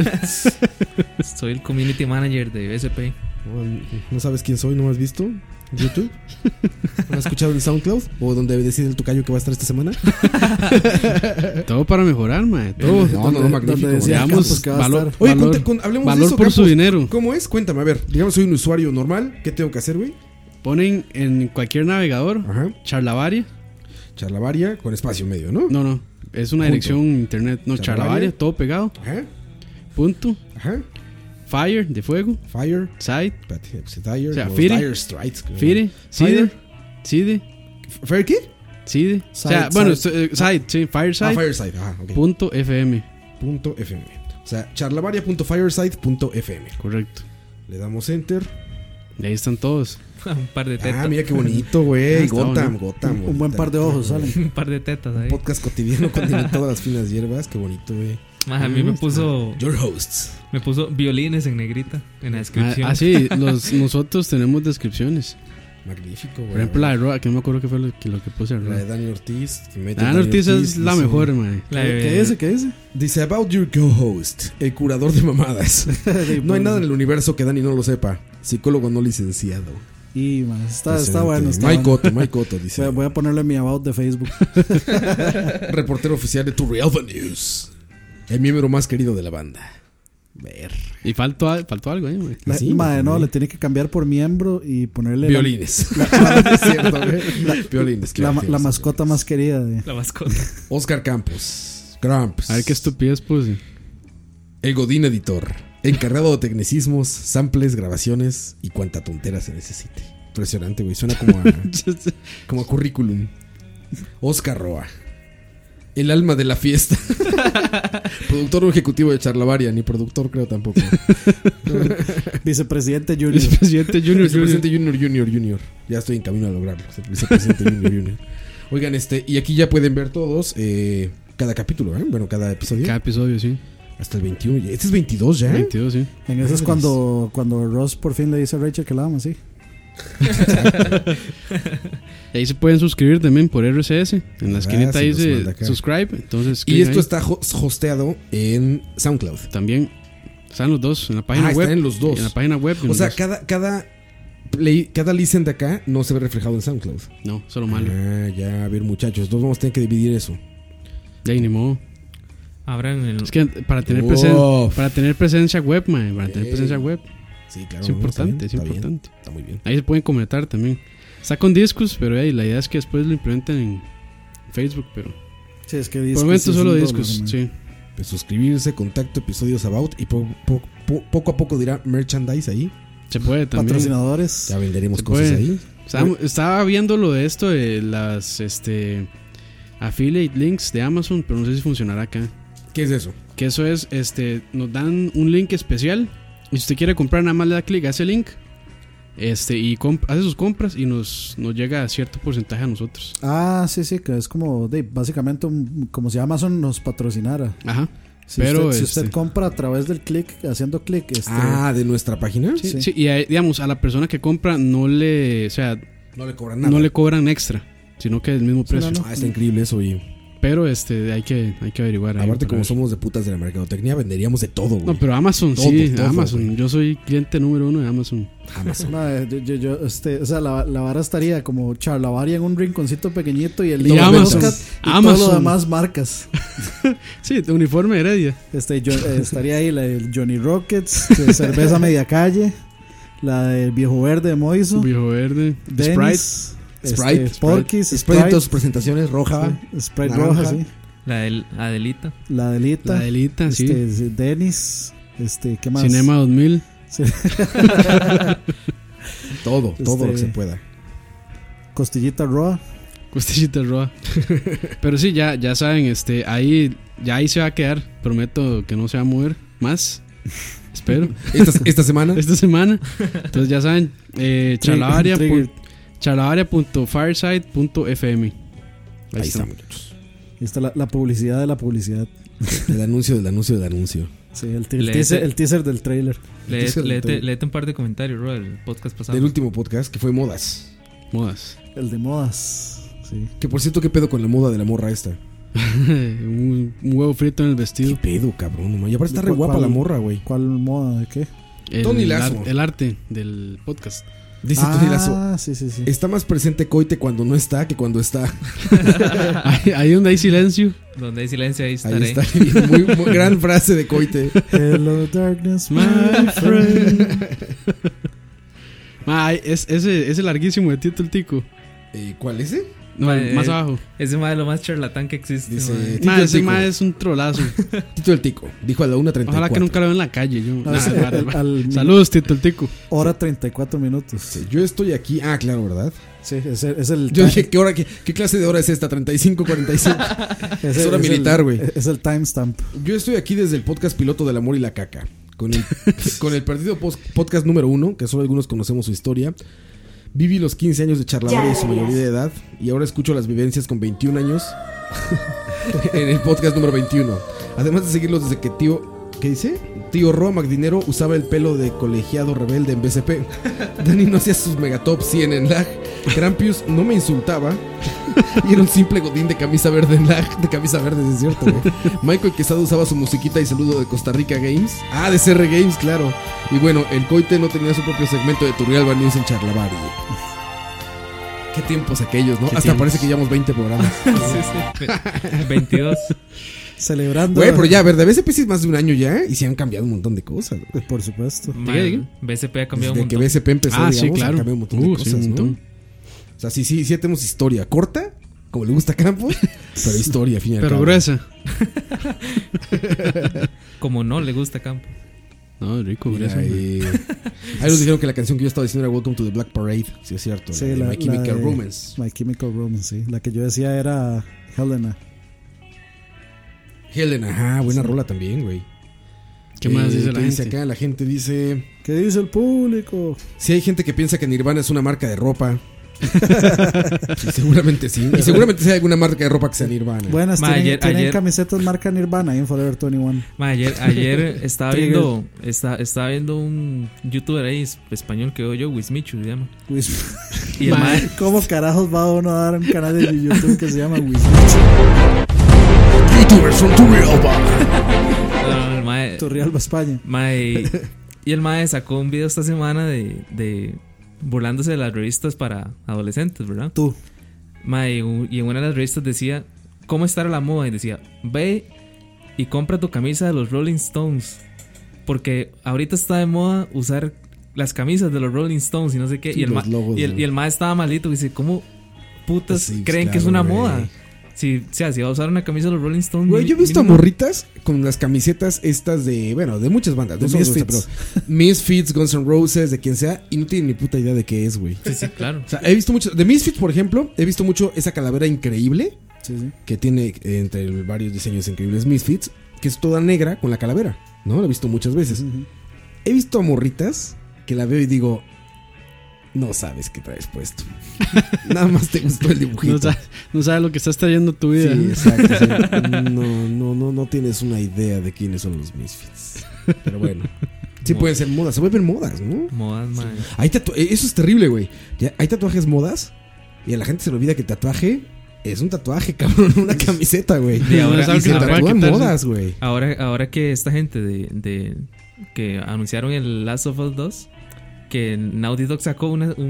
Soy el community manager de BSP. ¿No sabes quién soy? ¿No me has visto? ¿En YouTube? ¿No has escuchado en SoundCloud? ¿O donde decide el tocayo que va a estar esta semana? Todo para mejorar, mae. Todo. No, magnífico. Digamos, valor, Oye, hablemos de valor eso, por Campos. su dinero. ¿Cómo es? Cuéntame, a ver. Digamos, soy un usuario normal. ¿Qué tengo que hacer, güey? Ponen en cualquier navegador Ajá. Charlavaria. Charlavaria con espacio medio, ¿no? No. Es una dirección internet. No, Charlavaria, todo pegado. Ajá. Punto. Ajá. Fire, de fuego. Fire. Site. Espérate, Dire. O sea, los Fire. Dire Straits. creo. Fire. Fire. Side. ¿Fire qué? Side. O sea, Site, bueno, site. site, sí. Fireside. Fireside. Ajá, ok. Punto FM. Punto .fm. O sea, charlavaria.fireside.fm. Correcto. Le damos enter. Y ahí están todos. Un par de tetas. Ah, mira qué bonito, güey. Está Gotham. Un buen par de ojos salen. Un par de tetas ahí. Podcast cotidiano con todas las finas hierbas. Qué bonito, güey. Más, a mí me puso Your hosts. violines en negrita en la descripción. Sí, nosotros tenemos descripciones. Magnífico, güey. Por ejemplo, la de Roa, que no me acuerdo qué fue lo que puse. La de Dani Ortiz. Dani Ortiz es la mejor, man. ¿Qué dice? Dice about your co-host, el curador de mamadas. No hay nada en el universo que Dani no lo sepa. Psicólogo no licenciado. Y man, está bueno. Mike Cotto dice. Voy a ponerle mi about de Facebook. Reportero oficial de Tu Real News. El miembro más querido de la banda. Ver. Y faltó algo ahí, man. ¿Sí? Le tiene que cambiar por miembro y ponerle Violines. Es cierto, güey. Violines, claro. la mascota más querida de... La mascota. Oscar Campos. Gramps. A ver qué estupidez puse. El Godín editor. Encargado de tecnicismos, samples, grabaciones y cuanta tontera se necesite. Impresionante, güey. Suena como a currículum. Oscar Roa. El alma de la fiesta. Productor ejecutivo de Charlavaria. Ni productor creo tampoco. Vicepresidente Junior. Vicepresidente Junior. Ya estoy en camino a lograrlo. Vicepresidente Junior. Oigan, y aquí ya pueden ver todos cada capítulo, ¿eh? Bueno, cada episodio. Cada episodio, sí. Hasta el 21. Este es 22 ya. 22, sí. En eso es cuando Ross por fin le dice a Rachel que la ama, sí. Y ahí se pueden suscribir también por RSS. En la esquinita sí, dice subscribe. Entonces, y esto ahí. está hosteado en SoundCloud. También están los dos en la página web. Están en los dos. En la página web. O sea, cada listen de acá no se ve reflejado en SoundCloud. No, solo malo. Ya, a ver, muchachos. Entonces vamos a tener que dividir eso. Ya, ni modo. Abran el. Es que para tener presencia web, man. Para tener presencia web. Sí, claro. Es importante, es importante. Está muy bien. Ahí se pueden comentar también. Está con discos, pero la idea es que después lo implementen en Facebook, pero sí, es que por el momento solo discos, sí. Pues suscribirse, contacto, episodios about y poco a poco dirá merchandise ahí. Se puede también. Patrocinadores. Ya venderemos cosas ahí. Estaba viendo lo de esto de las affiliate links de Amazon, pero no sé si funcionará acá. ¿Qué es eso? Que eso es, nos dan un link especial y si usted quiere comprar nada más le da clic a ese link y hace sus compras y nos llega a cierto porcentaje a nosotros. Sí, que es como básicamente como si Amazon nos patrocinara. Ajá. Si usted compra a través del clic, haciendo clic. ¿de nuestra página? Sí, y digamos, a la persona que compra no le cobran nada. No le cobran extra, sino que es el mismo precio. No. Está increíble eso, y pero hay que averiguar. Aparte, como somos de putas de la mercadotecnia, venderíamos de todo, güey. No, pero Amazon, todo, Amazon. Güey. Yo soy cliente número 1 de Amazon. La vara estaría como Charlavaria en un rinconcito pequeñito y el Amazon. Todo lo demás marcas. Sí, de uniforme Heredia. Estaría ahí la del Johnny Rockets, de cerveza media calle, la del Viejo Verde de Moiso, Viejo Verde, Dennis, Sprite, Porky's, Sprite en tus presentaciones, roja. Sí, Sprite roja, sí. La del Adelita. La Adelita, sí. Dennis, ¿qué más? Cinema 2000. Sí. todo lo que se pueda. Costillita Roa. Pero sí, ya saben, ahí se va a quedar. Prometo que no se va a mover más. Espero. Esta semana. Entonces ya saben, charlavaria.fireside.fm. Ahí está, muchachos. Ahí está la publicidad de la publicidad. El anuncio del anuncio del anuncio. Sí, el teaser del trailer. Léete un par de comentarios, bro, del podcast pasado. Del último podcast, que fue modas. El de modas. Sí. Que por cierto, ¿qué pedo con la moda de la morra esta? un huevo frito en el vestido. ¿Qué pedo, cabrón? Y aparte está re guapa la morra, güey. ¿Cuál moda? ¿De qué? Tony Lazo. El arte del podcast. Dice Tony Lazo. Sí. Está más presente Coite cuando no está que cuando está. Ahí donde hay silencio. Donde hay silencio, ahí estaré. Ahí está. Muy gran frase de Coite. Hello darkness, my friend. Ese larguísimo de Tito el Tico. ¿Cuál ese? No, más abajo. Ese mae es lo más charlatán que existe. Dice, ese mae es un trolazo. Tito el Tico. Dijo a la 1:34. Ojalá que nunca lo vea en la calle. Saludos, Tito el Tico. Hora 34 minutos. Sí, yo estoy aquí. Ah, claro, ¿verdad? Sí, es el. Yo dije, ¿qué clase de hora es esta? 35:45. Es hora militar, güey. Es el timestamp. Yo estoy aquí desde el podcast piloto del amor y la caca. Con el perdido podcast número 1, que solo algunos conocemos su historia. Viví los 15 años de charlavaria y su mayoría de edad. Y ahora escucho las vivencias con 21 años en el podcast número 21. Además de seguirlos desde que ¿qué dice? Tío Ro Magdinero usaba el pelo de colegiado rebelde en BCP. Dani no hacía sus megatops 100 en lag. Grampius no me insultaba. Y era un simple godín de camisa verde en lag. De camisa verde, es cierto, güey. Michael Quesada usaba su musiquita y saludo de Costa Rica Games. Ah, de CR Games, claro. Y bueno, el Coite no tenía su propio segmento de Turrialba News en Charlavaria. Qué tiempos aquellos, ¿no? Hasta parece que llevamos 20 programas. Sí. 22. Celebrando. Güey, pero ya, a ver, de BCP sí es más de un año ya. Y se han cambiado un montón de cosas, güey. Por supuesto. BCP ha cambiado Desde un montón. que BCP empezó, digamos, sí, claro. ha cambiado un montón de cosas, sí, ¿no? O sea, sí tenemos historia corta, como le gusta a Campos, pero historia, al fin y al pero cabo. gruesa. Como no le gusta Campo. No, rico, gruesa. Ahí nos dijeron que la canción que yo estaba diciendo era Welcome to the Black Parade. Sí, es cierto. Sí, My Chemical Romance. My Chemical Romance, sí. La que yo decía era Helena. Ajá, buena rola también, güey. ¿Qué más dice la gente? Acá? La gente dice... ¿Qué dice el público? Sí, hay gente que piensa que Nirvana es una marca de ropa. Sí, seguramente sí. Y seguramente sí hay alguna marca de ropa que sea Nirvana. Buenas, tienen camisetas marca Nirvana ahí en Forever 21. Ayer estaba viendo un youtuber ahí español que oye yo, Wismichu se llama. Y el mae, ¿cómo carajos va uno a dar un canal de YouTube que se llama Wismichu? YouTubers from Turrialba. No, el mae, Turrialba, España. Y el mae sacó un video esta semana de burlándose de las revistas para adolescentes, ¿verdad? Tú. Mae, y en una de las revistas decía ¿cómo estar a la moda? Y decía, ve y compra tu camisa de los Rolling Stones, porque ahorita está de moda usar las camisas de los Rolling Stones y no sé qué. Sí, y el mae estaba malito y dice, ¿cómo putas creen que es una moda? Si va a usar una camisa de los Rolling Stones. Güey, yo he visto a morritas con las camisetas estas de muchas bandas. De Misfits. Misfits, Guns N' Roses, de quien sea, y no tienen ni puta idea de qué es, güey. Sí, claro. O sea, he visto mucho. De Misfits, por ejemplo, he visto mucho esa calavera increíble. Sí. Que tiene entre varios diseños increíbles Misfits, que es toda negra con la calavera, ¿no? La he visto muchas veces. He visto a morritas que la veo y digo, no sabes qué traes puesto. Nada más te gustó el dibujito. No sabes lo que estás trayendo tu vida. Sí, exacto. Sí. No tienes una idea de quiénes son los Misfits. Pero bueno. Sí pueden ser modas. Se vuelven modas, ¿no? Modas, man. Eso es terrible, güey. Hay tatuajes modas y a la gente se le olvida que el tatuaje es un tatuaje, cabrón. Una camiseta, güey. Y se tatúan modas, güey. Ahora que esta gente de que anunciaron el Last of Us 2, que Naughty Dog sacó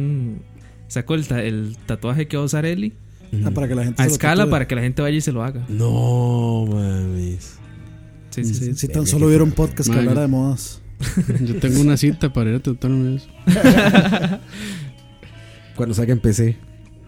el tatuaje que va a usar Ellie para que la gente a escala para que la gente vaya y se lo haga. No mames. Sí, tan solo vieron podcast que hablara de modas. Yo tengo una cita para ir a tatuarme eso. Cuando salga en PC.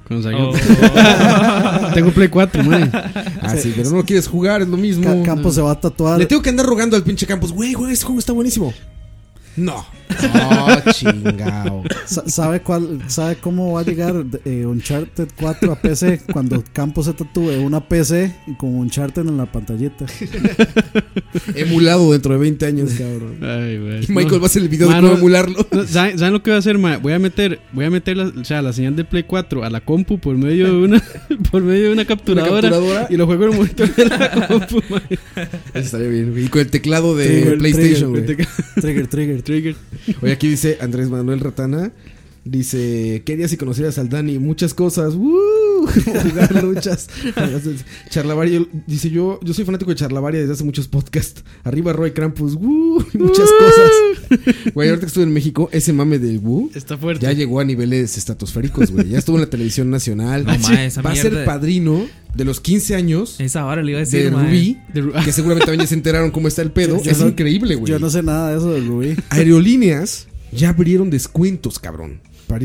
Tengo Play 4, man. Sí, pero no quieres jugar, es lo mismo. Campos se va a tatuar. Le tengo que andar rogando al pinche Campos. Güey, ese juego está buenísimo. No. Oh, chingao. ¿Sabe cómo va a llegar Uncharted 4 a PC? Cuando Campos se tatúe una PC y con Uncharted en la pantallita. Emulado dentro de 20 años, cabrón. Ay, güey. Y Michael va a hacer el video de Mano, cómo emularlo. No, ¿saben lo que voy a hacer, mae? Voy a meter la señal de Play 4 a la compu por medio de una capturadora, y lo juego en el monitor de la compu, mae. Eso estaría bien, güey. Y con el teclado de PlayStation, güey. Trigger. Oye, aquí dice Andrés Manuel Ratana. Dice, ¿qué harías si conocieras al Dani? Muchas cosas. Jugar luchas. Charlavaria dice, yo soy fanático de Charlavaria desde hace muchos podcasts. Arriba Roy Krampus. Muchas cosas. Güey, ahorita que estuve en México, ese mame del está fuerte. ya llegó a niveles estratosféricos, güey. Ya estuvo en la televisión nacional. No, ma, esa va a mierda ser padrino de los 15 años esa hora le iba a decir, de Rubí, que seguramente también ya se enteraron cómo está el pedo. Es increíble, güey. Yo no sé nada de eso de Rubí. Aerolíneas ya abrieron descuentos, cabrón.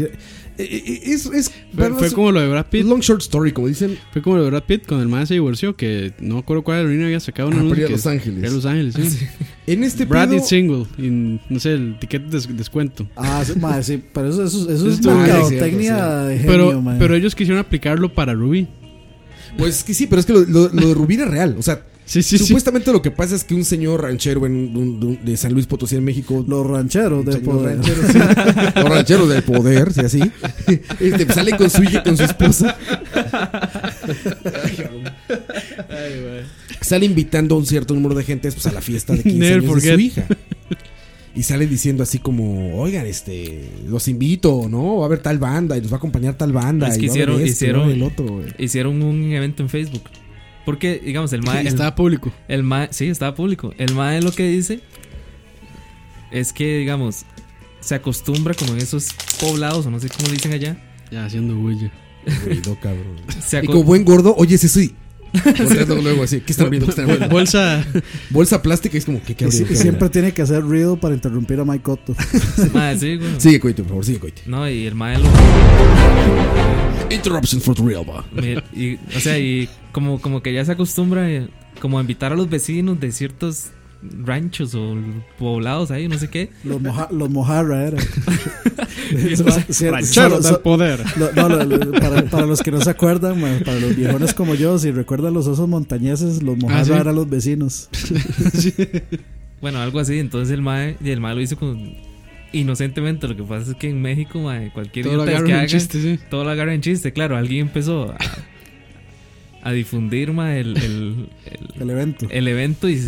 Fue como lo de Brad Pitt. Long short story, como dicen. Fue como lo de Brad Pitt cuando el man se divorció, que no me acuerdo cuál aerolínea había sacado una para ir a Los Ángeles. Era Los Ángeles, sí. En este Brad pedo, Pitt single, y no sé, el ticket de descuento. Sí, madre, sí, pero eso es estuvo mercadotecnia de genio, pero ellos quisieron aplicarlo para Ruby. pues que sí, pero es que lo de Rubí era real. O sea, Sí. supuestamente lo que pasa es que un señor ranchero de San Luis Potosí en México, los rancheros del poder. Los rancheros del poder, sí, así, sale con su hija y con su esposa. Sale invitando a un cierto número de gente, pues, a la fiesta de 15 años de su hija. Y sale diciendo así como, oigan, los invito, ¿no? Va a haber tal banda y nos va a acompañar tal banda. Es que y va a haber hicieron el otro, güey. Hicieron un evento en Facebook. Porque, digamos, el mae... Estaba público. El mae, sí, estaba público. El mae lo que dice es que, digamos, se acostumbra como en esos poblados, o no sé cómo le dicen allá. Ya, haciendo bulla. Ruido, cabrón. Y como buen gordo, oyes eso y... luego así, ¿qué están abriendo? Bolsa plástica, es como que y siempre tiene que hacer ruido para interrumpir a Mike Cotto. Mae, sí, güey. Sigue, Coito, por favor, sigue, Coito. No, y el mae lo... Interruption for the real, va. Y, o sea, y como que ya se acostumbra como a invitar a los vecinos de ciertos ranchos o poblados ahí, no sé qué. Los mojarra era. Rancheros del poder. Para los que no se acuerdan, para los viejones como yo, si recuerdan los osos montañeses, los mojarra ¿sí? eran los vecinos. Sí. Bueno, algo así. Entonces el mae lo hizo inocentemente. Lo que pasa es que en México, mae, cualquier todo lo idiota que agarran haga, en chiste, sí. todo lo agarra en chiste. Claro, alguien empezó a difundir, mae, el evento. El evento y se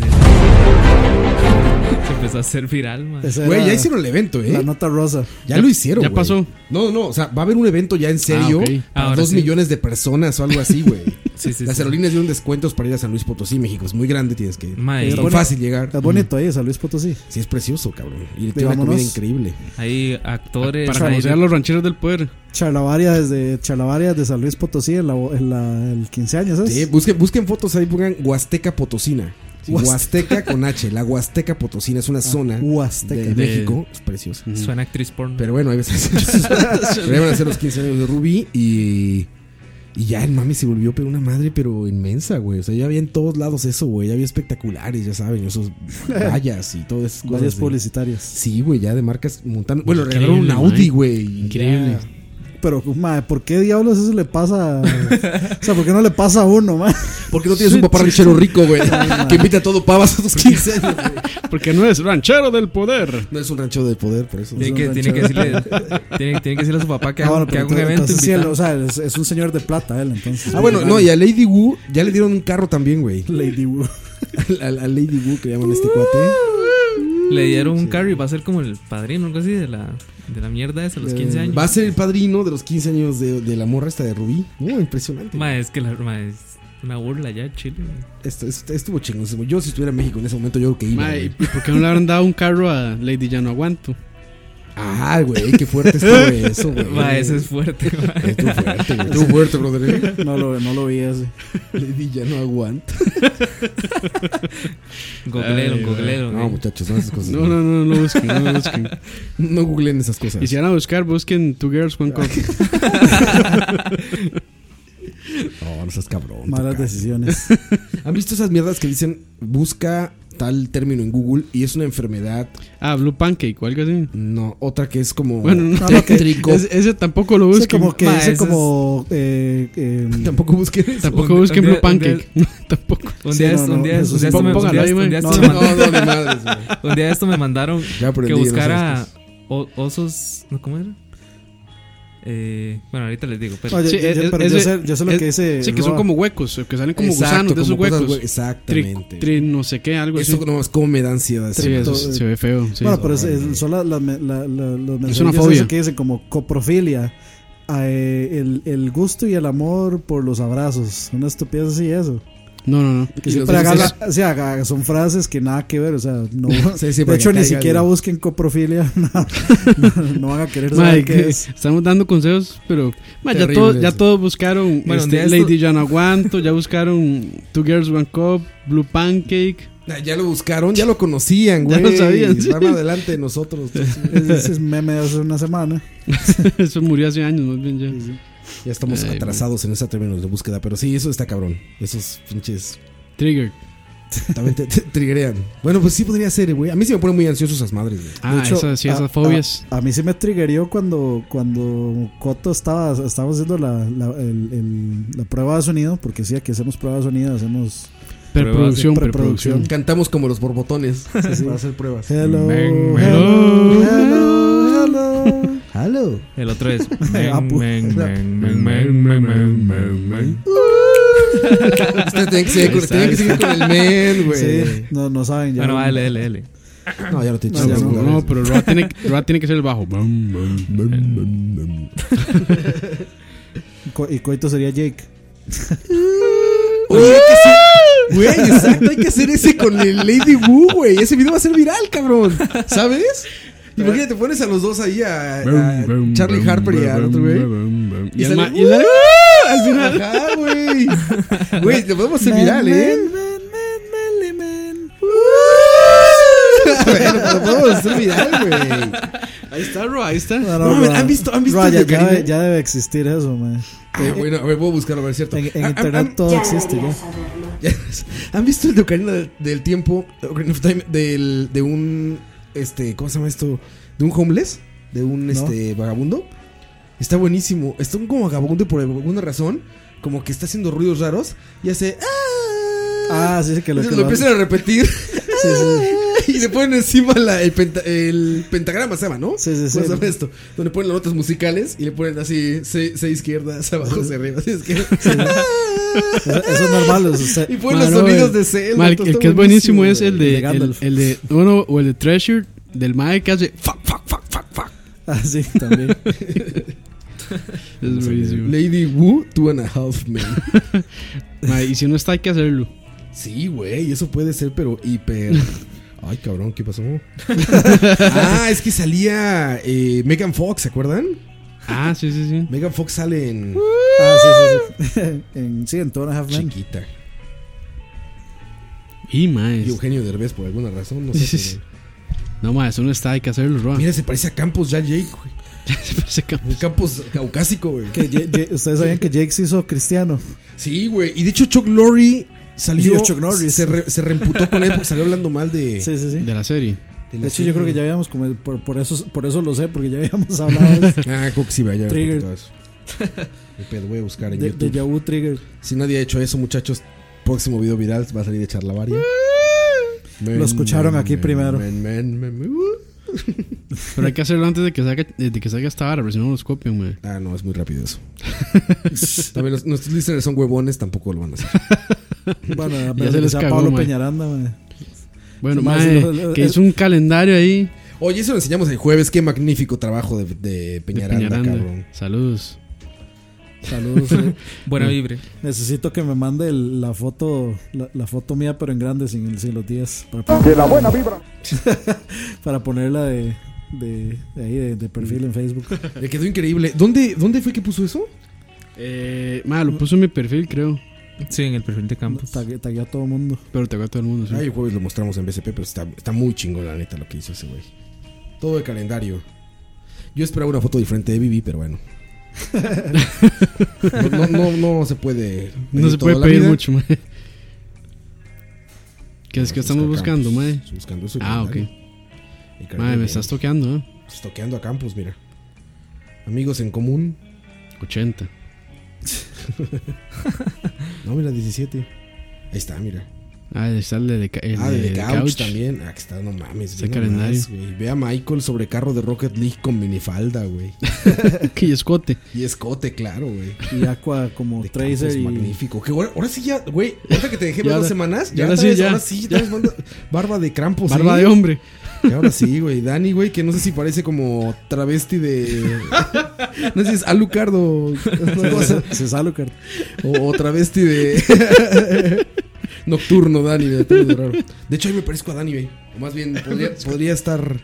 empezó a hacer viral, mae. Güey, ya hicieron el evento, La nota rosa. Ya lo hicieron, ya güey. pasó. No, o sea, va a haber un evento ya en serio para 2 millones de personas o algo así, güey. Las aerolíneas dieron descuentos para ir a San Luis Potosí, México. Es muy grande, tienes que... Es tan fácil llegar. Es bonito ahí, San Luis Potosí. Sí, es precioso, cabrón. Y tiene una comida increíble. Hay actores... Para conocer a los rancheros del poder. Charlavaria de San Luis Potosí en el 15 años, ¿sabes? Sí, busquen fotos ahí, pongan Huasteca Potosina. Huasteca con H. La Huasteca Potosina es una zona de México. Es precioso. Suena actriz porno. Pero bueno, ahí van a ser los 15 años de Rubí y ya el mami se volvió una madre, pero inmensa, güey. O sea, ya había en todos lados eso, güey. Ya había espectaculares, ya saben, esos vallas y todas esas cosas. Vallas publicitarias. Sí, güey, ya de marcas montando. Bueno, regalaron un Audi, güey. Increíble. Pero, madre, ¿por qué diablos eso le pasa? O sea, ¿por qué no le pasa a uno, man? Porque no tienes un papá ranchero rico, güey, que invita a todo pavas a tus 15 años, güey. Porque no es ranchero del poder. No es un ranchero del poder, por eso. Tiene que decirle a su papá que haga un evento. Sí, o sea, es un señor de plata él, entonces. Bueno, no, y a Lady Wu ya le dieron un carro también, güey. Lady Wu. a Lady Wu, que llaman este cuate. Le dieron un carro y va a ser como el padrino, algo así, de la mierda esa, los 15 años. Va a ser el padrino de los 15 años de la morra esta de Rubí. Impresionante. Es que es una burla ya, chile. Estuvo chingoso. Yo, si estuviera en México en ese momento, yo creo que iba. ¿Y por qué no le habrán dado un carro a Lady Ya No Aguanto? Ah, güey, qué fuerte estuvo eso, güey. Eso es fuerte, Estuvo fuerte, güey. Estuvo fuerte, brother. No lo vi ese. Lady Ya No Aguanto. Googlero. No, muchachos, no esas cosas. No lo busquen, No googleen esas cosas. Y si van a buscar, busquen Two Girls, One Cup. No seas cabrón. Malas decisiones. ¿Han visto esas mierdas que dicen busca tal término en Google y es una enfermedad. Blue Pancake o algo así. No, otra que es como. Bueno, no, ese tampoco lo busquen. Tampoco busquen. Tampoco busquen Blue Pancake. Tampoco. Un día de esto me mandaron que buscara osos. ¿Cómo era? Bueno, ahorita les digo. Pero. Oye, yo sé lo que dice. Sí, que son como huecos, que salen como gusanos de esos huecos. Exactamente. No sé qué, algo eso así. Eso nomás como me da ansiedad. Sí, eso se ve feo. Sí. Bueno, pero son los mensajes. Es una fobia. Que dicen como coprofilia. El gusto y el amor por los abrazos. Una estupidez así, eso. No. Que siempre son frases que nada que ver, o sea, no. De hecho, ni siquiera busquen coprofilia. No van a querer saber qué es. Estamos dando consejos, pero ya todos buscaron Lady Yanaguanto, ya buscaron Two Girls One Cup, Blue Pancake. Ya lo buscaron, ya lo conocían, güey. Ya lo sabían. Van adelante de nosotros. Ese es meme de hace una semana. Eso murió hace años, más bien ya. Sí. Ya estamos atrasados en ese término de búsqueda, pero sí, eso está cabrón. Esos pinches trigger. También te triggerean. Bueno, pues sí podría ser, güey. A mí sí me ponen muy ansioso esas madres, güey. De hecho, esas fobias. A mí sí me triggerió cuando Coto estábamos haciendo la prueba de sonido, porque sí, aquí hacemos prueba de sonido, hacemos preproducción. Cantamos como los borbotones para hacer pruebas. Hello. El otro es Usted tiene que seguir con el men, güey. Sí, no saben ya. Bueno, dale. No, ya lo te he dicho. No, pero Roa tiene que ser el bajo. Y Coito sería Jake. Oye, güey, exacto, hay que hacer ese con el Lady Wu, güey. Ese video va a ser viral, cabrón. ¿Sabes? Imagínate, te pones a los dos ahí, a Charlie Harper y al otro güey. Y al final. Ajá, güey. Güey, te podemos hacer viral, ¿eh? Bueno, te podemos hacer viral, güey. Ahí está, Roa, ahí está. ¿Han visto ya debe existir eso, man. Bueno, a ver, voy a buscarlo, a ver, cierto. En internet todo existe ya. ¿Han visto el de Ocarina del Tiempo? Ocarina of Time, de un... ¿cómo se llama esto? De un homeless, de un vagabundo. Está buenísimo. Está como vagabundo por alguna razón, como que está haciendo ruidos raros y hace sí, que lo empiezan a repetir. Sí. Y le ponen encima el pentagrama, se llama, ¿no? Sí. ¿Cómo se llama esto? Donde ponen las notas musicales y le ponen así 6 izquierdas, abajo, hacia arriba, 6 izquierdas. Eso es normal. Y ponen los sonidos de Zelda. El que es buenísimo es el de o el de Treasure del Mae que hace fuck. Sí, también. Es buenísimo. Lady Wu, 2.5 Men. Y si no está, hay que hacerlo. Sí, güey, eso puede ser, pero hiper. Ay, cabrón, ¿qué pasó? Es que salía Megan Fox, ¿se acuerdan? Sí. Megan Fox sale en. Sí. en 2.5 Men. Chiquita. Y más. Y Eugenio Derbez, por alguna razón, no sé. Sí. No, ma, eso no está, hay que hacerlo, Roa. Mira, se parece a Campos ya Jake, güey. Se parece a Campos. El Campos caucásico, güey. ¿Ustedes sabían que Jake se hizo cristiano? Sí, güey. Y de hecho Chuck Lorre salió. Chuck Norris. Se reemputó con él porque salió hablando mal de... Sí. De la serie. De hecho, yo creo que ya habíamos como por eso lo sé, porque ya habíamos hablado de eso. Creo que sí, vaya. Trigger. Voy a buscar en YouTube. De Yahoo Trigger. Si nadie ha hecho eso, muchachos, próximo video viral va a salir de Charlavaria. Lo escucharon aquí primero. Pero hay que hacerlo antes de que salga esta vara, pero si no nos copian, güey. No, es muy rápido eso. También nuestros listeners son huevones, tampoco lo van a hacer. Bueno, ya se les cagó, Pablo mae. Peñaranda, mae. Bueno, que hizo un calendario ahí. Oye, eso lo enseñamos el jueves. Qué magnífico trabajo de Peñaranda, cabrón. Saludos. Buena vibra. Necesito que me mande la foto mía, pero en grande, sin los 10. De la buena vibra. Para ponerla de perfil en Facebook. Le quedó increíble. ¿Dónde fue que puso eso? Lo puso en mi perfil, creo. Sí, en el perfil de Campos. Tagué a todo el mundo. Pero tagué a todo el mundo, sí. El jueves lo mostramos en BCP, pero está muy chingón, la neta, lo que hizo ese güey. Todo el calendario. Yo esperaba una foto diferente de Vivi, pero bueno. No se puede. No se puede pedir mucho, man. ¿Qué es que estamos buscando, mae? Estoy buscando eso. Ah, ok. Mae, me estás toqueando, Toqueando a Campos, mira. Amigos en común. 80. No, mira, 17. Ahí está, mira. Ah, está el de Couch también. Ah, que está, no mames. Ese calendario. Ve a Michael sobre carro de Rocket League con minifalda, güey. Y escote. Y escote, claro, güey. Y Aqua como De Tracer. Campos, magnífico. Que ahora sí ya, güey. Ahorita que te dejé Ya 2 semanas. ahora sí, ya. Ahora sí, ya barba de Krampus. Barba de hombre. Y ahora sí, güey. Dani, güey, que no sé si parece como travesti de. No sé si es Alucard o. Es Alucard. O travesti de. Nocturno, Dani, de pelo de raro. De hecho, ahí me parezco a Dani, güey. O más bien, podría estar.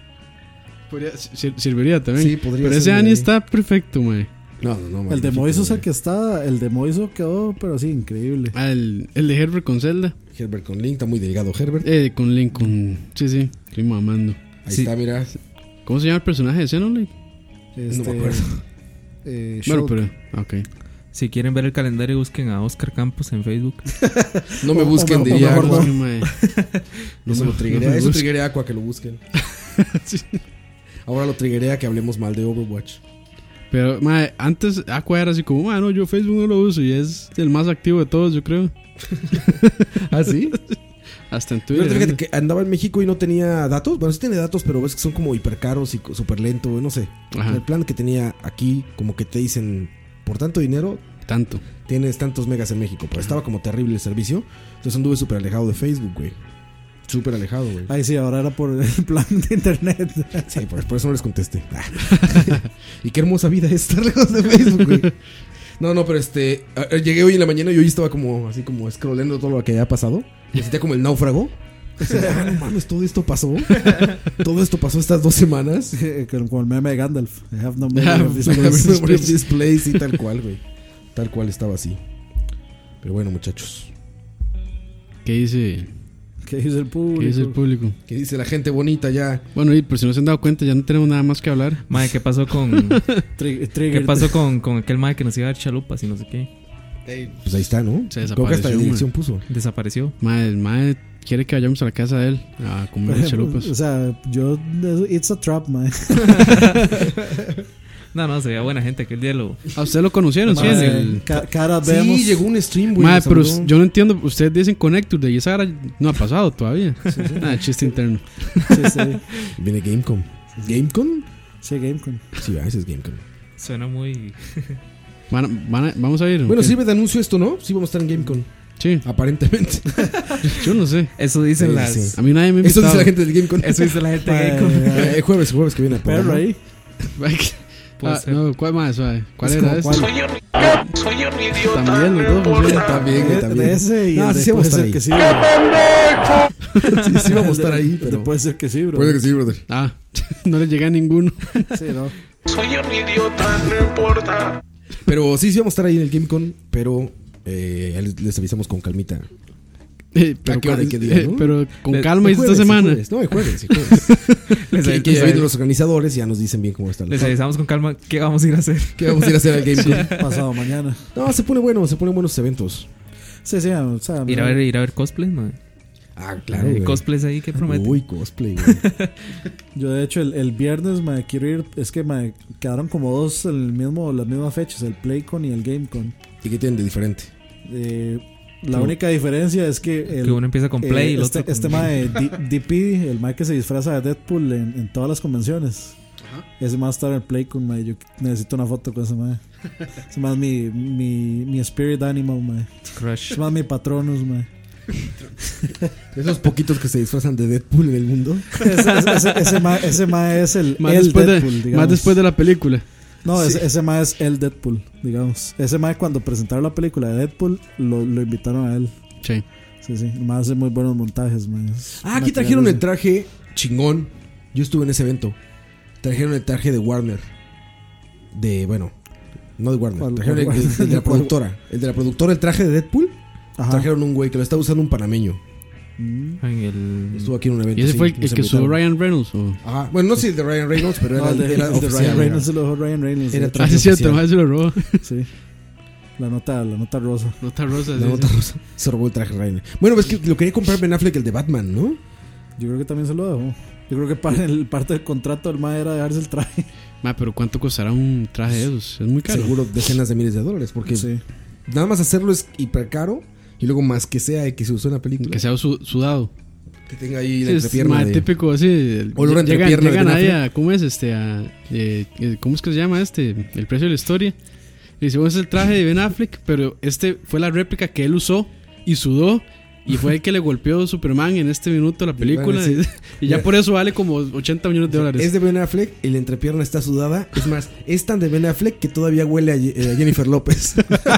Serviría también. Sí, podría Pero ser ese de Ani ahí. está perfecto, mae. No. El de magnífico, Moiso es el güey. que está. El de Moiso quedó, pero sí, increíble. Ah, el de Herbert con Zelda. Herbert con Link, está muy delgado, Herbert. Con Link, con. Sí, estoy mamando. Ahí sí. está, mira. ¿Cómo se llama el personaje de Xenoblade? No me acuerdo. Bueno, Shulk. pero. Ok. Si quieren ver el calendario, busquen a Oscar Campos en Facebook. No me busquen, o diría mejor Aqua. Sí, mae. Eso lo triggerea. me Eso busquen. triggerea a Aqua que lo busquen. Sí. Ahora lo triggerea que hablemos mal de Overwatch. Pero, mae, antes Aqua era así como, no, yo Facebook no lo uso y es el más activo de todos, yo creo. ¿Ah, sí? Hasta en Pero Twitter. fíjate que andaba en México y no tenía datos. Bueno, sí tiene datos, pero ves que son como hiper caros y súper lento, güey, no sé. Ajá. El plan que tenía aquí, como que te dicen, por tanto dinero, Tanto. tienes tantos megas en México. Pero estaba como terrible el servicio. Entonces anduve súper alejado de Facebook, güey. Súper alejado, güey. Ay, sí, ahora era por el plan de internet. Sí, por eso no les contesté. Y qué hermosa vida es estar lejos de Facebook, güey. No, pero llegué hoy en la mañana y hoy estaba como así como scrollando todo lo que había pasado. Me sentía como el náufrago. Decía, no mames, todo esto pasó. Todo esto pasó estas 2 semanas. Como el meme de Gandalf. I have no I have memory of this no place. memory Of this place y tal cual, güey. Tal cual estaba así. Pero bueno, muchachos. ¿Qué dice? ¿Qué dice el público? ¿Qué dice el público? ¿Qué dice la gente bonita ya? Bueno, y por si no se han dado cuenta, ya no tenemos nada más que hablar. Mae, ¿qué pasó con. ¿Qué Trigger. pasó con aquel mae que nos iba a dar chalupas y no sé qué? Pues ahí está, ¿no? Se Creo que hasta la desapareció, dirección puso. Desapareció. El mae quiere que vayamos a la casa de él a comer chalupas. O sea, it's a trap, man. No, se veía buena gente aquel día lo. ¿A usted lo conocieron? Sí, en el... Cara vemos. Sí, llegó un stream, güey. Mae, nos pero saludó. yo no entiendo. Ustedes dicen Connector y esa hora no ha pasado todavía. Chiste interno. Sí. Viene Gamecom. ¿Gamecom? Sí, Gamecom. Sí, ese es Gamecom. Suena muy. Vamos a ir. Bueno, ¿ok? sirve de anuncio esto, ¿no? Sí, vamos a estar en Gamecom. Sí, Aparentemente. yo no sé. Eso dicen Sí, las. sí. A mí nadie me ha Eso invitado. dice la gente del Gamecom. Eso dice la gente de Gamecom. Jueves que viene. el Perro programa. ahí. Puede ser. No, ¿cuál más? Suave? ¿Cuál Es era como ese? cuál. Soy un idiota. También los dos funcionan. También, güey, también. De ese y No, el de sí vamos a puede estar ser ahí. que sí, bro. Sí, vamos a estar ahí, El de pero. puede ser que sí, bro. Puede que sí, brother. Ah, no le llega a ninguno. Sí, no. Soy un idiota, no importa. Pero sí, vamos a estar ahí en el Gamecom, pero les avisamos con calmita. Pero, ¿A qué hora y qué día, no? pero con El calma y esta Jueves, semana. jueves. No, el jueves. Les- Que ya les- vienen los organizadores y ya nos dicen bien cómo está. Les avisamos con calma qué vamos a ir a hacer. ¿Qué vamos a ir a hacer al Gamecom? Pasado mañana. No, se ponen buenos eventos. Sí, o sea. Ir a ver cosplay, man. Ah, claro, güey. Cosplays ahí que prometen. Uy, cosplay, güey. Yo de hecho el viernes me quiero ir. Es que me quedaron como dos las mismas fechas, el PlayCon y el GameCon. ¿Y qué tienen de diferente? La única diferencia es que Que uno empieza con Play y el otro con- este mae DP, el mae que se disfraza de Deadpool en todas las convenciones. Ese mae está en el PlayCon, mae. Yo necesito una foto con ese mae. Ese mae es mi spirit animal, mae. Crush. Ese mae es mi patronus, mae. Esos poquitos que se disfrazan de Deadpool en el mundo. Ese mae es el Más después, Deadpool, digamos. más después de la película. No, ese mae es el Deadpool, digamos. Ese mae cuando presentaron la película de Deadpool lo invitaron a él. Sí. Sí, el mae hace muy buenos montajes, mae. Aquí trajeron el traje chingón. Yo estuve en ese evento. Trajeron el traje de Warner. No de Warner. ¿Cuál? Trajeron el de la productora. El de la productora, el traje de Deadpool. Ajá. Trajeron un güey que lo estaba usando un panameño. En el. Estuvo aquí en un evento. ¿Y ese sí, fue nos el que usó invitaron. Ryan Reynolds? ¿O? Ajá. Bueno, no sé el de Ryan Reynolds, pero No, era el de oficial, Ryan era- Reynolds se lo dejó Ryan Reynolds. Era de hecho. Ah, sí, es cierto, oficial. más se lo robó. Sí. La nota rosa. Nota rosa. La nota rosa. Se robó el traje Rainer. Bueno, es que lo quería comprar Ben Affleck, el de Batman, ¿no? Yo creo que también se lo dejó. Yo creo que parte del contrato del mae era dejarse el traje. Pero ¿cuánto costará un traje de esos? Es muy caro. Seguro decenas de miles de dólares. Porque nada más hacerlo es hiper caro. Y luego más que sea que se usó en la película. Que sea sudado. Que tenga ahí la entrepierna. Es más típico así. Olor a entrepierna. Llegan ahí a, ¿cómo es ¿cómo es que se llama El precio de la historia? Y dice, es el traje de Ben Affleck, pero fue la réplica que él usó y sudó. Y fue el que le golpeó Superman en este minuto de la película. Sí. Y ya por eso vale como $80 millones. Es de Ben Affleck y la entrepierna está sudada. Es más, es tan de Ben Affleck que todavía huele a Jennifer López.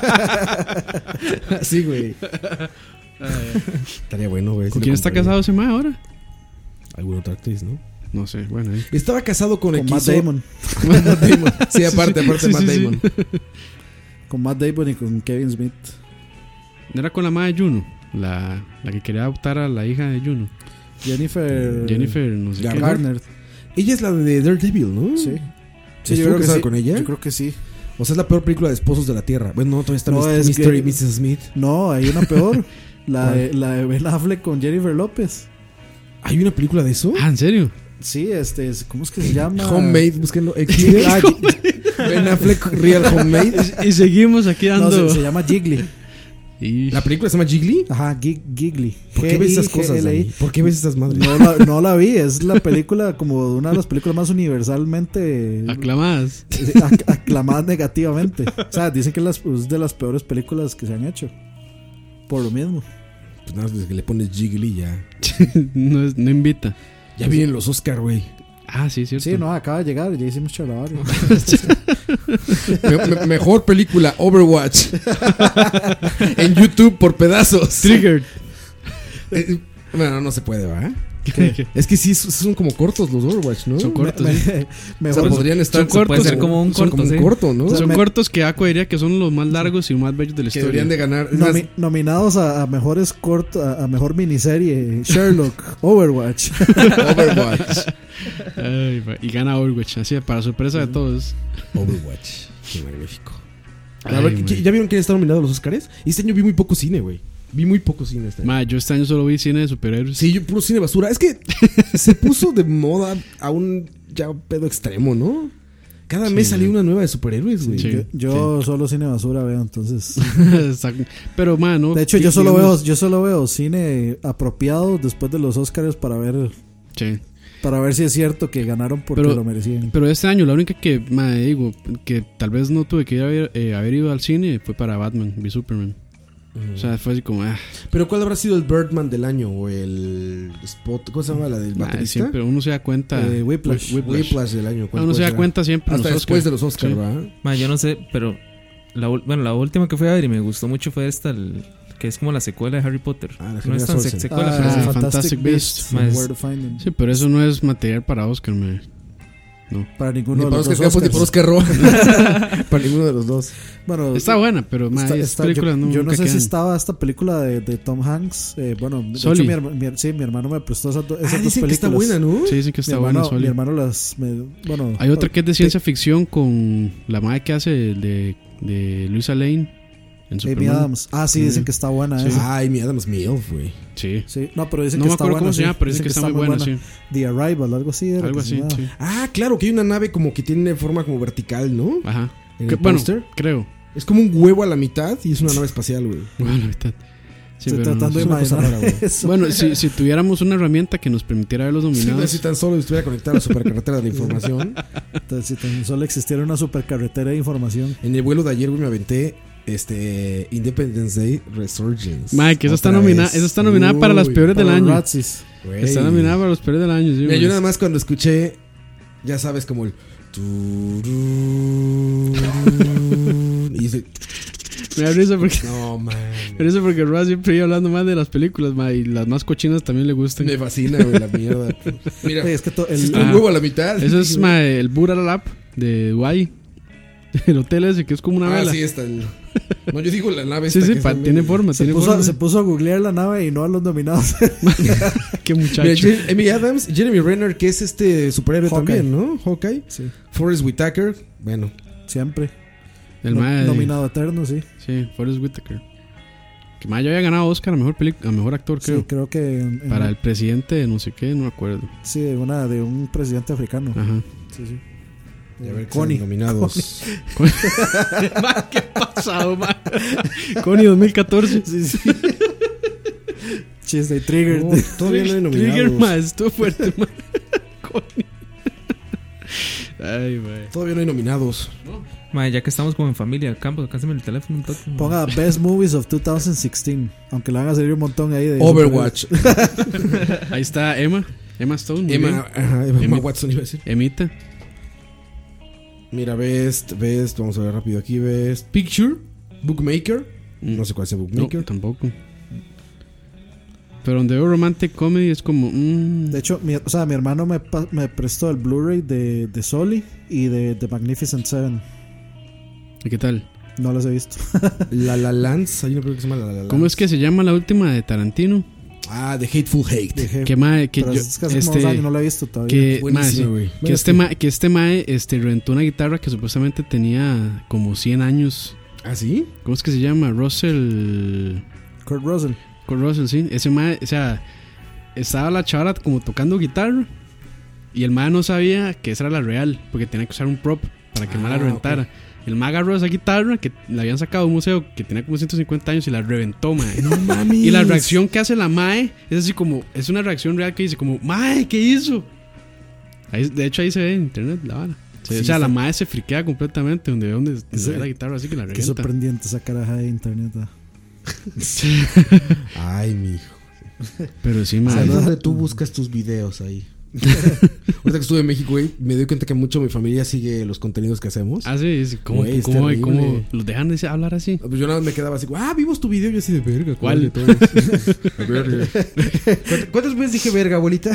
Así, güey. Estaría bueno, güey. ¿Con quién está casado ese mae ahora? Alguna otra actriz, ¿no? No sé, bueno. Estaba casado con Matt Damon. Matt Damon. Sí, aparte Matt Damon. Con Matt Damon y con Kevin Smith. ¿No era con la madre de Juno? La que quería adoptar a la hija de Juno. Jennifer, no sé qué. Garner. Ella es la de Daredevil, ¿no? Sí. Sí, yo creo que sí. ¿Con ella? Yo creo que sí. O sea, es la peor película de Esposos de la Tierra. Bueno, no, todavía está Mr. y Mrs. Smith. No, hay una peor. la de Ben Affleck con Jennifer López. ¿Hay una película de eso? ¿En serio? Sí, ¿cómo es que se llama? Homemade, búsquenlo. Ben Affleck Real Homemade. Y seguimos aquí dando. No, se llama Jiggly. ¿La película se llama Jiggly? Ajá, Giggly. ¿Por qué ves esas cosas, Dani? ¿Por qué ves esas madres? No la vi, es la película como una de las películas más universalmente aclamadas. Aclamadas negativamente. O sea, dicen que es de las peores películas que se han hecho. Por lo mismo. Pues nada, desde que le pones Jiggly ya. no invita. Ya vienen los Oscar, güey. Ah, sí, cierto. Sí, no, acaba de llegar, ya hicimos charlavario. Mejor película, Overwatch. En YouTube por pedazos. Triggered. Bueno, no se puede, ¿verdad? Es que sí, son como cortos los Overwatch, ¿no? Son cortos. O sea, podrían estar. Son cortos, puede ser como un corto, un corto, ¿no? Son cortos que Aqua diría que son los más largos y más bellos de la que historia. Deberían de ganar. Nominados a mejores cortos, a mejor miniserie: Sherlock, Overwatch. Ay, y gana Overwatch, así para sorpresa de todos. Overwatch, qué magnífico. A ver, ¿ya vieron quién está nominado a los Oscars? Este año vi muy poco cine, güey. Vi muy poco cine este año. Yo este año solo vi cine de superhéroes. Sí, yo puro cine basura. Es que se puso de moda a un ya pedo extremo, ¿no? Cada mes salía una nueva de superhéroes, güey. Sí, yo solo cine basura veo, entonces. Pero, no. De hecho, yo solo veo cine apropiado después de los Oscars para ver. Sí. Para ver si es cierto que ganaron porque lo merecían. Pero este año la única que digo que tal vez no tuve que haber ido al cine fue para Batman v Superman. O sea, fue así como Pero ¿cuál habrá sido el Birdman del año? O el Spot, ¿cómo se llama la del baterista? Siempre uno se da cuenta. Whiplash del año. Uno se da cuenta siempre hasta después de los Oscars, ¿verdad? Yo no sé, pero la última que fui a ver y me gustó mucho fue esta, que es como la secuela de Harry Potter. No es tan secuela, pero Fantastic Beasts. Sí, pero eso no es material para Oscar, No. Para ninguno ni de los dos. Ni para Oscar Roja. Para ninguno de los dos. Bueno, está buena, pero yo no sé si estaba esta película de Tom Hanks. De hecho, mi hermano me prestó esas dos películas. Que está buena, ¿no? Sí, dicen que está buena. Mi hermano hay otra que es de ciencia ficción con la madre que hace de Luisa Lane. Amy Adams. Sí, dicen que está buena. Sí. Amy Adams, mi elf, güey. Sí. No, pero dicen que está buena. No me acuerdo cómo se llama, pero dicen que está muy buena, sí. The Arrival, algo así. Algo así, sí. Claro, que hay una nave como que tiene forma como vertical, ¿no? Ajá. Bueno, creo. Es como un huevo a la mitad y es una nave espacial, güey. Huevo a la mitad. Sí, estoy tratando de imaginar eso. Bueno, si tuviéramos una herramienta que nos permitiera ver los nominados. Si tan solo estuviera conectada a la supercarretera de información. Entonces, si tan solo existiera una supercarretera de información. En el vuelo de ayer, güey, me aventé Independence Day Resurgence. Mike, eso está nominada para las peores del año. Está nominada para los peores del año. Mira, yo nada más cuando escuché, ya sabes, como el y dice, me da risa porque no, man. Me da risa porque Ross siempre iba hablando más de las películas, man, y las más cochinas también le gustan. Me fascina, güey, la mierda. Mira, es que el huevo a la mitad. Eso es el Burra Lap de Dubái. El hotel ese que es como una vela. Sí, está el... No, yo digo la nave. Sí, tiene forma. Se puso a googlear la nave y no a los nominados. Qué muchacho. Mira, Amy Adams, Jeremy Renner, que es superhéroe Hawkeye. también, ¿no? Hawkeye. Sí. Forrest Whitaker, bueno. Siempre. El mae nominado eterno, sí. Sí, Forrest Whitaker. Que mae ya había ganado Oscar a mejor actor, creo. Sí, creo que para el presidente de no sé qué, no me acuerdo. Sí, de un presidente africano. Ajá. Sí, sí. Y a ver, Connie. nominados. ¿Qué pasado, man? Connie 2014. Sí, sí. Chiste, Trigger. No, todavía no hay nominados. Trigger, man, estuvo fuerte, man. Connie. Ay, man. Todavía no hay nominados. Mae, ya que estamos como en familia, Campos, cásame el teléfono un toque. Ponga Best Movies of 2016. Aunque le van a salir un montón ahí de Overwatch. Ahí está Emma Stone. muy bien. Emma Watson iba a decir. Emita. Mira, Best, vamos a ver rápido aquí. Best Picture, Bookmaker. No sé cuál es el Bookmaker. No, tampoco. Pero donde veo Romantic Comedy es como... De hecho, mi hermano me prestó el Blu-ray de Sully y de The Magnificent Seven. ¿Y qué tal? No los he visto. La La Lands, hay una película que se llama La La Lands. ¿Cómo es que se llama la última de Tarantino? Ah, The Hateful Hate. Que mae, que Pero yo... es casi como 2 años, no lo he visto todavía. Que, Buenísimo, mae, güey. sí, que este mae rentó una guitarra que supuestamente tenía como 100 años. ¿Ah, sí? ¿Cómo es que se llama? Russell, Kurt Russell. sí. Ese mae, o sea, estaba la chavala como tocando guitarra y el mae no sabía que esa era la real porque tenía que usar un prop para que el mae la reventara. Okay. El mae agarró esa guitarra que la habían sacado de un museo que tenía como 150 años y la reventó, mae. No mames. Y la reacción que hace la mae es así como, es una reacción real que dice como, mae, ¿qué hizo? Ahí, de hecho ahí se ve en internet la vara. Sí, o sea, la mae se friquea completamente donde ve la guitarra así que la revienta. Qué sorprendente esa caraja de internet. Ay, mijo. Pero sí, mae. ¿Dónde tú buscas tus videos ahí? Ahorita que estuve en México, güey, me doy cuenta que mucho mi familia sigue los contenidos que hacemos. Ah, sí, ¿cómo los dejan de hablar así? Pues yo nada más me quedaba así, vimos tu video. Y yo así de verga. ¿Cuál? Verga. ¿Cuántas veces dije verga, abuelita?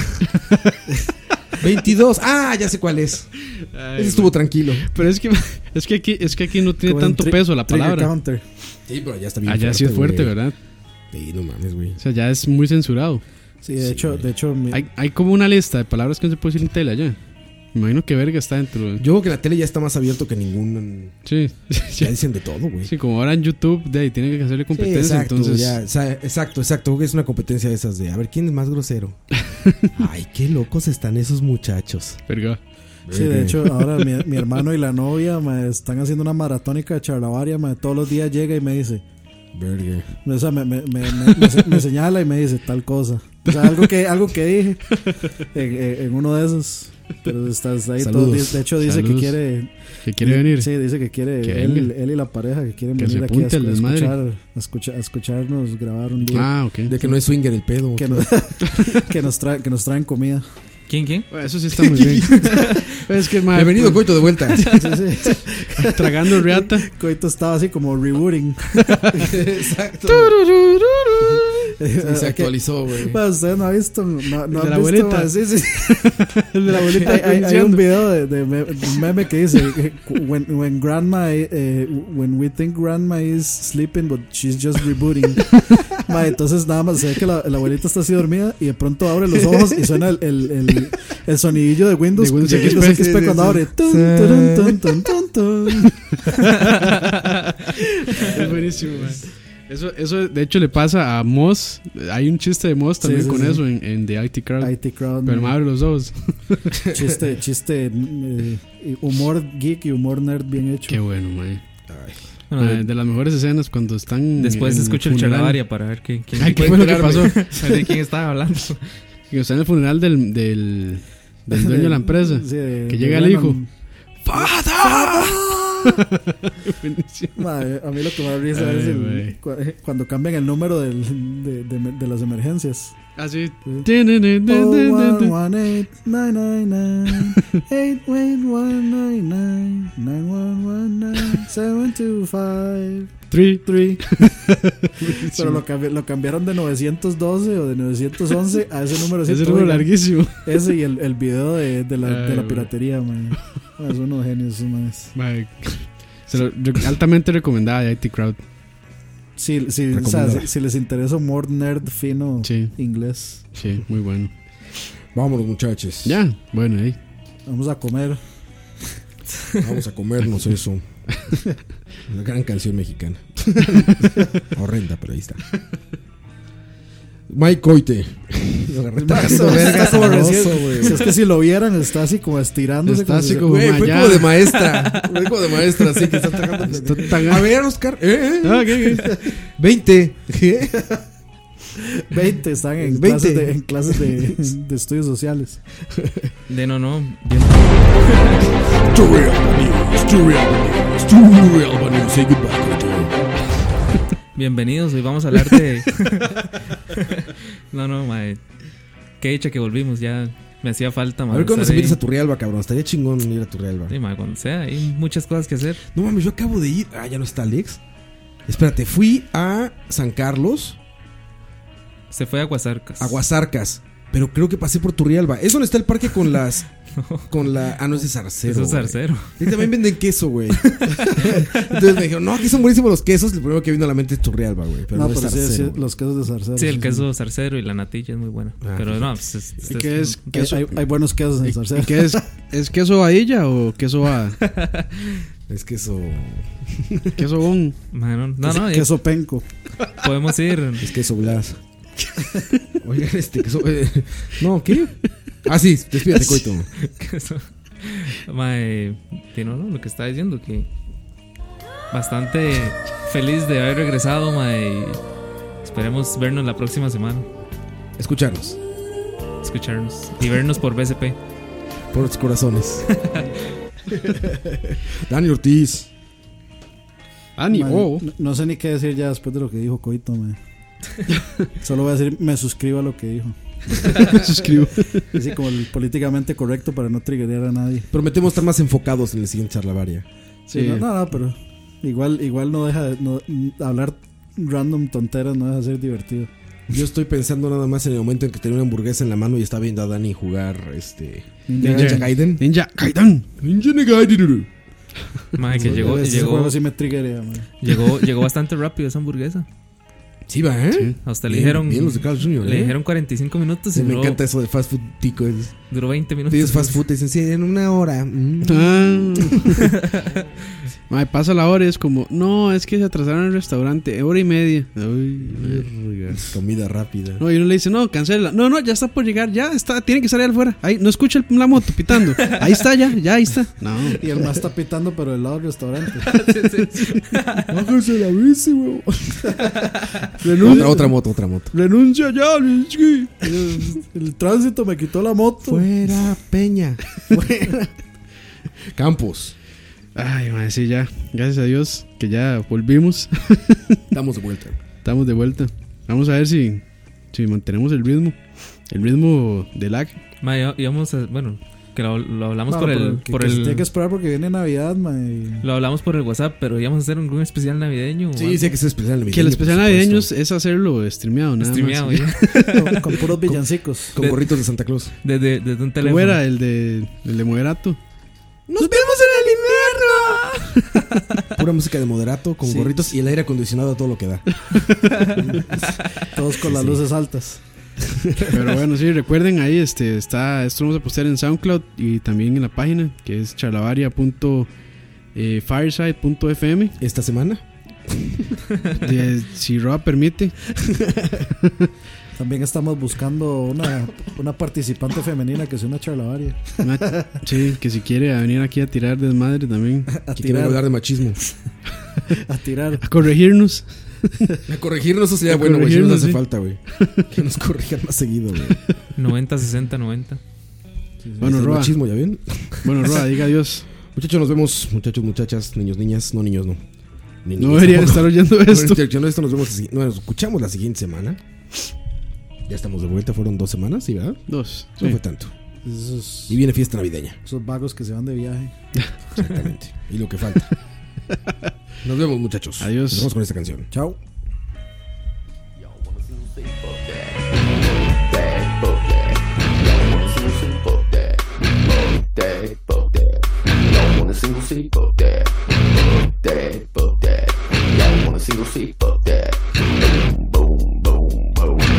22. Ya sé cuál es. Ese estuvo tranquilo. Pero es que aquí no tiene tanto peso la palabra. Counter. Sí, pero allá está bien. Allá sí es fuerte, güey. ¿verdad? Sí, no mames, güey. O sea, ya es muy censurado. Sí, de hecho hay como una lista de palabras que no se puede decir en tele allá. Me imagino que verga está dentro. Yo creo que la tele ya está más abierto que ningún. Sí. Ya dicen de todo, güey. Sí, como ahora en YouTube de ahí tienen que hacerle competencia, sí, exacto, entonces. Ya, exacto. Creo que es una competencia de esas de a ver quién es más grosero. Ay, qué locos están esos muchachos. Verga. Sí, de hecho, ahora mi hermano y la novia me están haciendo una maratónica de charlavaria. Todos los días llega y me dice, verga. O sea, me señala y me dice tal cosa. O sea, algo que dije en uno de esos. Pero está ahí todo. De hecho, dice que quiere. ¿Que quiere venir? Sí, dice que quiere. Él y la pareja que quieren venir aquí a escucharnos grabar un día. Ah, ok. De que no es swinger el pedo. Que nos traen comida. ¿Quién? Bueno, eso sí está muy bien. Es que, bienvenido, Coito, de vuelta. Sí. Tragando riata. Coito estaba así como rebooting. Exacto. Se actualizó, güey. Usted no ha visto. No de la visto, abuelita. Sí. El de la abuelita. Hay un video de un meme que dice: when grandma, when we think grandma is sleeping, but she's just rebooting. Entonces nada más se ve que la abuelita está así dormida y de pronto abre los ojos y suena el sonidillo de Windows XP cuando abre. Es buenísimo, man. Eso de hecho le pasa a Moss. Hay un chiste de Moss también con eso en The IT Crowd. Pero me abre los ojos. Chiste humor geek y humor nerd bien hecho. Qué bueno, man. Bueno, de las mejores escenas cuando están. Después escucho el charlavaria para ver quién fue lo que pasó. De quién estaba hablando. Que está en el funeral del dueño de la empresa. Sí, que llega el hijo. ¡Fata! A mí lo que me da risa es cuando cambian el número de las emergencias. Así. 3 Pero lo cambiaron de 912 o de 911 a ese número. Ese número larguísimo. Ese y el video de la piratería, man. Son unos genios, más. Altamente recomendada de IT Crowd. Sí, o sea, si les interesa humor nerd fino inglés. Sí, muy bueno. Vámonos, muchachos. Ya, bueno, ahí. Vamos a comer. Vamos a comernos eso. Una gran canción mexicana. Horrenda, pero ahí está. Mike Coite. Si es que si lo vieran, está así como estirándose. Está así como fue como de maestra. Fue como de maestra, así que está tragando. A ver, Oscar. ¿Qué? 20. 20 están en 20. en clases de estudios sociales. De no. Say goodbye, Coite. Bienvenidos, hoy vamos a hablar de... No, mae. Qué dicha que volvimos, ya me hacía falta, mae. A ver cuando se vienes a Turrialba, cabrón. Estaría chingón ir a Turrialba. Sí, mae, cuando sea, hay muchas cosas que hacer. No mames, yo acabo de ir. Ah, ya no está Alex. Espérate, fui a San Carlos. Se fue a Aguasarcas. Aguasarcas. Pero creo que pasé por Turrialba. Es donde está el parque con las... Con la... Ah, no, es de Zarcero. Eso es Zarcero. Y también venden queso, güey. Entonces me dijeron, no, aquí son buenísimos los quesos. El primero que vino a la mente es Turrialba, güey. Pero no es pero Zarcero, sí, los quesos de Zarcero. Sí, el queso Zarcero y la natilla es muy buena. Pero no, pues ¿Qué es queso? Hay buenos quesos en Zarcero. ¿Y qué es? ¿Es queso vainilla o queso a? Es queso... Queso bon. No, queso penco. Podemos ir. Es queso blas. Oigan, queso... No, ¿qué? Ah, sí, despídate, Coito. Mae, lo que está diciendo, que bastante feliz de haber regresado, mae. Esperemos vernos la próxima semana. Escucharnos y vernos por BCP. Por los corazones. Dani Ortiz. No sé ni qué decir ya después de lo que dijo Coito, mae. Solo voy a decir, me suscribo a lo que dijo. Me suscribo. Así como el políticamente correcto para no triggerear a nadie. Prometemos estar más enfocados en el siguiente charlavaria. Sí. No, pero igual no deja de hablar random tonteras, no deja de ser divertido. Yo estoy pensando nada más en el momento en que tenía una hamburguesa en la mano y estaba viendo a Dani jugar Ninja Gaiden. Mae, que llegó sí me triggerea, mae. Llegó bastante rápido esa hamburguesa. Sí, va, ¿eh? Sí. Hasta le dijeron. Bien los de Carl Jr., Le dijeron 45 minutos. Sí, me encanta eso de fast food tico. Duró 20 minutos. Pides fast food y dicen, sí, en una hora. Mae, pasa la hora y es como, no, es que se atrasaron en el restaurante, hora y media. Uy, comida rápida. No, y uno le dice, no, cancela. No, ya está por llegar, ya está, tiene que salir al fuera. Ahí, no escucha la moto pitando. Ahí está, ya ahí está. No. Y el más está pitando, pero del lado del restaurante. Bájese la bici, weón. Otra moto. Renuncia ya, el tránsito me quitó la moto. Fuera, Peña. Fuera. Campos. Ay, madre, sí, ya. Gracias a Dios que ya volvimos. Estamos de vuelta. Vamos a ver si mantenemos el ritmo de lag. Madre, íbamos a... Bueno, que lo hablamos por el... Tiene que esperar porque viene Navidad, madre. Lo hablamos por el WhatsApp, pero íbamos a hacer un especial navideño. Sí, sí, que es especial navideño. Que el especial navideño es hacerlo streameado, nada streameado, más. Con puros villancicos. Con gorritos de Santa Claus. Desde un teléfono. ¿Cómo era el de Moderato? ¡Nos vemos en el invierno! Pura música de Moderato con gorritos y el aire acondicionado a todo lo que da. Todos con las luces altas. Pero bueno, sí, recuerden ahí esto lo vamos a postear en SoundCloud y también en la página que es charlavaria.fireside.fm. Esta semana, si Roa permite. También estamos buscando una participante femenina que sea una charlavaria. Sí, que si quiere venir aquí a tirar desmadre también. A tirar, hablar de machismo. A tirar. A corregirnos. A corregirnos, eso sería bueno, güey. Si nos hace falta, güey. Que nos corrijan más seguido, güey. 90, 60, 90. Sí, bueno, Roa. Machismo, ¿ya ven? Bueno, Roa, diga adiós. Muchachos, nos vemos. Muchachos, muchachas, niños, niñas. No, niños, no. No deberían estar oyendo esto. Nos vemos. Nos escuchamos la siguiente semana. Ya estamos de vuelta. Fueron 2 semanas, ¿sí, verdad? 2. No fue tanto. Y viene fiesta navideña. Esos vagos que se van de viaje. Exactamente. Y lo que falta. Nos vemos, muchachos. Adiós. Nos vemos con esta canción. Chao. Single seat, fuck that. Fuck that, fuck that. Y'all want a single seat, fuck that. Boom, boom, boom, boom.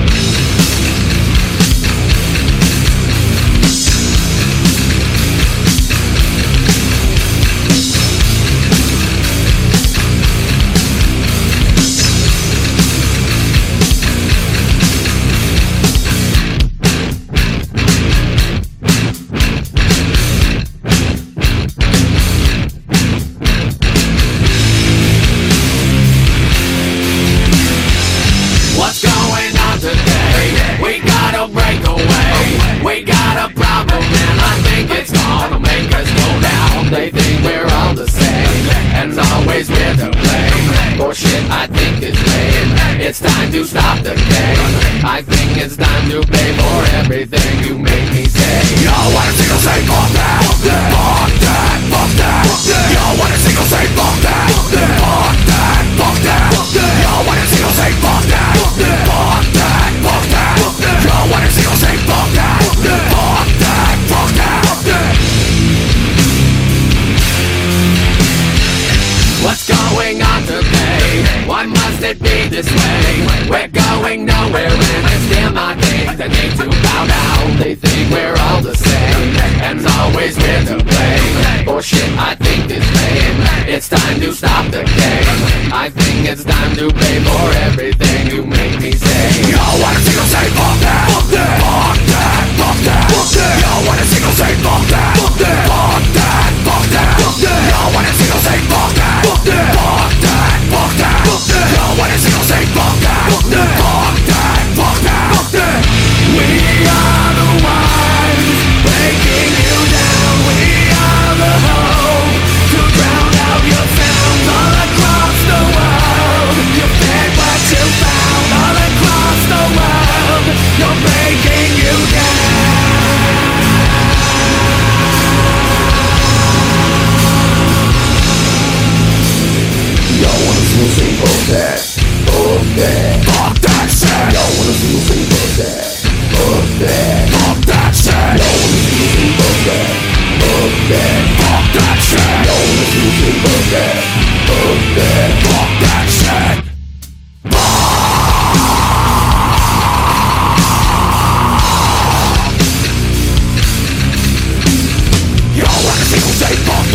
I think it's lame. It's time to stop the game. I think it's time to pay for everything you make me say. Yo, wanna see you say fuck that, fuck that, fuck that, fuck that. Yo, wanna see you say fuck that, fuck that, fuck that, fuck that. Yo, wanna see you say fuck that, fuck that, fuck that, fuck that. Yo, wanna see you say fuck that, fuck that, fuck that, fuck that. What's going on today? Why must it be this way? We're going nowhere and it's still my thing. They need to bow down. They think we're all the same, and it's always weird to play. Oh shit, I think it's lame. It's time to stop the game. I think it's time to pay for everything you make me say. Yo, wanna see you say fuck that, fuck that, fuck that, fuck that, fuck that. Yo, wanna see you say fuck that, fuck that, fuck that, fuck that, fuck that. Yo, wanna see you say fuck that, fuck that, fuck that, fuck that, fuck that. Yo, wanna see you say fuck that, fuck that, fuck that, fuck that, fuck that. We are the ones breaking you down. We are the hope to drown out your sounds all across the world. You fed what you found all across the world. You're breaking you down. Y'all wanna see me say fuck that, fuck that, fuck that shit. Y'all wanna see me say fuck that, fuck that, fuck that shit. Y'all wanna see me say fuck that, fuck that, fuck that shit. Y'all wanna see me say fuck that, fuck that, fuck that shit. Y'all wanna see me say fuck